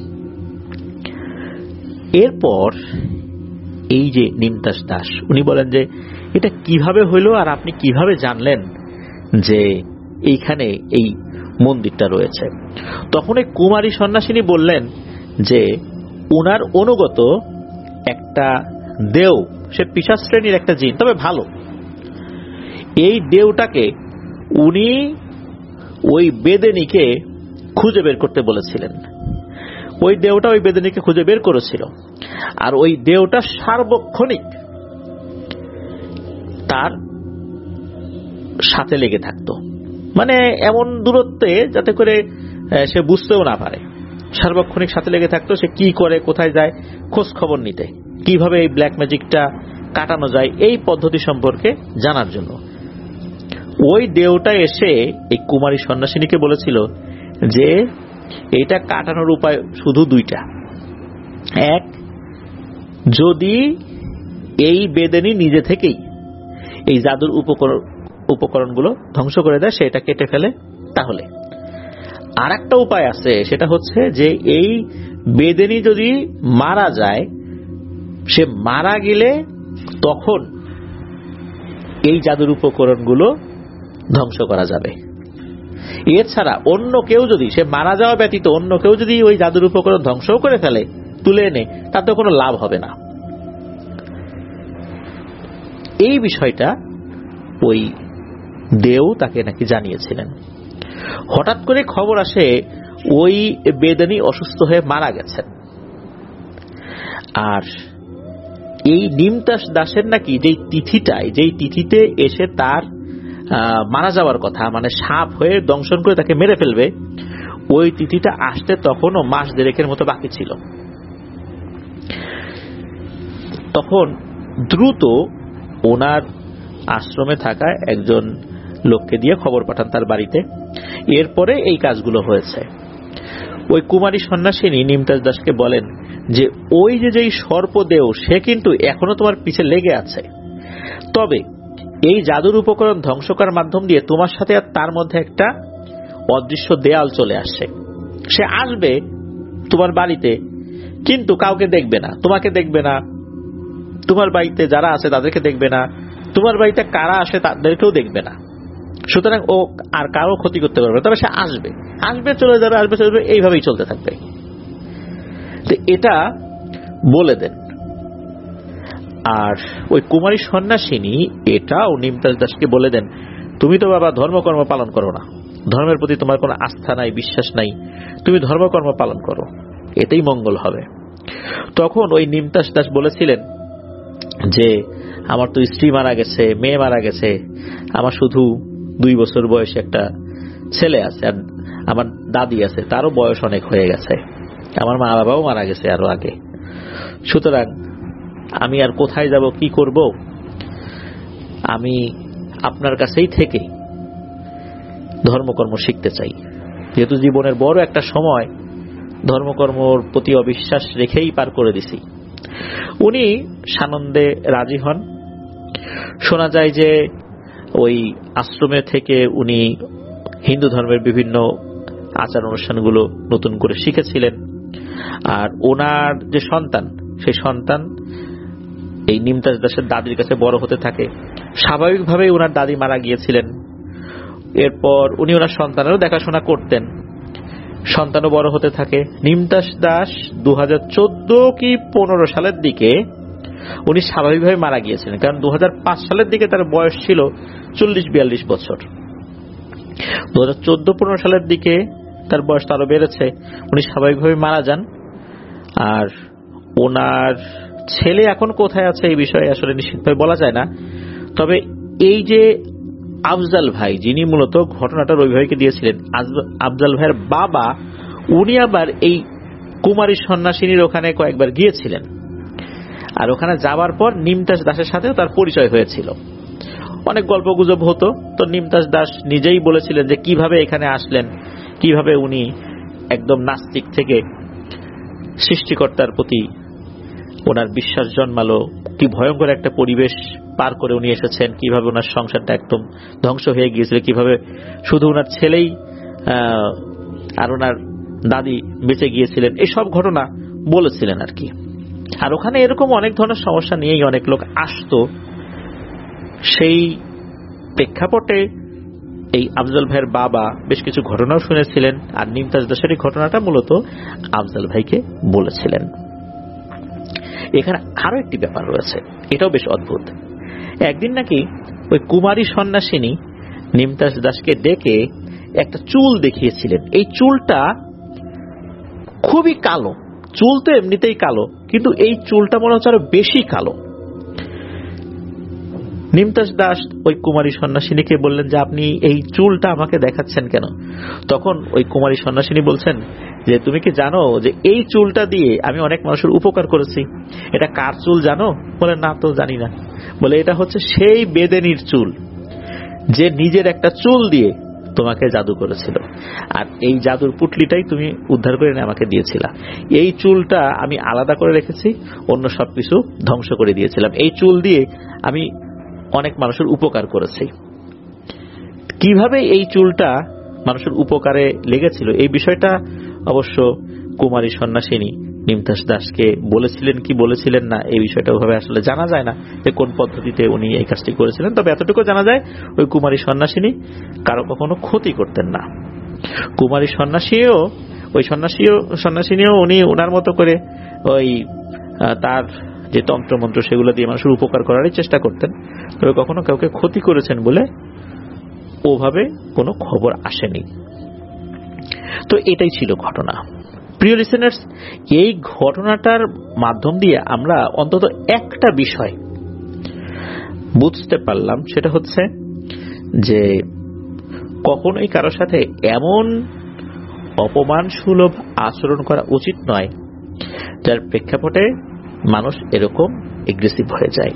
এরপর এই যে নিমতাস দাস, উনি বলেন যে এটা কিভাবে হইল আর আপনি কিভাবে জানলেন যে এইখানে এই মন্দিরটা রয়েছে? তখন এই কুমারী সন্ন্যাসিনী বললেন যে উনার অনুগত একটা দেও, সে পিশাচ শ্রেণীর একটা জিন, তবে ভালো, এই দেওটাকে উনি ওই বেদেনীকে খুঁজে বের করতে বলেছিলেন। ওই দেওটা ওই বেদেনীকে খুঁজে বের করেছিল, আর ওই দেওটা সার্বক্ষণিক তার সাথে লেগে থাকতো, মানে এমন দূরত্বে যাতে করে সে বুঝতেও না পারে। সার্বক্ষণিক সাথে লেগে থাকতো, সে কি করে, কোথায় যায়, খোঁজ খবর নিতে, কিভাবে এই ব্ল্যাক ম্যাজিকটা কাটানো যায় এই পদ্ধতি সম্পর্কে জানার জন্য। ওই দেওটা এসে এই কুমারী সন্ন্যাসিনীকে বলেছিল যে এটা কাটানোর উপায় শুধু দুইটা। এক, যদি এই বেদেনী নিজে থেকেই এই জাদুর উপকরণগুলো ধ্বংস করে দেয়, সেটা কেটে ফেলে, তাহলে। আর একটা উপায় আছে, সেটা হচ্ছে যে এই বেদেনী যদি মারা যায়, সে মারা গেলে তখন এই জাদুর উপকরণগুলো ধ্বংস করা যাবে। এছাড়া অন্য কেউ যদি, সে মারা যাওয়া ব্যতীত অন্য কেউ যদি ওই জাদুর উপকরণ ধ্বংস করে ফেলে, তুলে এনে, তাতে কোনো লাভ হবে না। এই বিষয়টা ওই দেও তাকে নাকি জানিয়েছিলেন। হঠাৎ করে খবর আসে ওই বেদেনী অসুস্থ হয়ে মারা গেছেন, আর এই নিমতাস দাসের নাকি যেই তিথিতে এসে তার মারা যাওয়ার কথা, মানে সাপ হয়ে দংশন করে তাকে মেরে ফেলবে, ওই তিথিটা আসতে তখনও মাস দেড়েকের মতো বাকি ছিল। তখন দ্রুত ওনার আশ্রমে থাকা একজন লোককে দিয়ে খবর পাঠান তার বাড়িতে। এরপরে এই কাজগুলো হয়েছে। ওই কুমারী সন্ন্যাসিনী নিমতাস দাসকে বলেন যে ওই যেই সর্পদেও, সে কিন্তু এখনো তোমার পিছে লেগে আছে, তবে এই জাদুর উপকরণ ধ্বংস করার মাধ্যম দিয়ে তোমার সাথে আর তার মধ্যে একটা অদৃশ্য দেয়াল চলে আসছে। সে আসবে তোমার বাড়িতে, কিন্তু কাউকে দেখবে না, তোমাকে দেখবে না, তোমার বাড়িতে যারা আছে তাদেরকে দেখবে না, তোমার বাড়িতে কারা আসে তাদেরকেও দেখবে না। সুতরাং ও আর কারো ক্ষতি করতে পারবে, তবে সে আসবে, চলে যাবে, চলে যাবে, এইভাবেই চলতে থাকবে। তো এটা বলে দেন। আর ওই কুমারী সন্ন্যাসিনী এটাও নিমতাস দাসকে বলে দেন, তুমি তো বাবা ধর্মকর্ম পালন করো না, ধর্মের প্রতি তোমার কোনো আস্থা নাই, বিশ্বাস নাই, তুমি ধর্মকর্ম পালন করো, এতেই মঙ্গল হবে। তখন ওই নিমতাস দাস বলেছিলেন যে আমার তো স্ত্রী মারা গেছে, মেয়ে মারা গেছে, আমার শুধু 2 বছর বয়সে একটা ছেলে আছে, আর আমার দাদি আছে, তারও বয়স অনেক হয়ে গেছে, আমার মা বাবাও মারা গেছে আরো আগে। সুতরাং আমি আর কোথায় যাব, কি করব? আমি আপনার কাছেই থেকে ধর্মকর্ম শিখতে চাই, যেহেতু জীবনের বড় একটা সময় ধর্মকর্মর প্রতি অবিশ্বাস রেখেই পার করে দিছি। উনি সানন্দে রাজি হন। শোনা যায় যে ওই আশ্রমে থেকে উনি হিন্দু ধর্মের বিভিন্ন আচার অনুষ্ঠানগুলো নতুন করে শিখেছিলেন। আর ওনার যে সন্তান, সেই সন্তান এই নিমতাস দাসের দাদির কাছে বড় হতে থাকে। স্বাভাবিকভাবেই ওনার দাদি মারা গিয়েছিলেন, এরপর উনি ওনার সন্তানেরও দেখাশোনা করতেন, সন্তানও বড় হতে থাকে। নিমতাস দাস 2014 কি 15 সালের দিকে উনি স্বাভাবিকভাবে মারা গিয়েছিলেন, কারণ 2005 সালের দিকে তার বয়স ছিল 40-42 বছর। 2014-15 সালের দিকে তার বয়স আরো বেড়েছে, উনি স্বাভাবিকভাবে মারা যান। আর ওনার ছেলে এখন কোথায় আছে এই বিষয়ে আসলে নিশ্চিতভাবে বলা যায় না। তবে এই যে আফজাল ভাই, যিনি মূলত ঘটনাটা রবি ভাইকে দিয়েছিলেন, আফজাল ভাইয়ের বাবা, উনি আবার এই কুমারী সন্ন্যাসিনীর ওখানে কয়েকবার গিয়েছিলেন, আর ওখানে যাওয়ার পর নিমতাস দাসের সাথেও তার পরিচয় হয়েছিল। অনেক গল্প গুজব হতো। তো নিমতাস দাস নিজেই বলেছিলেন যে কিভাবে এখানে আসলেন, কিভাবে উনি একদম নাস্তিক থেকে সৃষ্টিকর্তার প্রতি ওনার বিশ্বাস জন্মালো, কি ভয়ঙ্কর একটা পরিবেশ পার করে উনি এসেছেন, কিভাবে ওনার সংসারটা একদম ধ্বংস হয়ে গিয়েছিল, কিভাবে শুধু ওনার ছেলেই আর ওনার দাদি বেঁচে গিয়েছিলেন, এই সব ঘটনা বলেছিলেন আর কি। আর ওখানে এরকম অনেক ধরনের সমস্যা নিয়েই অনেক লোক আসতো। সেই প্রেক্ষাপটে এই আফজাল ভাইয়ের বাবা বেশ কিছু ঘটনাও শুনেছিলেন, আর নিমতাস দাসের এই ঘটনাটা মূলত আফজাল ভাইকে বলেছিলেন। এখানে আরো একটি ব্যাপার রয়েছে, এটাও বেশ অদ্ভুত। একদিন নাকি ওই কুমারী সন্ন্যাসিনী নিমতাস দাসকে ডেকে একটা চুল দেখিয়েছিলেন। এই চুলটা খুবই কালো, চুল তো এমনিতেই কালো, কিন্তু এই চুলটা মনে হচ্ছে আরো বেশি কালো। নিমতাস দাস ওই কুমারী সন্ন্যাসিনীকে বললেন যে আপনি এই চুলটা আমাকে দেখাচ্ছেন কেন? তখন ওই কুমারী সন্ন্যাসিনী বলছেন যে তুমি কি জানো যে এই চুলটা দিয়ে আমি অনেক মানুষের উপকার করেছি? এটা কার চুল জানো? বলে না তো জানি না। বলে এটা হচ্ছে সেই বেদেনীর চুল যে নিজের একটা চুল দিয়ে তোমাকে জাদু করেছিল, আর এই জাদুর পুটলিটাই তুমি উদ্ধার করে এনে আমাকে দিয়েছিলা। এই চুলটা আমি আলাদা করে রেখেছি, অন্য সবকিছু ধ্বংস করে দিয়েছিলাম। এই চুল দিয়ে আমি অনেক মানুষের উপকার করেছি। কিভাবে এই চুলটা মানুষের উপকারে লেগেছিল এই বিষয়টা অবশ্য কুমারী সন্ন্যাসিনী নিমতাস দাসকে বলেছিলেন কি বলেছিলেন না এই বিষয়টা ওভাবে আসলে জানা যায় না যে কোন পদ্ধতিতে উনি এই কাজটি করেছিলেন। তবে এতটুকু জানা যায় ওই কুমারী সন্ন্যাসিনী কারো কখনো ক্ষতি করতেন না। কুমারী সন্ন্যাসিনীও উনি ওনার মতো করে ওই তার যে তন্ত্রমন্ত্র সেগুলো দিয়ে মানুষের উপকার করারই চেষ্টা করতেন, তবে কখনো কাউকে ক্ষতি করেছেন বলে ওভাবে কোনো খবর আসেনি। তো এটাই ছিল ঘটনা। প্রিয় লিসেনার্স, এই ঘটনাটার মাধ্যম দিয়ে আমরা অন্তত একটা বিষয় বুঝতে পারলাম, সেটা হচ্ছে যে কখনোই কারোর সাথে এমন অপমানসুলভ আচরণ করা উচিত নয় যার প্রেক্ষাপটে মানুষ এরকম এগ্রেসিভ হয়ে যায়।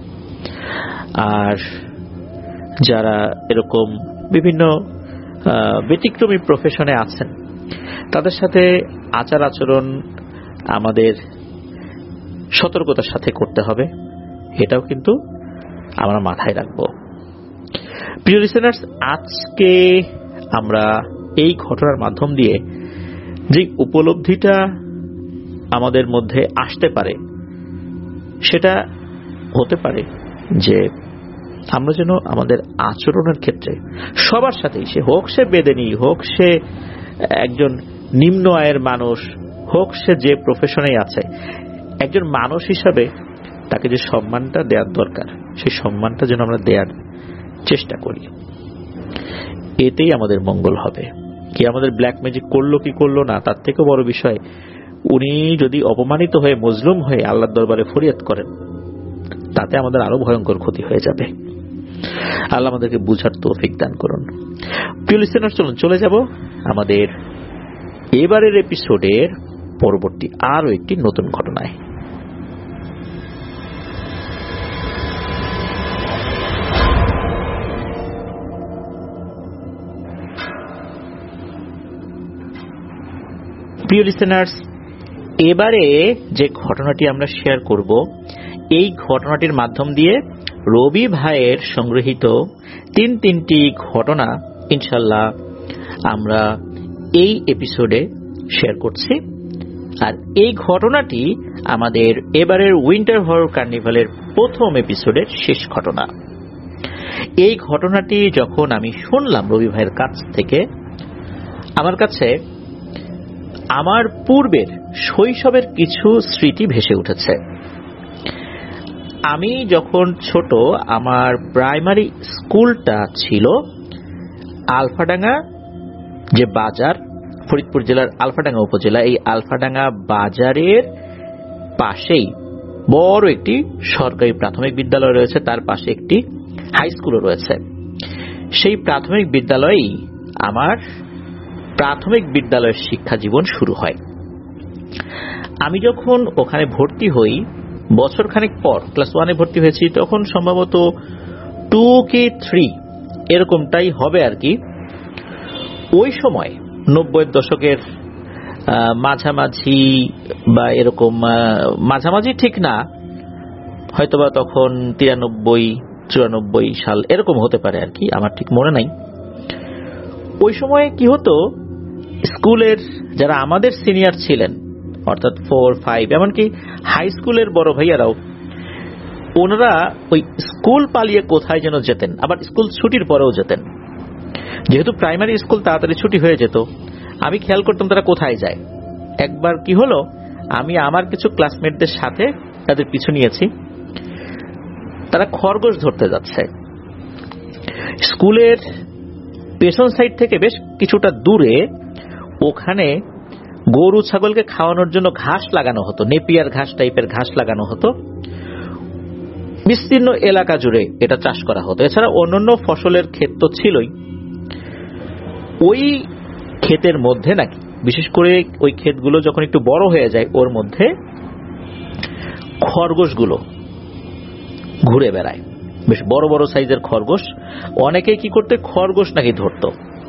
আর যারা এরকম বিভিন্ন ব্যতিক্রমী প্রফেশনে আছেন তাদের সাথে আচার আচরণ আমাদের সতর্কতার সাথে করতে হবে, এটাও কিন্তু আমরা মাথায় রাখবো। প্রিয় লিসেনার্স, আজকে আমরা এই ঘটনার মাধ্যম দিয়ে যে উপলব্ধিটা আমাদের মধ্যে আসতে পারে সেটা হতে পারে যে আমরা যেন আমাদের আচরণের ক্ষেত্রে সবার সাথেই, সে হোক সে বেদেনী, হোক সে একজন নিম্ন আয়ের মানুষ, হোক সে যে প্রফেশনে আছে, একজন মানুষ হিসাবে তাকে যে সম্মানটা দেওয়ার দরকার সেই সম্মানটা যেন আমরা দেওয়ার চেষ্টা করি। এতেই আমাদের মঙ্গল হবে। কি আমাদের ব্ল্যাক ম্যাজিক করলো কি করলো না তার থেকেও বড় বিষয়, উনি যদি অপমানিত হয়ে মজলুম হয়ে আল্লাহর দরবারে ফরিয়াদ করেন তাতে আমাদের আরো ভয়ঙ্কর ক্ষতি হয়ে যাবে। আল্লাহ আমাদেরকে বুঝার তৌফিক দান করুন। প্রিয় লিসেনার, চলুন চলে যাব আমাদের এবারের এপিসোডের পরবর্তী আরো একটি নতুন ঘটনায়। প্রিয় লিসেনার্স, এবারে যে ঘটনাটি আমরা শেয়ার করব এই ঘটনাটির মাধ্যম দিয়ে রবি ভাইয়ের সংগৃহীত তিনটি ঘটনা ইনশাল্লাহ আমরা এই এপিসোডে শেয়ার করছি। আর এই ঘটনাটি আমাদের এবারের উইন্টার হরর কার্নিভালের প্রথম এপিসোডের শেষ ঘটনা। এই ঘটনাটি যখন আমি শুনলাম রবি ভাইয়ের কাছ থেকে, আমার কাছে আমার পূর্বের শৈশবের কিছু স্মৃতি ভেসে উঠেছে। আমি যখন ছোট, আমার প্রাইমারি স্কুলটা ছিল আলফাডাঙ্গা যে বাজার, ফরিদপুর জেলার আলফাডাঙ্গা উপজেলা, এই আলফাডাঙ্গা বাজারের পাশেই বড় একটি সরকারি প্রাথমিক বিদ্যালয় রয়েছে, তার পাশে একটি হাই স্কুলও রয়েছে। সেই প্রাথমিক বিদ্যালয়েই আমার প্রাথমিক বিদ্যালয়ের শিক্ষা জীবন শুরু হয়। আমি যখন ওখানে ভর্তি হই বছরখানেক পর, ক্লাস 1-এ ভর্তি হয়েছি, তখন সম্ভবত 2 কি 3 এরকমটাই হবে আর কি। ওই সময় 90-এর দশকের মাঝামাঝি বা এরকম, মাঝামাঝি ঠিক না, হয়তোবা তখন 93-94 সাল এরকম হতে পারে আর কি, আমার ঠিক মনে নাই। ওই সময় কি হতো, স্কুলের যারা আমাদের সিনিয়র ছিলেন অর্থাৎ 4, 5 এমনকি হাই স্কুলের বড় ভাইয়ারাও, ওনারা ওই স্কুল পালিয়ে কোথায় যেন যেতেন, আবার স্কুল ছুটির পরেও যেতেন। যেহেতু প্রাইমারি স্কুল তাড়াতাড়ি ছুটি হয়ে যেত, আমি খেয়াল করতাম তারা কোথায় যায়। একবার কি হলো, আমি আমার কিছু ক্লাসমেটদের সাথে তাদের পিছু নিয়েছি, তারা খরগোশ ধরতে যাচ্ছে। স্কুলের পেছন সাইড থেকে বেশ কিছুটা দূরে ওখানে গরু ছাগলকে খাওয়ানোর জন্য ঘাস লাগানো হতো, নেপিয়ার ঘাস টাইপের ঘাস লাগানো হতো। বিস্তীর্ণ এলাকা জুড়ে এটা চাষ করা হতো। এছাড়া অন্যান্য ফসলের ক্ষেত তো ছিলই। ওই ক্ষেতের মধ্যে নাকি বিশেষ করে ওই ক্ষেতগুলো যখন একটু বড় হয়ে যায় ওর মধ্যে খরগোশগুলো ঘুরে বেড়ায়, বেশ বড় বড় সাইজের খরগোশ। অনেকে কি করতে, খরগোশ নাকি ধরত।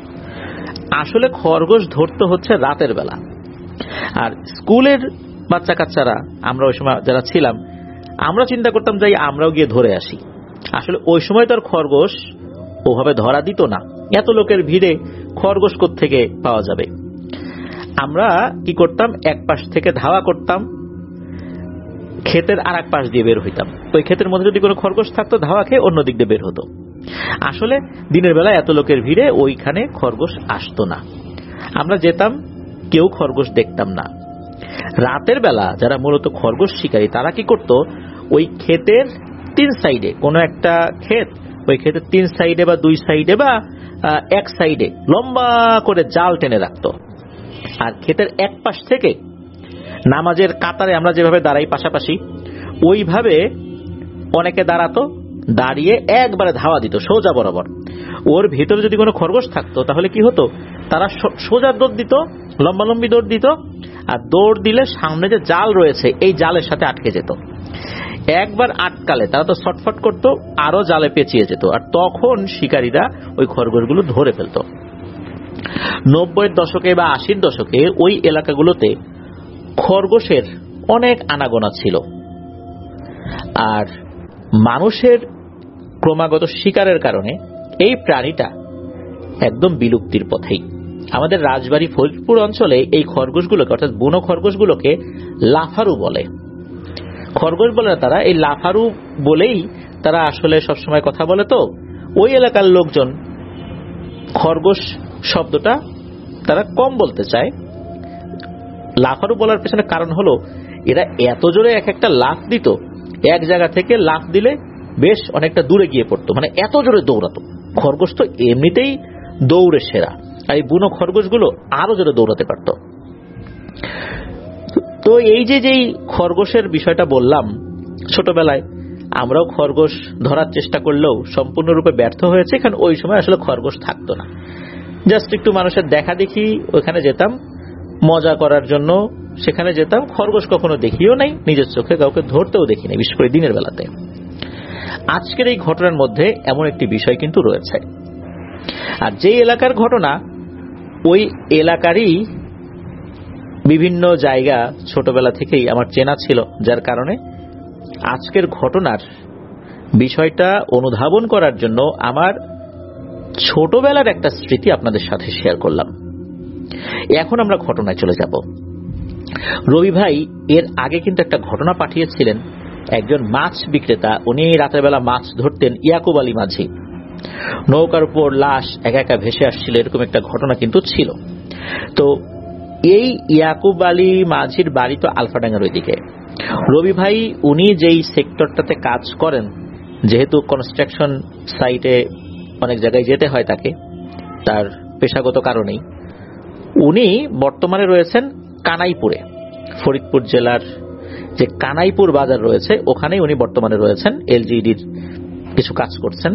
আসলে খরগোশ ধরতে হচ্ছে রাতের বেলা। আর স্কুলের বাচ্চা কাচ্চারা, আমরা ওই সময় যারা ছিলাম, আমরা চিন্তা করতাম যাই আমরাও গিয়ে ধরে আসি। আসলে ওই সময় তো আর খরগোশ ওভাবে ধরা দিত না, এত লোকের ভিড়ে খরগোশ কোত্থেকে পাওয়া যাবে। আমরা কি করতাম, এক পাশ থেকে ধাওয়া করতাম, ক্ষেতের আর এক পাশ দিয়ে বের হইতাম। ওই ক্ষেতের মধ্যে যদি কোনো খরগোশ থাকতো, ধাওয়া খেয়ে অন্য দিক দিয়ে বের হতো। আসলে দিনের বেলা এত লোকের ভিড়ে ওইখানে খরগোশ আসতো না, আমরা যেতাম, কেউ খরগোশ দেখতাম না। রাতের বেলা যারা মূলত খরগোশ শিকারী তারা কি করত, ওই ক্ষেতের 3 সাইডে, কোনো একটা ক্ষেত, ওই ক্ষেতের 3 সাইডে বা 2 সাইডে বা এক সাইডে লম্বা করে জাল টেনে রাখতো। আর ক্ষেতের এক পাশ থেকে নামাজের কাতারে আমরা যেভাবে দাঁড়াই পাশাপাশি, ওইভাবে অনেকে দাঁড়াতো, দাঁড়িয়ে একবারে ধাওয়া দিত সোজা বরাবর। ওর ভেতরে যদি কোনো খরগোশ থাকতো তাহলে কি হতো, তারা সোজা দৌড় দিত, লম্বালম্বি দৌড় দিত, আর দৌড় দিলে সামনে যে জাল রয়েছে এই জালের সাথে আটকে যেত। একবার আটকালে তারা তো ছটফট করতো, আরো জালে পেঁচিয়ে যেত, আর তখন শিকারীরা ওই খরগোশগুলো ধরে ফেলত। 90-এর দশকে বা 80-র দশকে ওই এলাকাগুলোতে খরগোশের অনেক আনাগোনা ছিল। আর মানুষের ক্রমাগত শিকারের কারণে এই প্রাণীটা একদম বিলুপ্তির পথেই। আমাদের রাজবাড়ী ফরিদপুর অঞ্চলে এই খরগোশগুলোকে, অর্থাৎ বুনো খরগোশগুলোকে লাফারু বলে। খরগোশ বলে না তারা, এই লাফারু বলেই তারা আসলে সবসময় কথা বলে। তো ওই এলাকার লোকজন খরগোশ শব্দটা তারা কম বলতে চায়। লাফারু বলার পেছনে কারণ হলো, এরা এত জোরে এক একটা লাফ দিত, এক জায়গা থেকে লাফ দিলে বেশ অনেকটা দূরে গিয়ে পড়তো, মানে এত জোরে দৌড়াতো। খরগোশ তো এমনিতেই দৌড়ে সেরা, আর এই বুনো খরগোশগুলো আরো জোরে দৌড়াতে পারত। তো এই যেই খরগোশের বিষয়টা বললাম, ছোটবেলায় আমরাও খরগোশ ধরার চেষ্টা করলেও সম্পূর্ণরূপে ব্যর্থ হয়েছে, কারণ ওই সময় আসলে খরগোশ থাকতো না। জাস্ট একটু মানুষের দেখা দেখি ওখানে যেতাম, মজা করার জন্য সেখানে যেতাম। খরগোশ কখনো দেখিও নাই, নিজের চোখে কাউকে ধরতেও দেখি নাই, বিশেষ করে দিনের বেলাতে। আজকের এই ঘটনার মধ্যে এমন একটি বিষয় কিন্তু রয়েছে। আর যে এলাকার ঘটনা, ওই এলাকারই বিভিন্ন জায়গা ছোটবেলা থেকেই আমার চেনা ছিল, যার কারণে আজকের ঘটনার বিষয়টা অনুধাবন করার জন্য আমার ছোটবেলার একটা স্মৃতি আপনাদের সাথে শেয়ার করলাম। এখন আমরা ঘটনায় চলে যাব। রবি ভাই এর আগে কিন্তু একটা ঘটনা পাঠিয়েছিলেন। একজন মাছ বিক্রেতা, উনি রাতের বেলা মাছ ধরতেন, ইয়াকুব আলী মাঝি। নৌকার উপর লাশ একা একা ভেসে আসছিল, এরকম একটা ঘটনা কিন্তু ছিল। তো এই ইয়াকুব আলী মাঝির বাড়ি তো আলফাডাঙ্গার ওইদিকে। রবি ভাই উনি যেই সেক্টরটাতে কাজ করেন, যেহেতু কনস্ট্রাকশন সাইটে অনেক জায়গায় যেতে হয় তাকে, তার পেশাগত কারণেই উনি বর্তমানে রয়েছেন কানাইপুরে। ফরিদপুর জেলার যে কানাইপুর বাজার রয়েছে ওখানেই উনি বর্তমানে রয়েছেন, এলজিডির কিছু কাজ করছেন।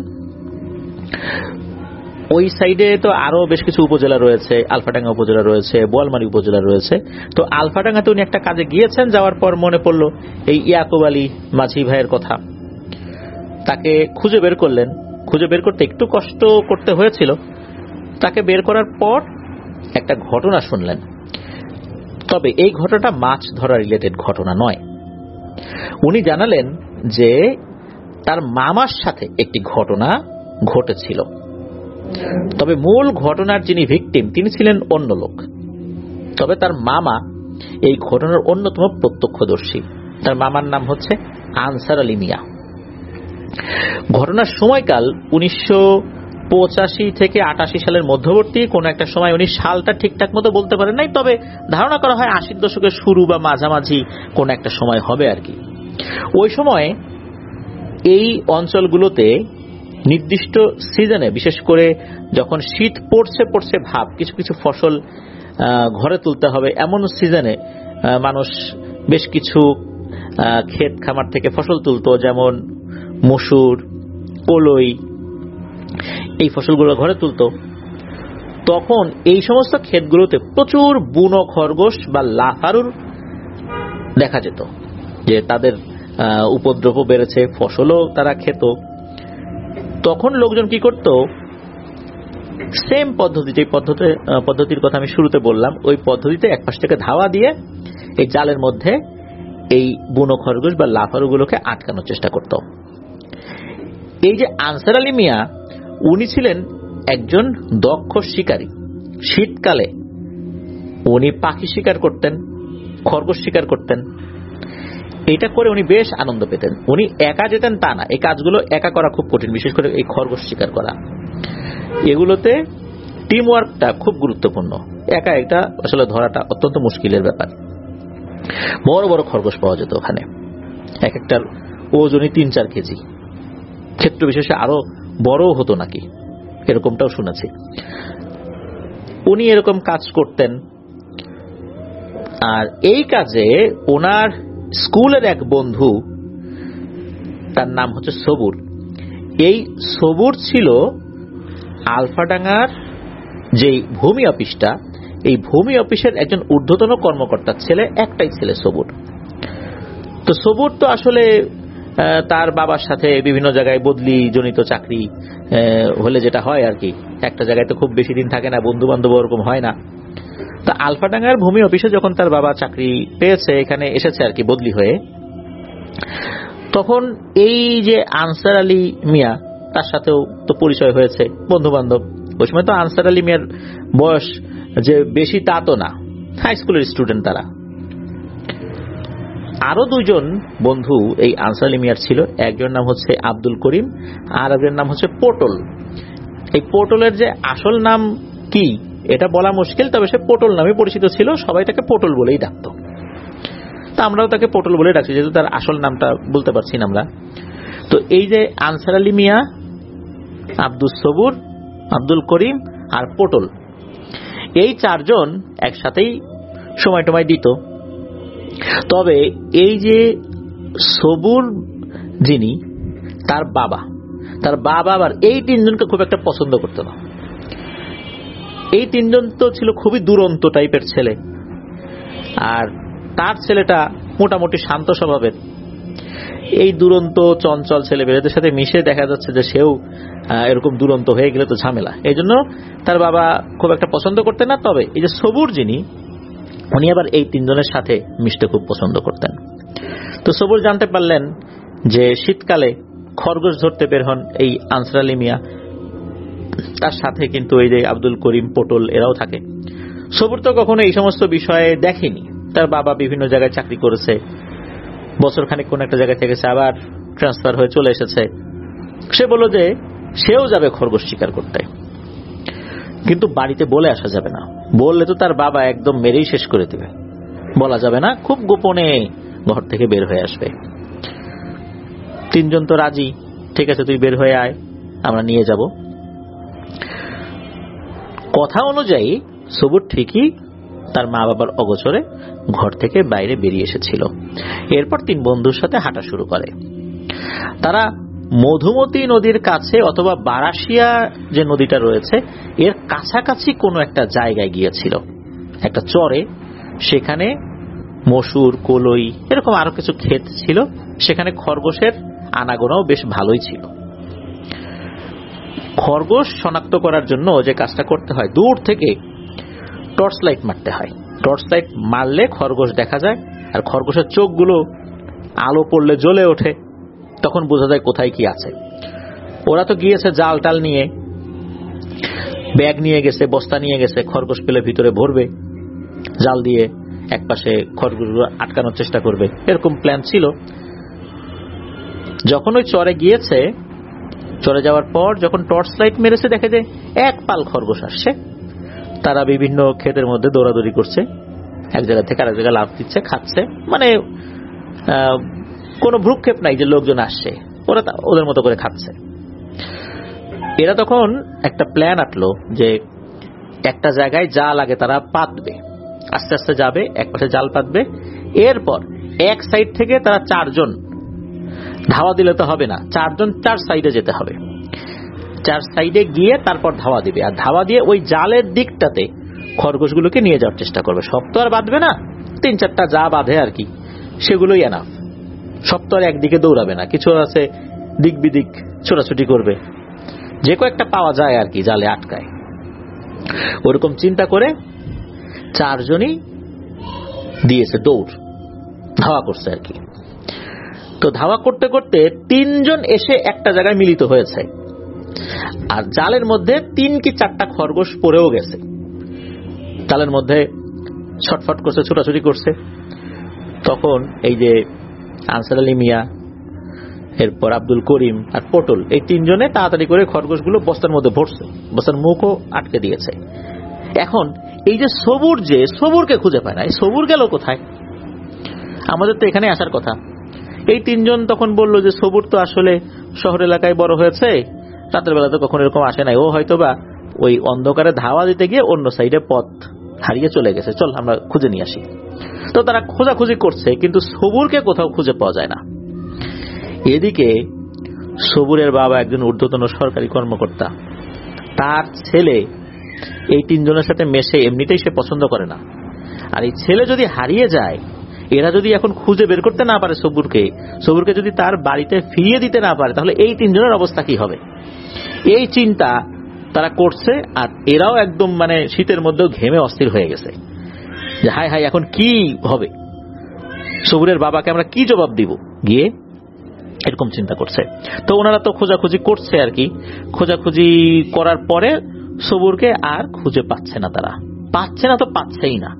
ওই সাইডে তো আরো বেশ কিছু উপজেলা রয়েছে, আলফাডাঙ্গা উপজেলা রয়েছে, বোয়ালমারী উপজেলা রয়েছে। তো আলফাডাঙ্গাতে উনি একটা কাজে গিয়েছেন, যাওয়ার পর মনে পড়লো এই ইয়াকুব আলী মাঝি ভাইয়ের কথা। তাকে খুঁজে বের করলেন। খুঁজে বের করতে একটু কষ্ট করতে হয়েছিল। তাকে বের করার পর একটা ঘটনা শুনলেন। তবে এই ঘটনাটা মাছ ধরা রিলেটেড ঘটনা নয়। উনি জানালেন যে তার মামার সাথে একটি ঘটনা ঘটেছিল। তবে মূল ঘটনার যিনি ভিকটিম তিনি ছিলেন অন্য লোক। তবে তার মামা এই ঘটনার অন্যতম প্রত্যক্ষদর্শী। তার মামার নাম হচ্ছে আনসার আলী মিয়া। ঘটনার সময়কাল 1985 থেকে 88 সালের মধ্যবর্তী কোন একটা সময়। উনি সালটা ঠিকঠাক মতো বলতে পারেন নাই, তবে ধারণা করা হয় 80 দশকের শুরু বা মাঝামাঝি কোন একটা সময় হবে আর কি। ওই সময় এই অঞ্চলগুলোতে নির্দিষ্ট সিজনে, বিশেষ করে যখন শীত পড়ছে ভাব, কিছু কিছু ফসল ঘরে তুলতে হবে, এমন সিজনে মানুষ বেশ কিছু ক্ষেত খামার থেকে ফসল তুলতো, যেমন মসুর, কলই, এই ফসলগুলো ঘরে তুলতো। তখন এই সমস্ত ক্ষেতগুলোতে প্রচুর বুনো খরগোশ বা লাফারুর দেখা যেত, যে তাদের উপদ্রব বেড়েছে, ফসলও তারা খেত। তখন লোকজন কি করত, সেম পদ্ধতি, যে পদ্ধতির কথা আমি শুরুতে বললাম, ওই পদ্ধতিতে এক পাশ থেকে ধাওয়া দিয়ে এই জালের মধ্যে এই বুনো খরগোশ বা লাফারুগুলোকে আটকানোর চেষ্টা করত। এই যে আনসার আলী মিয়া, উনি ছিলেন একজন দক্ষ শিকারী। শীতকালে উনি পাখি শিকার করতেন, খরগোশ শিকার করতেন। এটা করে উনি বেশ আনন্দ পেতেন। উনি একা যেতেন তা না, এই কাজগুলো একা করা খুব কঠিন, বিশেষ করে এই খরগোশ শিকার করা। এগুলোতে টিম ওয়ার্কটা খুব গুরুত্বপূর্ণ, একা এটা আসলে ধরাটা অত্যন্ত মুশকিলের ব্যাপার। বড় বড় খরগোশ পাওয়া যেত ওখানে, এক একটার ওজনই 3-4 কেজি, ক্ষেত্র বিশেষে আরো বড়ও হতো নাকি, এরকমটাও শুনেছি। উনি এরকম কাজ করতেন। আর এই কাজে ওনার স্কুলের এক বন্ধু, তার নাম হচ্ছে সবুর। এই সবুর ছিল আলফাডাঙ্গার যে ভূমি অফিসটা, এই ভূমি অফিসের একজন ঊর্ধ্বতন কর্মকর্তার ছেলে, একটাই ছেলে সবুর। তো সবুর তো আসলে তার বাবার সাথে বিভিন্ন জায়গায় বদলি জনিত চাকরি হলে যেটা হয় আর কি, একটা জায়গায় তো খুব বেশি দিন থাকে না, বন্ধু বান্ধব ওরকম হয় না। তো আলফাডাঙ্গার ভূমি অফিসে যখন তার বাবা চাকরি পেয়েছে, এখানে এসেছে আর কি বদলি হয়ে, তখন এই যে আনসার আলী মিয়া, তার সাথেও তো পরিচয় হয়েছে, বন্ধু বান্ধব। ওই সময় তো আনসার আলী মিয়ার বয়স যে বেশি তা তো না, হাই স্কুলের স্টুডেন্ট তারা। আরো দুইজন বন্ধু এই আনসার আলী মিয়ার ছিল, একজন নাম হচ্ছে আব্দুল করিম, আর একজনের নাম হচ্ছে পটল। এই পটলের যে আসল নাম কি এটা বলা মুশকিল, তবে সে পটল নামে পরিচিত ছিল, সবাই তাকে পটল বলেই ডাকতো। তা আমরাও তাকে পটল বলে ডাকছি, যেহেতু তার আসল নামটা বলতে পারছি না আমরা। তো এই যে আনসার আলী মিয়া, আব্দুল সবুর, আব্দুল করিম আর পটল, এই চারজন একসাথেই সময় টময় দিত। তবে এই যে সবুর যিনি, তার বাবা আবার এই তিনজনকে খুব একটা পছন্দ করতো না। এই তিনজন তো ছিল খুবই দুরন্ত টাইপের ছেলে, আর তার ছেলেটা মোটামুটি শান্ত স্বভাবের। এই দুরন্ত চঞ্চল ছেলেমেয়েদের সাথে মিশে দেখা যাচ্ছে যে সেও এরকম দুরন্ত হয়ে গেলে তো ঝামেলা, এই জন্য তার বাবা খুব একটা পছন্দ করতেন না। তবে এই যে সবুর যিনি, উনি আবার এই তিনজনের সাথে মিশতে খুব পছন্দ করতেন। তো সবুর জানতে পারলেন যে শীতকালে খরগোশ ধরতে বের হন এই আনসার আলী মিয়া, তার সাথে কিন্তু এই যে আব্দুল করিম, পটল এরাও থাকে। সবুর তো কখনো এই সমস্ত বিষয়ে দেখেনি, তার বাবা বিভিন্ন জায়গায় চাকরি করেছে, বছর খানিক কোন একটা জায়গায় থেকেছে, আবার ট্রান্সফার হয়ে চলে এসেছে। সে বলল যে সেও যাবে খরগোশ শিকার করতে, কিন্তু বাড়িতে বলে আসা যাবে না, বললে তো তার বাবা একদম মেরেই শেষ করে দেবে, বলা যাবে না, খুব গোপনে ঘর থেকে বের হয়ে আসবে। তিনজন তো রাজি, ঠিক আছে তুই বের হয়ে আয়, আমরা নিয়ে যাব। কথা অনুযায়ী সবুর ঠিকই তার মা বাবার অগোচরে ঘর থেকে বাইরে বেরিয়ে এসেছিল। এরপর তিন বন্ধুর সাথে হাঁটা শুরু করে। তারা মধুমতি নদীর কাছে অথবা বারাসিয়া যে নদীটা রয়েছে এর কাছাকাছি কোনো একটা জায়গায় গিয়েছিল, একটা চরে। সেখানে মসুর, কলই এরকম আরো কিছু ক্ষেত ছিল, সেখানে খরগোশের আনাগোনাও বেশ ভালোই ছিল। খরগোশ শনাক্ত করার জন্য যে কাজটা করতে হয়, দূর থেকে টর্চ লাইট মারতে হয়। টর্চ লাইট মারলে খরগোশ দেখা যায়, আর খরগোশের চোখগুলো আলো পড়লে জ্বলে ওঠে, তখন বোঝা যায় কোথায় কি আছে। ওরা তো গিয়েছে জাল টাল নিয়ে, ব্যাগ নিয়ে গেছে, বস্তা নিয়ে গেছে, খরগোশ পেলে ভিতরে ভরবে, জাল দিয়ে একপাশে খরগোশগুলো আটকানোর চেষ্টা করবে, এরকম প্ল্যান ছিল। যখন ওই চরে গিয়েছে, চলে যাওয়ার পর যখন টর্চ লাইট মেরেছে, দেখে যে এক পাল খরগোশ আসছে। তারা বিভিন্ন ক্ষেতের মধ্যে দৌড়াদৌড়ি করছে, এক জায়গা থেকে আরেক জায়গায় লাফ দিচ্ছে, খাচ্ছে, মানে কোনো ভ্রুক্ষেপ নাই যে লোকজন আসছে, ওরা ওদের মতো করে খাচ্ছে। এরা তখন একটা প্ল্যান আঁটলো যে একটা জায়গায় জাল আগে তারা পাতবে, আস্তে আস্তে যাবে, এক পাশে জাল পাতবে, এরপর এক সাইড থেকে তারা 4 জন ধাওয়া দিলে তো হবে না, 4 জন 4 সাইডে যেতে হবে, 4 সাইডে গিয়ে তারপর ধাওয়া দিবে, আর ধাওয়া দিয়ে ওই জালের দিকটাতে খরগোশগুলোকে নিয়ে যাওয়ার চেষ্টা করবে। সব তো আর বাঁধবে না, 3-4টা যা বাঁধে আর কি, সেগুলোই এনাফ। সব তো আর একদিকে দৌড়াবে না, কিছু আছে দিক বিদিক ছোটাছুটি করবে, যে কয়েকটা পাওয়া যায় আর কি জালে আটকায়। ওরকম চিন্তা করে 4 জনই দিয়েছে দৌড়, ধাওয়া করছে আর কি। তো ধাওয়া করতে করতে 3 জন এসে একটা জায়গায় মিলিত হয়েছে, আর জালের মধ্যে 3 কি 4টা খরগোশ পড়েও গেছে। জালের মধ্যে ছটফট করছে, ছোটাছুটি করছে। তখন এই যে আনসার আলী মিয়া, এরপর আব্দুল করিম আর পটল, এই 3 জনে তাড়াতাড়ি করে খরগোশগুলো বস্তার মধ্যে ভরছে, বস্তার মুখও আটকে দিয়েছে। এখন এই যে সবুরকে খুঁজে পায় না, এই সবুর গেল কোথায়? আমাদের তো এখানে আসার কথা। এই 3 জন তখন বলল যে সবুর তো আসলে শহর এলাকায় বড় হয়েছে, রাতের বেলা তো কখনো এরকম আসে নাই, ও হয়তোবা ওই অন্ধকারে ধাওয়া দিতে গিয়ে অন্য সাইডে পথ হারিয়ে চলে গেছে, চল আমরা খুঁজে নিয়ে আসি। তো তারা খোঁজাখুঁজি করছে, কিন্তু সবুরকে কোথাও খুঁজে পাওয়া যায় না। এদিকে সবুরের বাবা একজন ঊর্ধ্বতন সরকারি কর্মকর্তা, তার ছেলে এই 3 জনের সাথে মেশে এমনিতেই সে পছন্দ করে না, আর এই ছেলে যদি হারিয়ে যায়, এরা যদি এখন খুঁজে বের করতে না পারে সবুরকে যদি তার বাড়িতে ফিরিয়ে দিতে না পারে, তাহলে এই 3 জনের অবস্থা কি হবে, এই চিন্তা তারা করছে। আর এরাও একদম মানে শীতের মধ্যেও ঘেমে অস্থির হয়ে গেছে যে হায় হায় এখন কি হবে, সবুরের বাবাকে আমরা কি জবাব দিব গিয়ে, এরকম চিন্তা করছে। তো ওনারা তো খোঁজাখুঁজি করছে আর কি, খোঁজাখুঁজি করার পরে সবুরকে আর খুঁজে পাচ্ছে না, তারা পাচ্ছে না তো পাচ্ছেই না।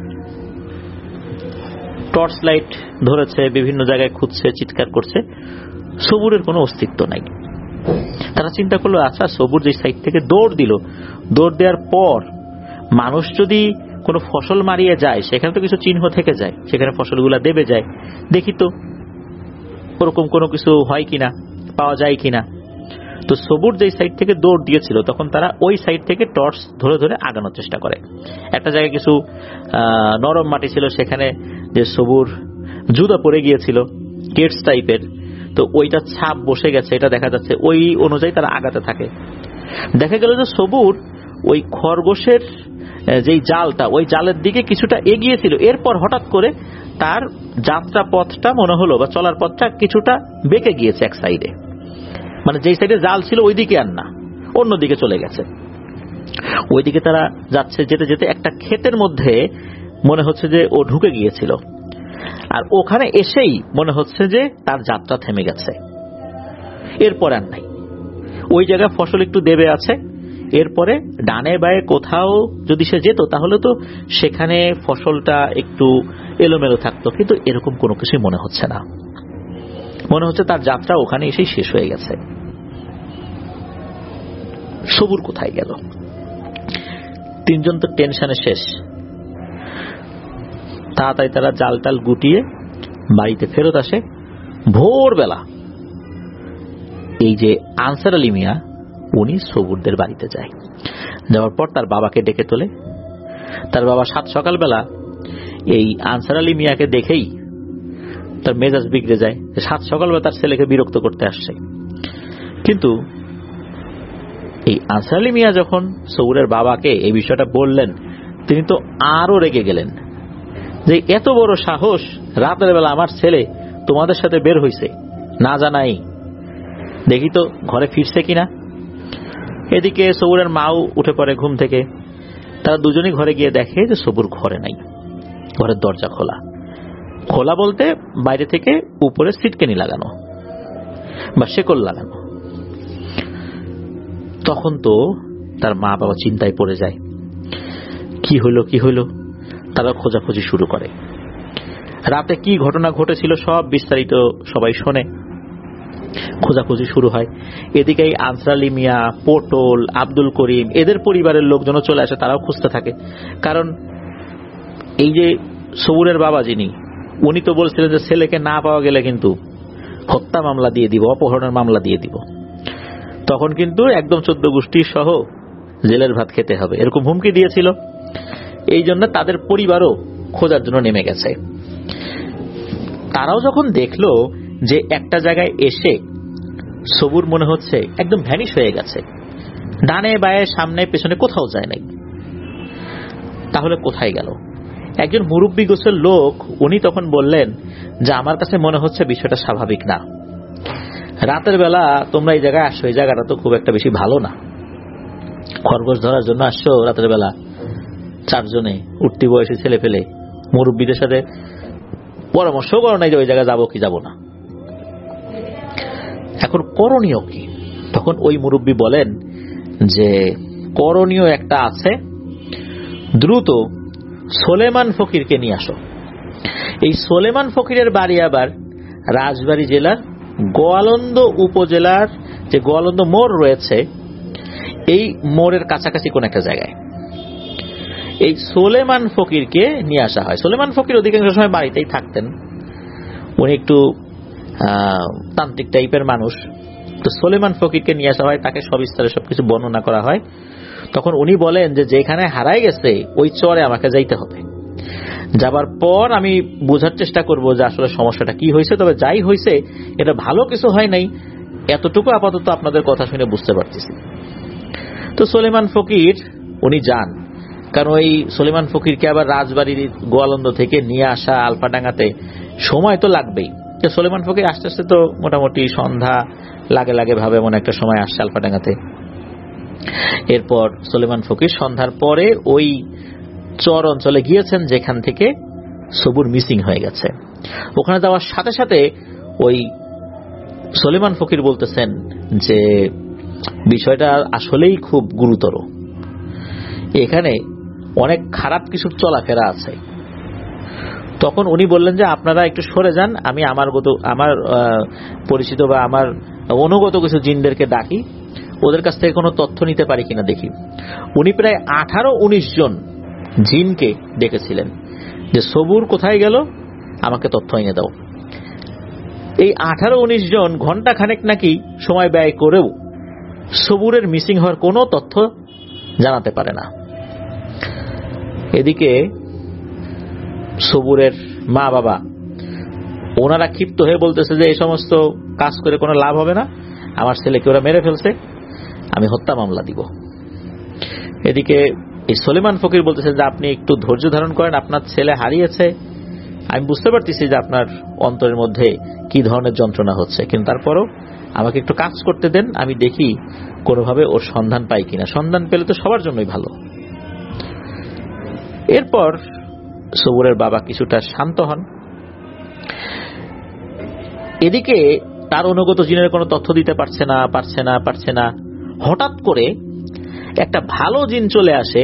টর্চ লাইট ধরেছে, বিভিন্ন জায়গায় খুঁজছে, চিৎকার করছে, সবুরের কোনো অস্তিত্ব নাই। তারা চিন্তা করলো আচ্ছা সবুর যে সাইড থেকে দৌড় দিল, দৌড় দেওয়ার পর মানুষ যদি কোনো ফসল মারিয়ে যায়, সেখানে তো কিছু চিহ্ন থেকে যায়, সেখানে ফসলগুলা দেবে যায়, দেখি তো ওরকম কোনো কিছু হয় কিনা, পাওয়া যায় কিনা। তো সবুর যে সাইড থেকে দৌড় দিয়েছিল, তখন তারা ওই সাইড থেকে টর্চ ধরে ধরে আগানোর চেষ্টা করে। একটা জায়গায় কিছু নরম মাটি ছিল, সেখানে যে সবুর জুতা পড়ে গিয়েছিল কেটস টাইপের, তো ওইটা ছাপ বসে গেছে, এটা দেখা যাচ্ছে। ওই অনুযায়ী তারা আগাতে থাকে। দেখা গেল যে সবুর ওই খরগোশের যেই জালটা, ওই জালের দিকে কিছুটা এগিয়েছিল, এরপর হঠাৎ করে তার যাত্রা পথটা মনে হলো বা চলার পথটা কিছুটা বেঁকে গিয়েছে এক সাইডে, মানে যেই সাইডে জাল ছিল ওই দিকে আর না, অন্যদিকে চলে গেছে। ওইদিকে তারা যাচ্ছে, যেতে যেতে একটা ক্ষেতের মধ্যে মনে হচ্ছে যে ও ঢুকে গিয়েছিল, আর ওখানে এসেই মনে হচ্ছে যে তার যাত্রা থেমে গেছে, এরপর আর নাই। ওই জায়গায় ফসল একটু দেবে আছে, এরপরে ডানে বায়ে কোথাও যদি সে যেত তাহলে তো সেখানে ফসলটা একটু এলোমেলো থাকতো, কিন্তু এরকম কোনো কিছুই মনে হচ্ছে না। মনে হচ্ছে তার যাত্রা ওখানে এসেই শেষ হয়ে গেছে। সবুর কোথায় গেল? 3 জন তো টেনশনে শেষ। তাড়াতাড়ি তারা জাল টাল গুটিয়ে বাড়িতে ফেরত আসে। ভোরবেলা এই যে আনসার আলী মিয়া, উনি সবুরদের বাড়িতে যায়। যাওয়ার পর তার বাবাকে ডেকে তোলে। তার বাবা সাত সকালবেলা এই আনসার আলী মিয়াকে দেখেই তার মেজাজ বিগড়ে যায়, সাত সকালবেলা তার ছেলেকে বিরক্ত করতে আসছে। কিন্তু এই আনসার আলী মিয়া যখন সবুরের বাবাকে এই বিষয়টা বললেন, তিনি তো আরো রেগে গেলেন যে এত বড় সাহস, রাতের বেলা আমার ছেলে তোমাদের সাথে বের হইছে না জানাই, দেখি তো ঘরে ফিরছে কিনা। এদিকে সবুরের মাও উঠে পড়ে ঘুম থেকে। তারা দুজনই ঘরে গিয়ে দেখে যে সবুর ঘরে নাই, ঘরের দরজা খোলা। খোলা বলতে বাইরে থেকে উপরে সিটকেনি লাগানো বা শেকল লাগানো। তখন তো তার মা বাবা চিন্তায় পড়ে যায়, কি হইল। তারা খোঁজাখুঁজি শুরু করে। রাতে কি ঘটনা ঘটেছিল সব বিস্তারিত সবাই শোনে, খোঁজাখুঁজি শুরু হয়। এদিকে আনসার আলী মিয়া, পটল, আব্দুল করিম, এদের পরিবারের লোকজনও চলে আসে, তারাও খুঁজতে থাকে। কারণ এই যে সবুরের বাবা যিনি, উনি তো বলছিলেন যে ছেলেকে না পাওয়া গেলে কিন্তু হত্যা মামলা দিয়ে দিব, অপহরণের মামলা দিয়ে দিব। তখন কিন্তু একদম 14 গোষ্ঠী সহ জেলের ভাত খেতে হবে, এরকম হুমকি দিয়েছিল। এই জন্য তাদের পরিবারও খোঁজার জন্য নেমে গেছে। তারাও যখন দেখলো যে একটা জায়গায় এসে সবুর মনে হচ্ছে একদম ভ্যানিশ হয়ে গেছে, ডানে বায়ে সামনে পেছনে কোথাও যায় নাই, তাহলে কোথায় গেল? একজন মুরব্বী গোছের লোক উনি তখন বললেন যে আমার কাছে মনে হচ্ছে বিষয়টা স্বাভাবিক না। রাতের বেলা তোমরা এই জায়গায় আসছো, এই জায়গাটা তো খুব একটা বেশি ভালো না। খরগোশ ধরার জন্য আসছো রাতের বেলা, চারজনে উঠতি বয়সী ছেলে ফেলে, মুরব্বীদের সাথে পরামর্শ করো নাই যে ওই জায়গায় যাবো কি যাবো না, এখন করণীয় কি? তখন ওই মুরব্বী বলেন যে করণীয় একটা আছে, দ্রুত সোলেমান ফকিরকে নিয়ে আসো। এই সোলেমান ফকিরের বাড়ি আবার রাজবাড়ী জেলার গোয়ালন্দ উপজেলার যে গোয়ালন্দ মোড় রয়েছে, এই মোড়ের কাছাকাছি কোন একটা জায়গায় এই সোলেমান ফকিরকে নিয়ে আসা হয়। সোলেমান ফকির অধিকাংশ সময় বাড়িতেই থাকতেন, উনি একটু তান্ত্রিক টাইপের মানুষ। তো সোলেমান ফকিরকে নিয়ে আসা হয়, তাকে সবিস্তারে সবকিছু বর্ণনা করা হয়। তখন উনি বলেন যে যেখানে হারাই গেছে ওই চরে আমাকে যাইতে হবে, যাবার পর আমি বোঝার চেষ্টা করব যে আসলে সমস্যাটা কি হয়েছে। তবে যাই হয়েছে এটা ভালো কিছু হয় নাই, এতটুকু আপাতত আপনাদের কথা শুনে বুঝতে পারতেছি। তো সোলেমান ফকির উনি যান, কারণ ওই সোলেমান ফকিরকে আবার রাজবাড়ির গোয়ালন্দ থেকে নিয়ে আসা আলফাডাঙ্গাতে সময় তো লাগবেই। সোলেমান ফকির আস্তে আস্তে তো মোটামুটি সন্ধ্যা লাগে লাগে ভাবে এমন একটা সময় আসছে আলফাডাঙ্গাতে। এরপর সোলেমান ফকির সন্ধ্যার পরে ওই চর অঞ্চলে গিয়েছেন যেখান থেকে সবুর মিসিং হয়ে গেছে। ওখানে যাওয়ার সাথে সাথে ওই সোলেমান ফকির বলতেছেন যে বিষয়টা আসলেই খুব গুরুতর, এখানে অনেক খারাপ কিছুর চলাফেরা আছে। তখন উনি বললেন যে আপনারা একটু সরে যান, আমি আমার পরিচিত বা আমার অনুগত কিছু জিনদেরকে ডাকি, ওদের কাছ থেকে কোনো তথ্য নিতে পারি কিনা দেখি। উনি প্রায় 18-19 জন জিনকে ডেকেছিলেন যে সবুর কোথায় গেল, আমাকে তথ্য এনে দাও। এই 18-19 জন ঘন্টা খানেক নাকি সময় ব্যয় করেও সবুরের মিসিং হওয়ার কোনো তথ্য জানাতে পারে না। এদিকে সবুরের মা বাবা ওনারা ক্ষিপ্ত হয়ে বলতেছে যে এই সমস্ত কাজ করে কোনো লাভ হবে না, আমার ছেলেকে ওরা মেরে ফেলছে, আমি হত্যা মামলা দিব। এদিকে এই সোলেমান ফকির বলতেছে যে আপনি একটু ধৈর্য ধারণ করেন, আপনার ছেলে হারিয়েছে, আমি বুঝতে পারতেছি যে আপনার অন্তরের মধ্যে কি ধরনের যন্ত্রণা হচ্ছে, কিন্তু তারপরও আমাকে একটু কাজ করতে দেন, আমি দেখি কোনোভাবে ওর সন্ধান পাই কিনা। সন্ধান পেলে তো সবার জন্যই ভালো। এরপর সবুরের বাবা কিছুটা শান্ত হন। এদিকে তার অনুগত জিনের কোনো তথ্য দিতে পারছে না। হঠাৎ করে একটা ভালো জিন চলে আসে,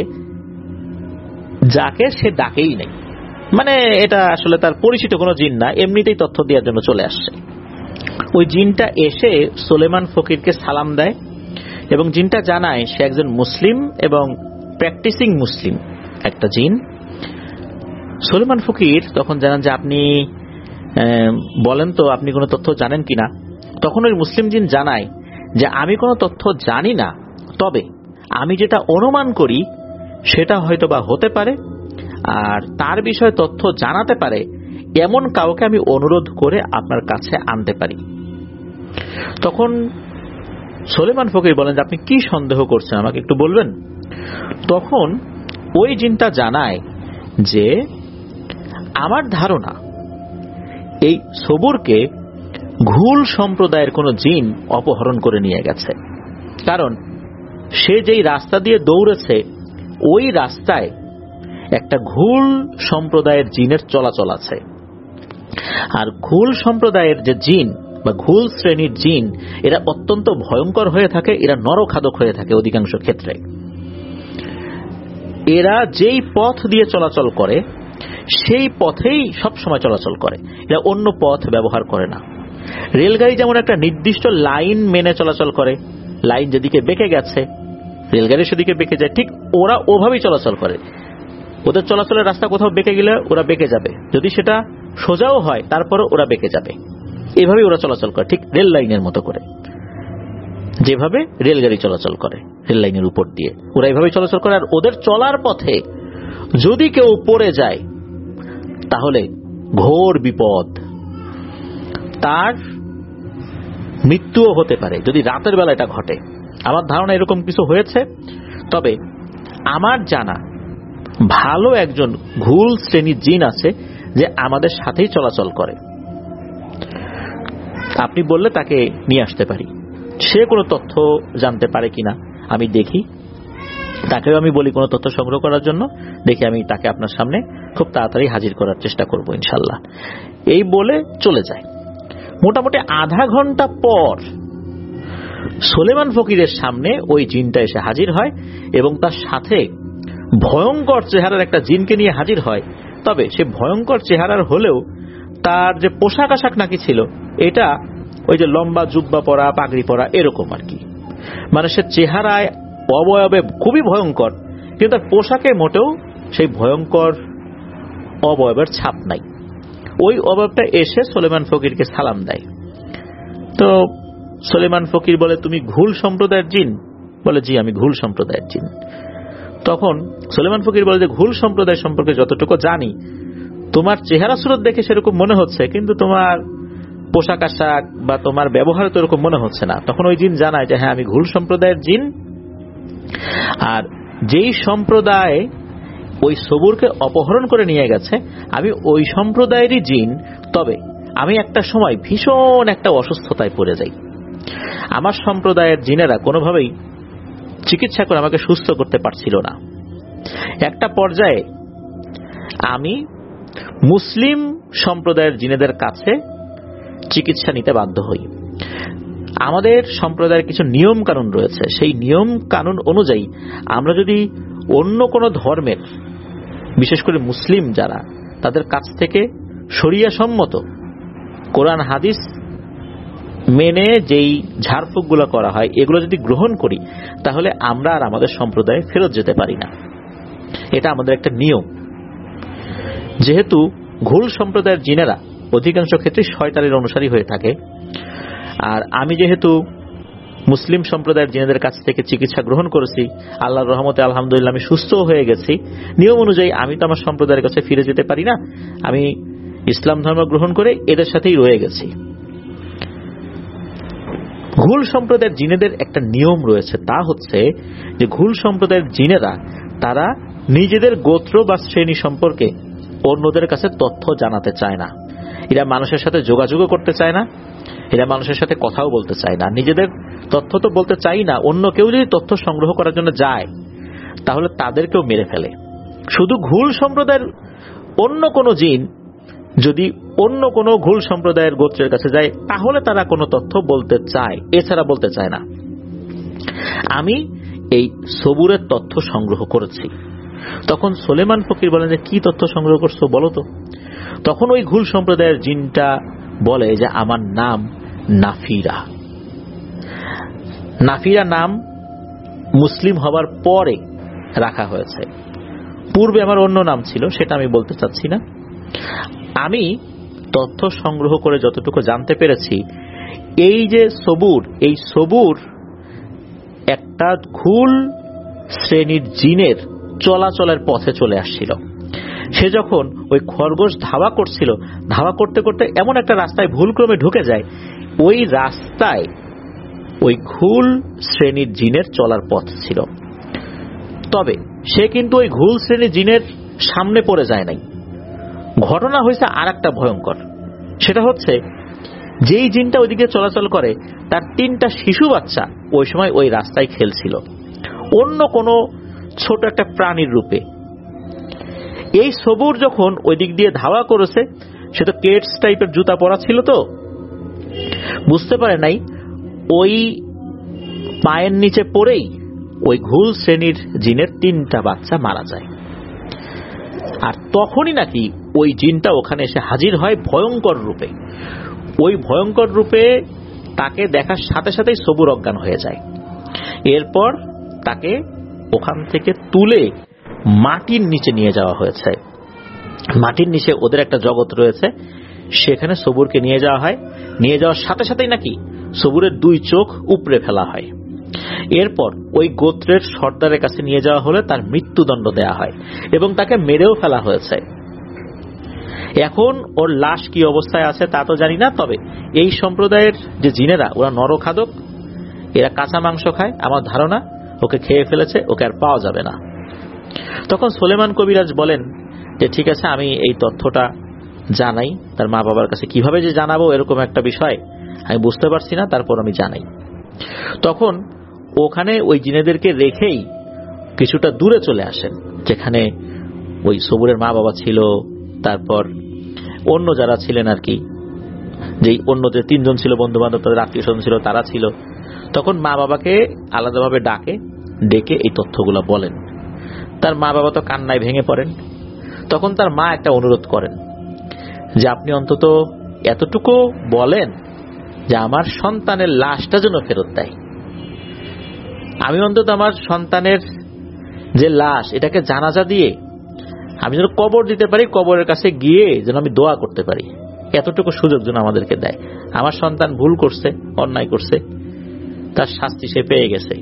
যাকে সে ডাকেই নেই, মানে এটা আসলে তার পরিচিত কোনো জিন না, এমনিতেই তথ্য দেওয়ার জন্য চলে আসছে। ওই জিনটা এসে সোলেমান ফকিরকে সালাম দেয় এবং জিনটা জানায় সে একজন মুসলিম এবং প্র্যাকটিসিং মুসলিম একটা জিন। সোলেমান ফকির তখন জানান যে আপনি বলেন তো আপনি কোনো তথ্য জানেন কিনা। তখন ওই মুসলিম জিন জানায় যে আমি কোনো তথ্য জানি না, তবে আমি যেটা অনুমান করি সেটা হয়তো বা হতে পারে, আর তার বিষয়ে তথ্য জানাতে পারে এমন কাউকে আমি অনুরোধ করে আপনার কাছে আনতে পারি। তখন সোলেমান ফকির বলেন যে আপনি কি সন্দেহ করছেন আমাকে একটু বলবেন। তখন ওই জিনটা জানায় যে আমার ধারণা এই সবুরকে ঘুল সম্প্রদায়ের কোন জিন অপহরণ করে নিয়ে গেছে, কারণ সে যেই রাস্তা দিয়ে দৌড়েছে ওই রাস্তায় একটা ঘুল সম্প্রদায়ের জিনের চলাচল আছে। আর ঘুল সম্প্রদায়ের যে জিন বা ঘুল শ্রেণীর জিন এরা অত্যন্ত ভয়ঙ্কর হয়ে থাকে, এরা নরখাদক হয়ে থাকে অধিকাংশ ক্ষেত্রে। এরা যেই পথ দিয়ে চলাচল করে সেই পথেই সবসময় চলাচল করে, এরা অন্য পথ ব্যবহার করে না। রেলগাড়ি যেমন একটা নির্দিষ্ট লাইন মেনে চলাচল করে, লাইন যেদিকে বেঁকে গেছে রেলগাড়ি সেদিকে বেঁকে যায়, ঠিক ওরা ওভাবেই চলাচল করে। ওদের চলাচলের রাস্তা কোথাও বেঁকে গেলে ওরা বেঁকে যাবে, যদি সেটা সোজাও হয় তারপরে ওরা বেঁকে যাবে। এভাবেই ওরা চলাচল করে, ঠিক রেল লাইনের মতো করে যেভাবে রেলগাড়ি চলাচল করে। রেল লাইনের উপর দিয়ে, ওরা এইভাবে চলাচল করে। আর ওদের চলার পথে যদি কেউ পড়ে যায় তাহলে ঘোর বিপদ, তার মৃত্যুও হতে পারে যদি রাতের বেলা এটা ঘটে। আমার ধারণা এরকম কিছু হয়েছে। তবে আমার জানা ভালো একজন ঘুল শ্রেণীর জিন আছে যে আমাদের সাথেই চলাচল করে। আপনি বললে তাকে নিয়ে আসতে পারি, সে কোনো তথ্য জানতে পারে কিনা আমি দেখি, তাকেও আমি বলি কোনো তথ্য সংগ্রহ করার জন্য, দেখি আমি তাকে আপনার সামনে খুব তাড়াতাড়ি হাজির করার চেষ্টা করব ইনশাল্লাহ। এই বলে চলে যায়। মোটামুটি আধা ঘন্টা পর সুলেমান ফকিরের সামনে ওই জিনটা এসে হাজির হয় এবং তার সাথে ভয়ঙ্কর চেহারার একটা জিনকে নিয়ে হাজির হয়। তবে সে ভয়ঙ্কর চেহারার হলেও তার যে পোশাক আশাক নাকি ছিল এটা ওই যে লম্বা জুব্বা পরা, পাগড়ি পরা এরকম আর কি। মানে সে চেহারায় অবয়বে খুবই ভয়ঙ্কর, কিন্তু তার পোশাকে মোটেও সেই ভয়ঙ্কর অবয়বের ছাপ নাই। ওই অবয়বটা এসে সুলেমান ফকিরকে সালাম দেয়। তো সুলেমান ফকির বলে, তুমি ঘুল সম্প্রদায়ের জিন? বলে, জি আমি ঘুল সম্প্রদায়ের জিন। তখন সুলেমান ফকির বলে যে ঘুল সম্প্রদায় সম্পর্কে যতটুকু জানি, তোমার চেহারা সুরত দেখে সেরকম মনে হচ্ছে, কিন্তু তোমার পোশাক আশাক বা তোমার ব্যবহার তো এরকম মনে হচ্ছে না। তখন ওই জিন জানায় যে হ্যাঁ আমি ঘুল সম্প্রদায়ের জিন, আর যেই সম্প্রদায় ওই সবুরকে অপহরণ করে নিয়ে গেছে আমি ওই সম্প্রদায়েরই জিন। তবে আমি একটা সময় ভীষণ একটা অসুস্থতায় পড়ে যাই। আমার সম্প্রদায়ের জিনেরা কোনোভাবেই চিকিৎসা করে আমাকে সুস্থ করতে পারছিল না। একটা পর্যায়ে আমি মুসলিম সম্প্রদায়ের জিনেদের কাছে চিকিৎসা নিতে বাধ্য হই। আমাদের সম্প্রদায়ের কিছু নিয়ম কানুন রয়েছে, সেই নিয়ম কানুন অনুযায়ী আমরা যদি অন্য কোনো ধর্মের, বিশেষ করে মুসলিম যারা, তাদের কাছ থেকে শরিয়া সম্মত কোরআন হাদিস মেনে যেই ঝাড়ফুঁকগুলো করা হয় এগুলো যদি গ্রহণ করি তাহলে আমরা আর আমাদের সম্প্রদায়ে ফেরত যেতে পারি না। এটা আমাদের একটা নিয়ম। যেহেতু ঘুল সম্প্রদায়ের জিনেরা অধিকাংশ ক্ষেত্রে শয়তানের অনুসারী হয়ে থাকে, আর আমি যেহেতু মুসলিম সম্প্রদায়ের জিনেদের কাছ থেকে চিকিৎসা গ্রহণ করেছি, আল্লাহর রহমতে আলহামদুলিল্লাহ আমি সুস্থ হয়ে গেছি, নিয়ম অনুযায়ী আমি তো আমার সম্প্রদায়ের কাছে ফিরে যেতে পারি না। আমি ইসলাম ধর্ম গ্রহণ করে এদের সাথেই রয়ে গেছি। ঘুল সম্প্রদায়ের জিনেদের একটা নিয়ম রয়েছে, তা হচ্ছে যে ঘুল সম্প্রদায়ের জিনেরা তারা নিজেদের গোত্র বা শ্রেণী সম্পর্কে অন্যদের কাছে তথ্য জানাতে চায় না। এরা মানুষের সাথে যোগাযোগও করতে চায় না, এরা মানুষের সাথে কথাও বলতে চায় না। নিজেদের তথ্য তো বলতে চাই না, অন্য কেউ যদি তথ্য সংগ্রহ করার জন্য যায় তাহলে তাদেরকেও মেরে ফেলে। শুধু ঘুল সম্প্রদায়ের অন্য কোনো জিন যদি অন্য কোনো ঘুল সম্প্রদায়ের গোত্রের কাছে যায় তাহলে তারা কোনো তথ্য বলতে চায়, এছাড়া বলতে চায় না। আমি এই সবুরের তথ্য সংগ্রহ করেছি। তখন সুলেমান ফকির বলেন যে কি তথ্য সংগ্রহ করছো বলো তো। তখন ওই ঘুল সম্প্রদায়ের জিনটা বলে যে আমার নাম নাফিরা। নাফিরা নাম মুসলিম হবার পরে রাখা হয়েছে, পূর্বে আমার অন্য নাম ছিল, সেটা আমি বলতে চাচ্ছি না। আমি তথ্য সংগ্রহ করে যতটুকু জানতে পেরেছি, এই যে সবুর, এই সবুর একটা ঘুল শ্রেণীর জিনের চলাচলের পথে চলে আসছিল। সে যখন ওই খরগোশ ধাওয়া করছিল, ধাওয়া করতে করতে এমন একটা রাস্তায় ভুলক্রমে ঢুকে যায়, ওই রাস্তায় ওই ঘুল শ্রেণীর জিনের চলার পথ ছিল। তবে সে কিন্তু ওই ঘুল শ্রেণীর জিনের সামনে পড়ে যায় নাই। ঘটনা হয়েছে আর একটা ভয়ঙ্কর। সেটা হচ্ছে যেই জিনটা ওইদিকে চলাচল করে তার 3টা শিশু বাচ্চা ওই সময় ওই রাস্তায় খেলছিল অন্য কোনো ছোট একটা প্রাণীর রূপে। এই সবুর যখন ওই দিক দিয়ে ধাওয়া করেছে, সে তো কেটস টাইপের জুতা পরা ছিল, তো বুঝতে পারে নাই ওই পায়ের নিচে পড়েই ওই ঘুল শ্রেণীর জিনের 3টা বাচ্চা মারা যায়। আর তখনই নাকি ওই জিনটা ওখানে এসে হাজির হয় ভয়ঙ্কর রূপে। ওই ভয়ঙ্কর রূপে তাকে দেখার সাথে সাথেই সবুর অজ্ঞান হয়ে যায়। এরপর তাকে ওখান থেকে তুলে মাটির নিচে নিয়ে যাওয়া হয়েছে। মাটির নিচে ওদের একটা জগৎ রয়েছে, সেখানে সবুরকে নিয়ে যাওয়া হয়। নিয়ে যাওয়ার সাথে সাথেই নাকি সবুরের 2 চোখ উপড়ে ফেলা হয়। এরপর ওই গোত্রের সর্দারের কাছে নিয়ে যাওয়া হলে তার মৃত্যুদণ্ড দেয়া হয় এবং তাকে মেরেও ফেলা হয়েছে। এখন ওর লাশ কি অবস্থায় আছে তা তো জানি না, তবে এই সম্প্রদায়ের যে জিনেরা ওরা নরখাদক, এরা কাঁচা মাংস খায়, আমার ধারণা ওকে খেয়ে ফেলেছে, ওকে আর পাওয়া যাবে না। তখন সুলেমান কবিরাজ বলেন যে ঠিক আছে, আমি এই তথ্যটা জানাই তার মা বাবার কাছে। কিভাবে যে জানাবো এরকম একটা বিষয় আমি বুঝতে পারছি না, তারপর আমি জানাই। তখন ওখানে ওই জিনেদেরকে রেখেই কিছুটা দূরে চলে আসেন, যেখানে ওই সবুরের মা বাবা ছিল, তারপর অন্য যারা ছিলেন আর কি, যেই অন্য যে 3 জন ছিল বন্ধু বান্ধব, তাদের আত্মীয় স্বজন ছিল, তারা ছিল। তখন মা বাবাকে আলাদাভাবে ডেকে এই তথ্যগুলো বলেন। তার মা বাবা তো কান্নায় ভেঙে পড়েন। তখন তার মা একটা অনুরোধ করেন যে আপনি অন্তত এতটুকু বলেন যে আমার সন্তানের লাশটা যেন ফেরত দেয়। আমি অন্তত আমার সন্তানের যে লাশ এটাকে জানাজা দিয়ে আমি যেন কবর দিতে পারি, কবরের কাছে গিয়ে যেন আমি দোয়া করতে পারি, এতটুকু সুযোগ যেন আমাদেরকে দেয়। আমার সন্তান ভুল করছে, অন্যায় করছে, তার শাস্তি সে পেয়ে গেছে।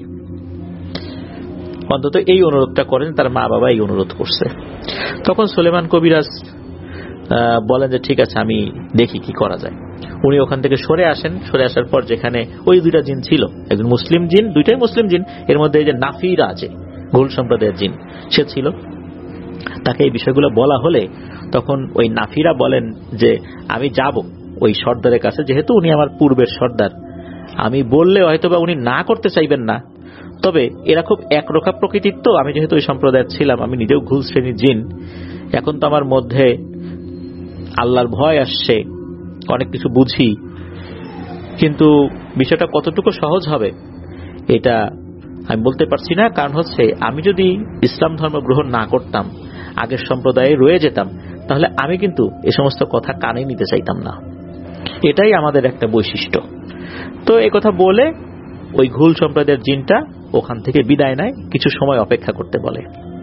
অন্তত এই অনুরোধটা করেন, তার মা বাবা এই অনুরোধ করছে। তখন সুলেমান কবিরাজ বলেন যে ঠিক আছে, আমি দেখি কি করা যায়। উনি ওখান থেকে সরে আসেন। সরে আসার পর যেখানে ওই 2টা জিন ছিল, একজন মুসলিম জিন, 2টাই মুসলিম জিন, এর মধ্যে এই যে নাফিরা আছে ঘুল সম্প্রদায়ের জিন, সে ছিল। তাকে এই বিষয়গুলো বলা হলে তখন ওই নাফিরা বলেন যে আমি যাব ওই সর্দারের কাছে, যেহেতু উনি আমার পূর্বের সর্দার, আমি বললে হয়তোবা উনি না করতে চাইবেন না, তবে এরা খুব একরোখা প্রকৃতির, তো আমি যেহেতু ওই সম্প্রদায়ের ছিলাম, আমি নিজেও ঘুল শ্রেণীর জিন, এখন তো আমার মধ্যে আল্লাহর ভয় আসছে, অনেক কিছু বুঝি, কিন্তু বিষয়টা কতটুকু সহজ হবে এটা আমি বলতে পারছি না। কারণ হচ্ছে আমি যদি ইসলাম ধর্ম গ্রহণ না করতাম, আগের সম্প্রদায়ে রয়ে যেতাম, তাহলে আমি কিন্তু এই সমস্ত কথা কানে নিতে চাইতাম না। এটাই আমাদের একটা বৈশিষ্ট্য। তো এই কথা বলে ওই ঘুল সম্প্রদায়ের জিনটা ওখান থেকে বিদায় নেয়, কিছু সময় অপেক্ষা করতে বলে।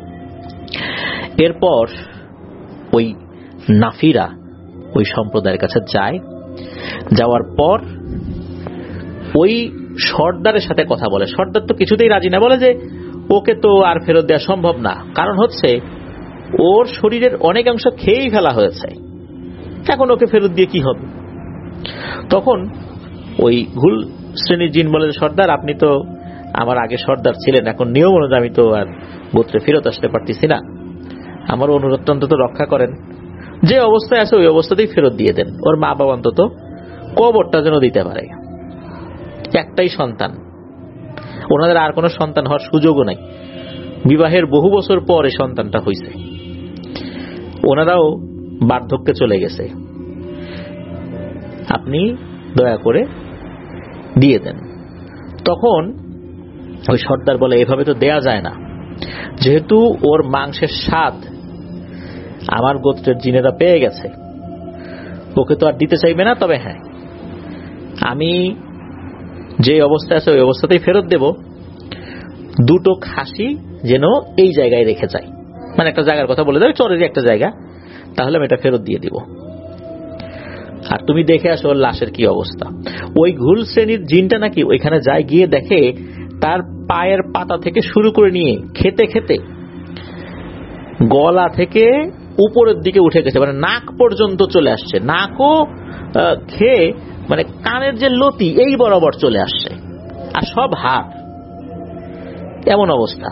এরপর ওই নাফিরা ওই সম্প্রদায়ের কাছে যায়। যাওয়ার পর ওই সর্দারের সাথে কথা বলে। সর্দার তো কিছুতেই রাজি না, বলে যে ওকে তো আর ফেরত দেওয়া সম্ভব না, কারণ হচ্ছে ওর শরীরের অনেক অংশ খেয়েই ফেলা হয়েছে, এখন ওকে ফেরত দিয়ে কি হবে। তখন ওই ঘুল শ্রেণীর জিন বলে, সর্দার আপনি তো আমার আগে সর্দার ছিলেন, এখন নিয়ম অনুযায়ী আমি তো আর গোত্রে ফেরত আসতে পারতেছি না, আমার অনুরোধ অন্তত রক্ষা করেন, যে অবস্থায় আছে ওই অবস্থাতেই ফেরত দিয়ে দেন, ওর মা বাবা অন্তত কবরটা যেন দিতে পারে। একটাই সন্তান, ওনাদের আর কোনো সন্তান হওয়ার সুযোগও নাই, বিবাহের বহু বছর পর এই সন্তানটা হয়েছে, ওনারাও বার্ধক্যে চলে গেছে, আপনি দয়া করে দিয়ে দেন। তখন ওই সর্দার বলে এভাবে তো দেয়া যায় না, যেহেতু ওর মাংসের স্বাদ আমার গোত্রের জিনেরা পেয়ে গেছে, ওকে তো আর দিতে চাইবে না, তবে হ্যাঁ আমি যে অবস্থায় আছে ওই অবস্থাতেই ফেরত দেব, 2টো খাসি যেন এই জায়গায় রেখে যায়, মানে একটা জায়গার কথা বলে দেবে, চরের একটা জায়গা, তাহলে আমি এটা ফেরত দিয়ে দিব, আর তুমি দেখে আসো ওর লাশের কি অবস্থা। ওই ঘুল শ্রেণীর জিনটা নাকি ওইখানে যায়, গিয়ে দেখে তার পায়ের পাতা থেকে শুরু করে নিয়ে খেতে খেতে গলা থেকে উপরের দিকে উঠে গেছে, মানে নাক পর্যন্ত চলে আসছে, নাকও খেয়ে মানে কানের যে লতি এই বরাবর চলে আসছে, আর সব হাড়, এমন অবস্থা।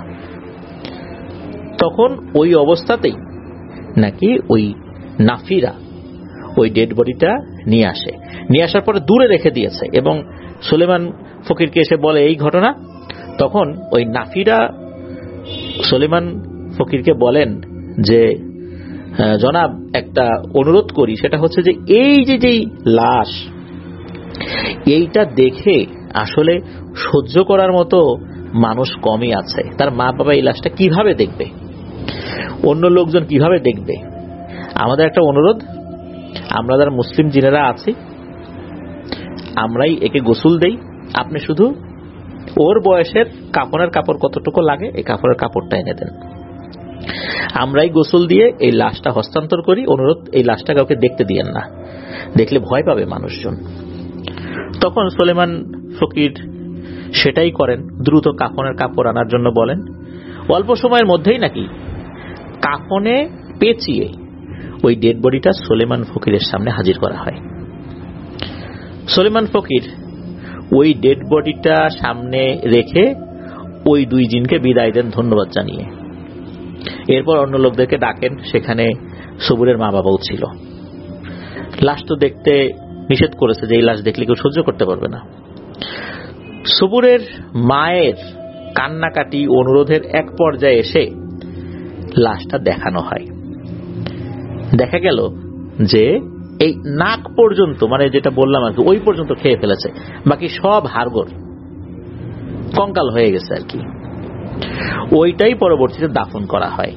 তখন ওই অবস্থাতেই নাকি ওই নাফিরা ওই ডেড বডিটা নিয়ে আসে, নিয়ে আসার পরে দূরে রেখে দিয়েছে এবং সুলেমান ফকিরকে এসে বলে এই ঘটনা। তখন ওই নাফিরা সুলেমান ফকিরকে বলেন যে জনাব একটা অনুরোধ করি, সেটা হচ্ছে যে এই যে লাশ, এইটা দেখে আসলে সহ্য করার মতো মানুষ কমই আছে, তার মা বাবা এই লাশটা কিভাবে দেখবে, অন্য লোকজন কিভাবে দেখবে। আমাদের একটা অনুরোধ, আমরা যারা মুসলিম জিনেরা আছি আমরাই একে গোসল দেই, আপনি শুধু ওর বয়সের কাপড়ের কাপড় কতটুকু লাগে এই কাপড়ের কাপড়টা এনে দেন, আমরাই গোসল দিয়ে এই লাশটা হস্তান্তর করি, অনুরোধ এই লাশটা কাউকে দেখতে দিয়েন না, দেখলে ভয় পাবে মানুষজন। তখন সুলেমান ফকির সেটাই করেন, দ্রুত কাফনের কাপড় আনার জন্য বলেন। অল্প সময়ের মধ্যেই নাকি কাফনে পেঁচিয়ে ওই ডেড বডিটা সুলেমান ফকিরের সামনে হাজির করা হয়। সুলেমান ফকির ওই ডেড বডিটা সামনে রেখে ওই দুই জিনকে বিদায় দেন ধন্যবাদ জানিয়ে। এরপর অন্য লোকদেরকে ডাকেন, সেখানে সবুরের মা বাবাও ছিল। লাশ তো দেখতে নিষেধ করেছে যে এই লাশ দেখলে কেউ সহ্য করতে পারবে না। সবুরের মায়ের কান্নাকাটি অনুরোধের এক পর্যায়ে এসে লাশটা দেখানো হয়। দেখা গেল যে এই নাক পর্যন্ত, মানে যেটা বললাম আর কি, ওই পর্যন্ত খেয়ে ফেলেছে, বাকি সব হাড়গোড় কঙ্কাল হয়ে গেছে আর কি। ওইটাই পরবর্তীতে দাফন করা হয়।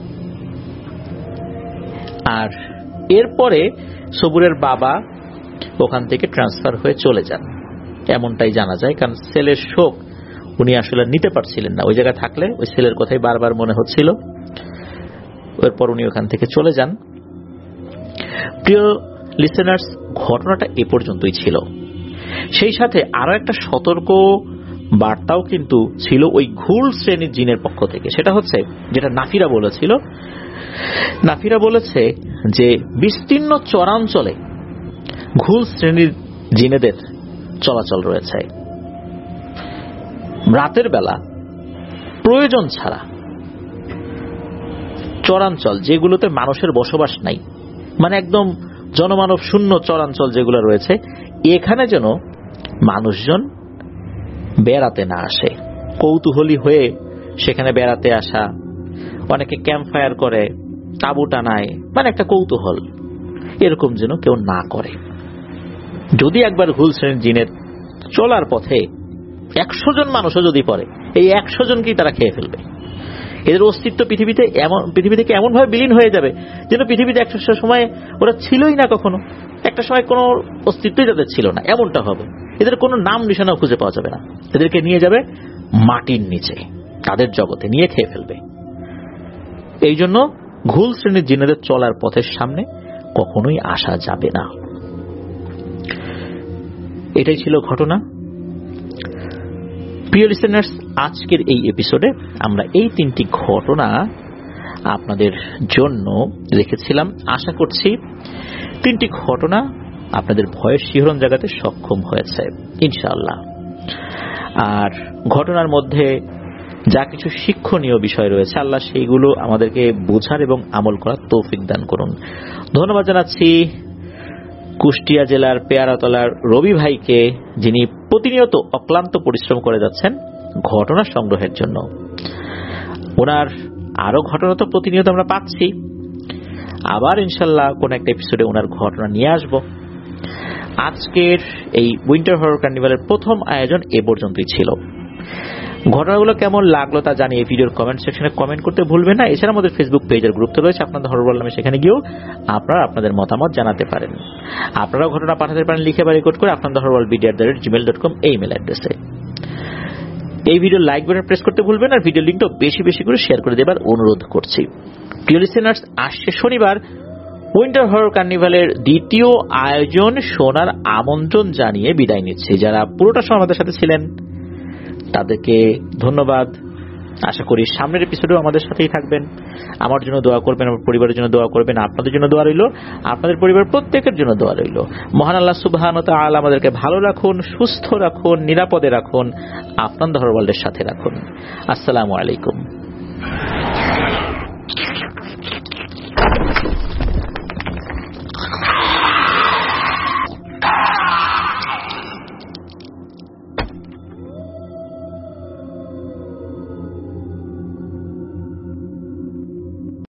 আর এরপরে সবুরের বাবা ওখান থেকে ট্রান্সফার হয়ে চলে যান, এমনটাই জানা যায়। কারণ ছেলের শোক উনি আসলে নিতে পারছিলেন না, ওই জায়গায় থাকলে ওই ছেলের কথাই বারবার মনে হচ্ছিল। এরপর উনি ওখান থেকে চলে যান। প্রিয় লিসেনার্স, ঘটনাটা এ পর্যন্তই ছিল। সেই সাথে আরো একটা সতর্ক বার্তাও কিন্তু ছিল ওই ঘুল শ্রেণীর জিনের পক্ষ থেকে। সেটা হচ্ছে যেটা নাফিরা বলেছিল। নাফিরা বলেছে যে বিস্তীর্ণ চরাঞ্চলে ঘুল শ্রেণীর জিনেদের চলাচল রয়েছে। রাতের বেলা প্রয়োজন ছাড়া চরাঞ্চল যেগুলোতে মানুষের বসবাস নাই, মানে একদম জনমানব শূন্য চরাঞ্চল যেগুলো রয়েছে, এখানে যেন মানুষজন বেড়াতে না আসে। কৌতূহলী হয়ে সেখানে বেড়াতে আসা, অনেকে ক্যাম্প ফায়ার করে, তাঁবু টানায়, মানে একটা কৌতূহল, এরকম যেন কেউ না করে। যদি একবার ঘুল শ্রেণীর জিনের চলার পথে 100 জন মানুষও যদি পড়ে, এই 100 জনকেই তারা খেয়ে ফেলবে। এদের অস্তিত্ব পৃথিবী থেকে এমন ভাবে বিলীন হয়ে যাবে যেন পৃথিবীতে একটা সময় ওরা ছিলই না, কখনো একটা সময় কোনো অস্তিত্বই তাদের ছিল না, এমনটা হবে। এদের কোনো নাম নিশানাও খুঁজে পাওয়া যাবে না। এদেরকে নিয়ে যাবে মাটির নিচে, তাদের জগতে নিয়ে খেয়ে ফেলবে। এই জন্য ঘুল শ্রেণীর জিনেদের চলার পথের সামনে কখনোই আসা যাবে না। এটাই ছিল ঘটনা। প্রিয় লিসেনার্স, আজকের এই এপিসোডে আমরা এই 3টি ঘটনা আপনাদের জন্য রেখেছিলাম। আশা করছি 3টি ঘটনা আপনাদের ভয়ের শিহরণ জাগাতে সক্ষম হয়েছে ইনশাআল্লাহ। আর ঘটনার মধ্যে যা কিছু শিক্ষণীয় বিষয় রয়েছে, আল্লাহ সেইগুলো আমাদেরকে বোঝার এবং আমল করার তৌফিক দান করুন। ধন্যবাদ জানাচ্ছি কুষ্টিয়া জেলার পেয়ারাতলার রবি ভাইকে, যিনি প্রতিনিয়ত অক্লান্ত পরিশ্রম করে যাচ্ছেন ঘটনা সংগ্রহের জন্য। ওনার আরো ঘটনা তো প্রতিনিয়ত আমরা পাচ্ছি, আবার ইনশাল্লাহ কোন একটা এপিসোডে ওনার ঘটনা নিয়ে আসব। আজকের এই উইন্টার হরর কার্নিভালের প্রথম আয়োজন এ পর্যন্তই ছিল। ঘটনাগুলো কেমন লাগলো তা জানিয়ে ভিডিওর কমেন্ট সেকশনে কমেন্ট করতে ভুলবেন না। এছাড়া আমাদের ফেসবুক পেজের গ্রুপ তো রয়েছে আপনাদের হরর ওয়ার্ল্ড নামে, সেখানে গিয়েও আপনারা আপনাদের মতামত জানাতে পারেন। আপনারাও ঘটনা পাঠাতে পারেন লিখে বা রেকর্ড করে আপনাদের হরর ওয়ার্ল্ড media@gmail.com এই ইমেল অ্যাড্রেসে। এই ভিডিও লাইক বাটন প্রেস করতে ভুলবেন, আর ভিডিও লিঙ্কটা বেশি বেশি করে শেয়ার করে দেবার অনুরোধ করছি। প্রিয় লিসেনার্স, আসছে শনিবার উইন্টার হরর কার্নিভালের দ্বিতীয় আয়োজন শোনার আমন্ত্রণ জানিয়ে বিদায় নিচ্ছি। যারা পুরোটা সময় আমাদের সাথে ছিলেন তাদেরকে ধন্যবাদ। আশা করি সামনের এপিসোডেও আমাদের সাথেই থাকবেন। আমার জন্য দোয়া করবেন, আমার পরিবারের জন্য দোয়া করবেন, আপনাদের জন্য দোয়া রইল, আপনাদের পরিবার প্রত্যেকের জন্য দোয়া রইল। মহান আল্লাহ সুবহানাহু ওয়া তাআলা আমাদেরকে ভালো রাখুন, সুস্থ রাখুন, নিরাপদে রাখুন, আপনাদের হরর ওয়ার্ল্ডের সাথে রাখুন। আসসালামু আলাইকুম।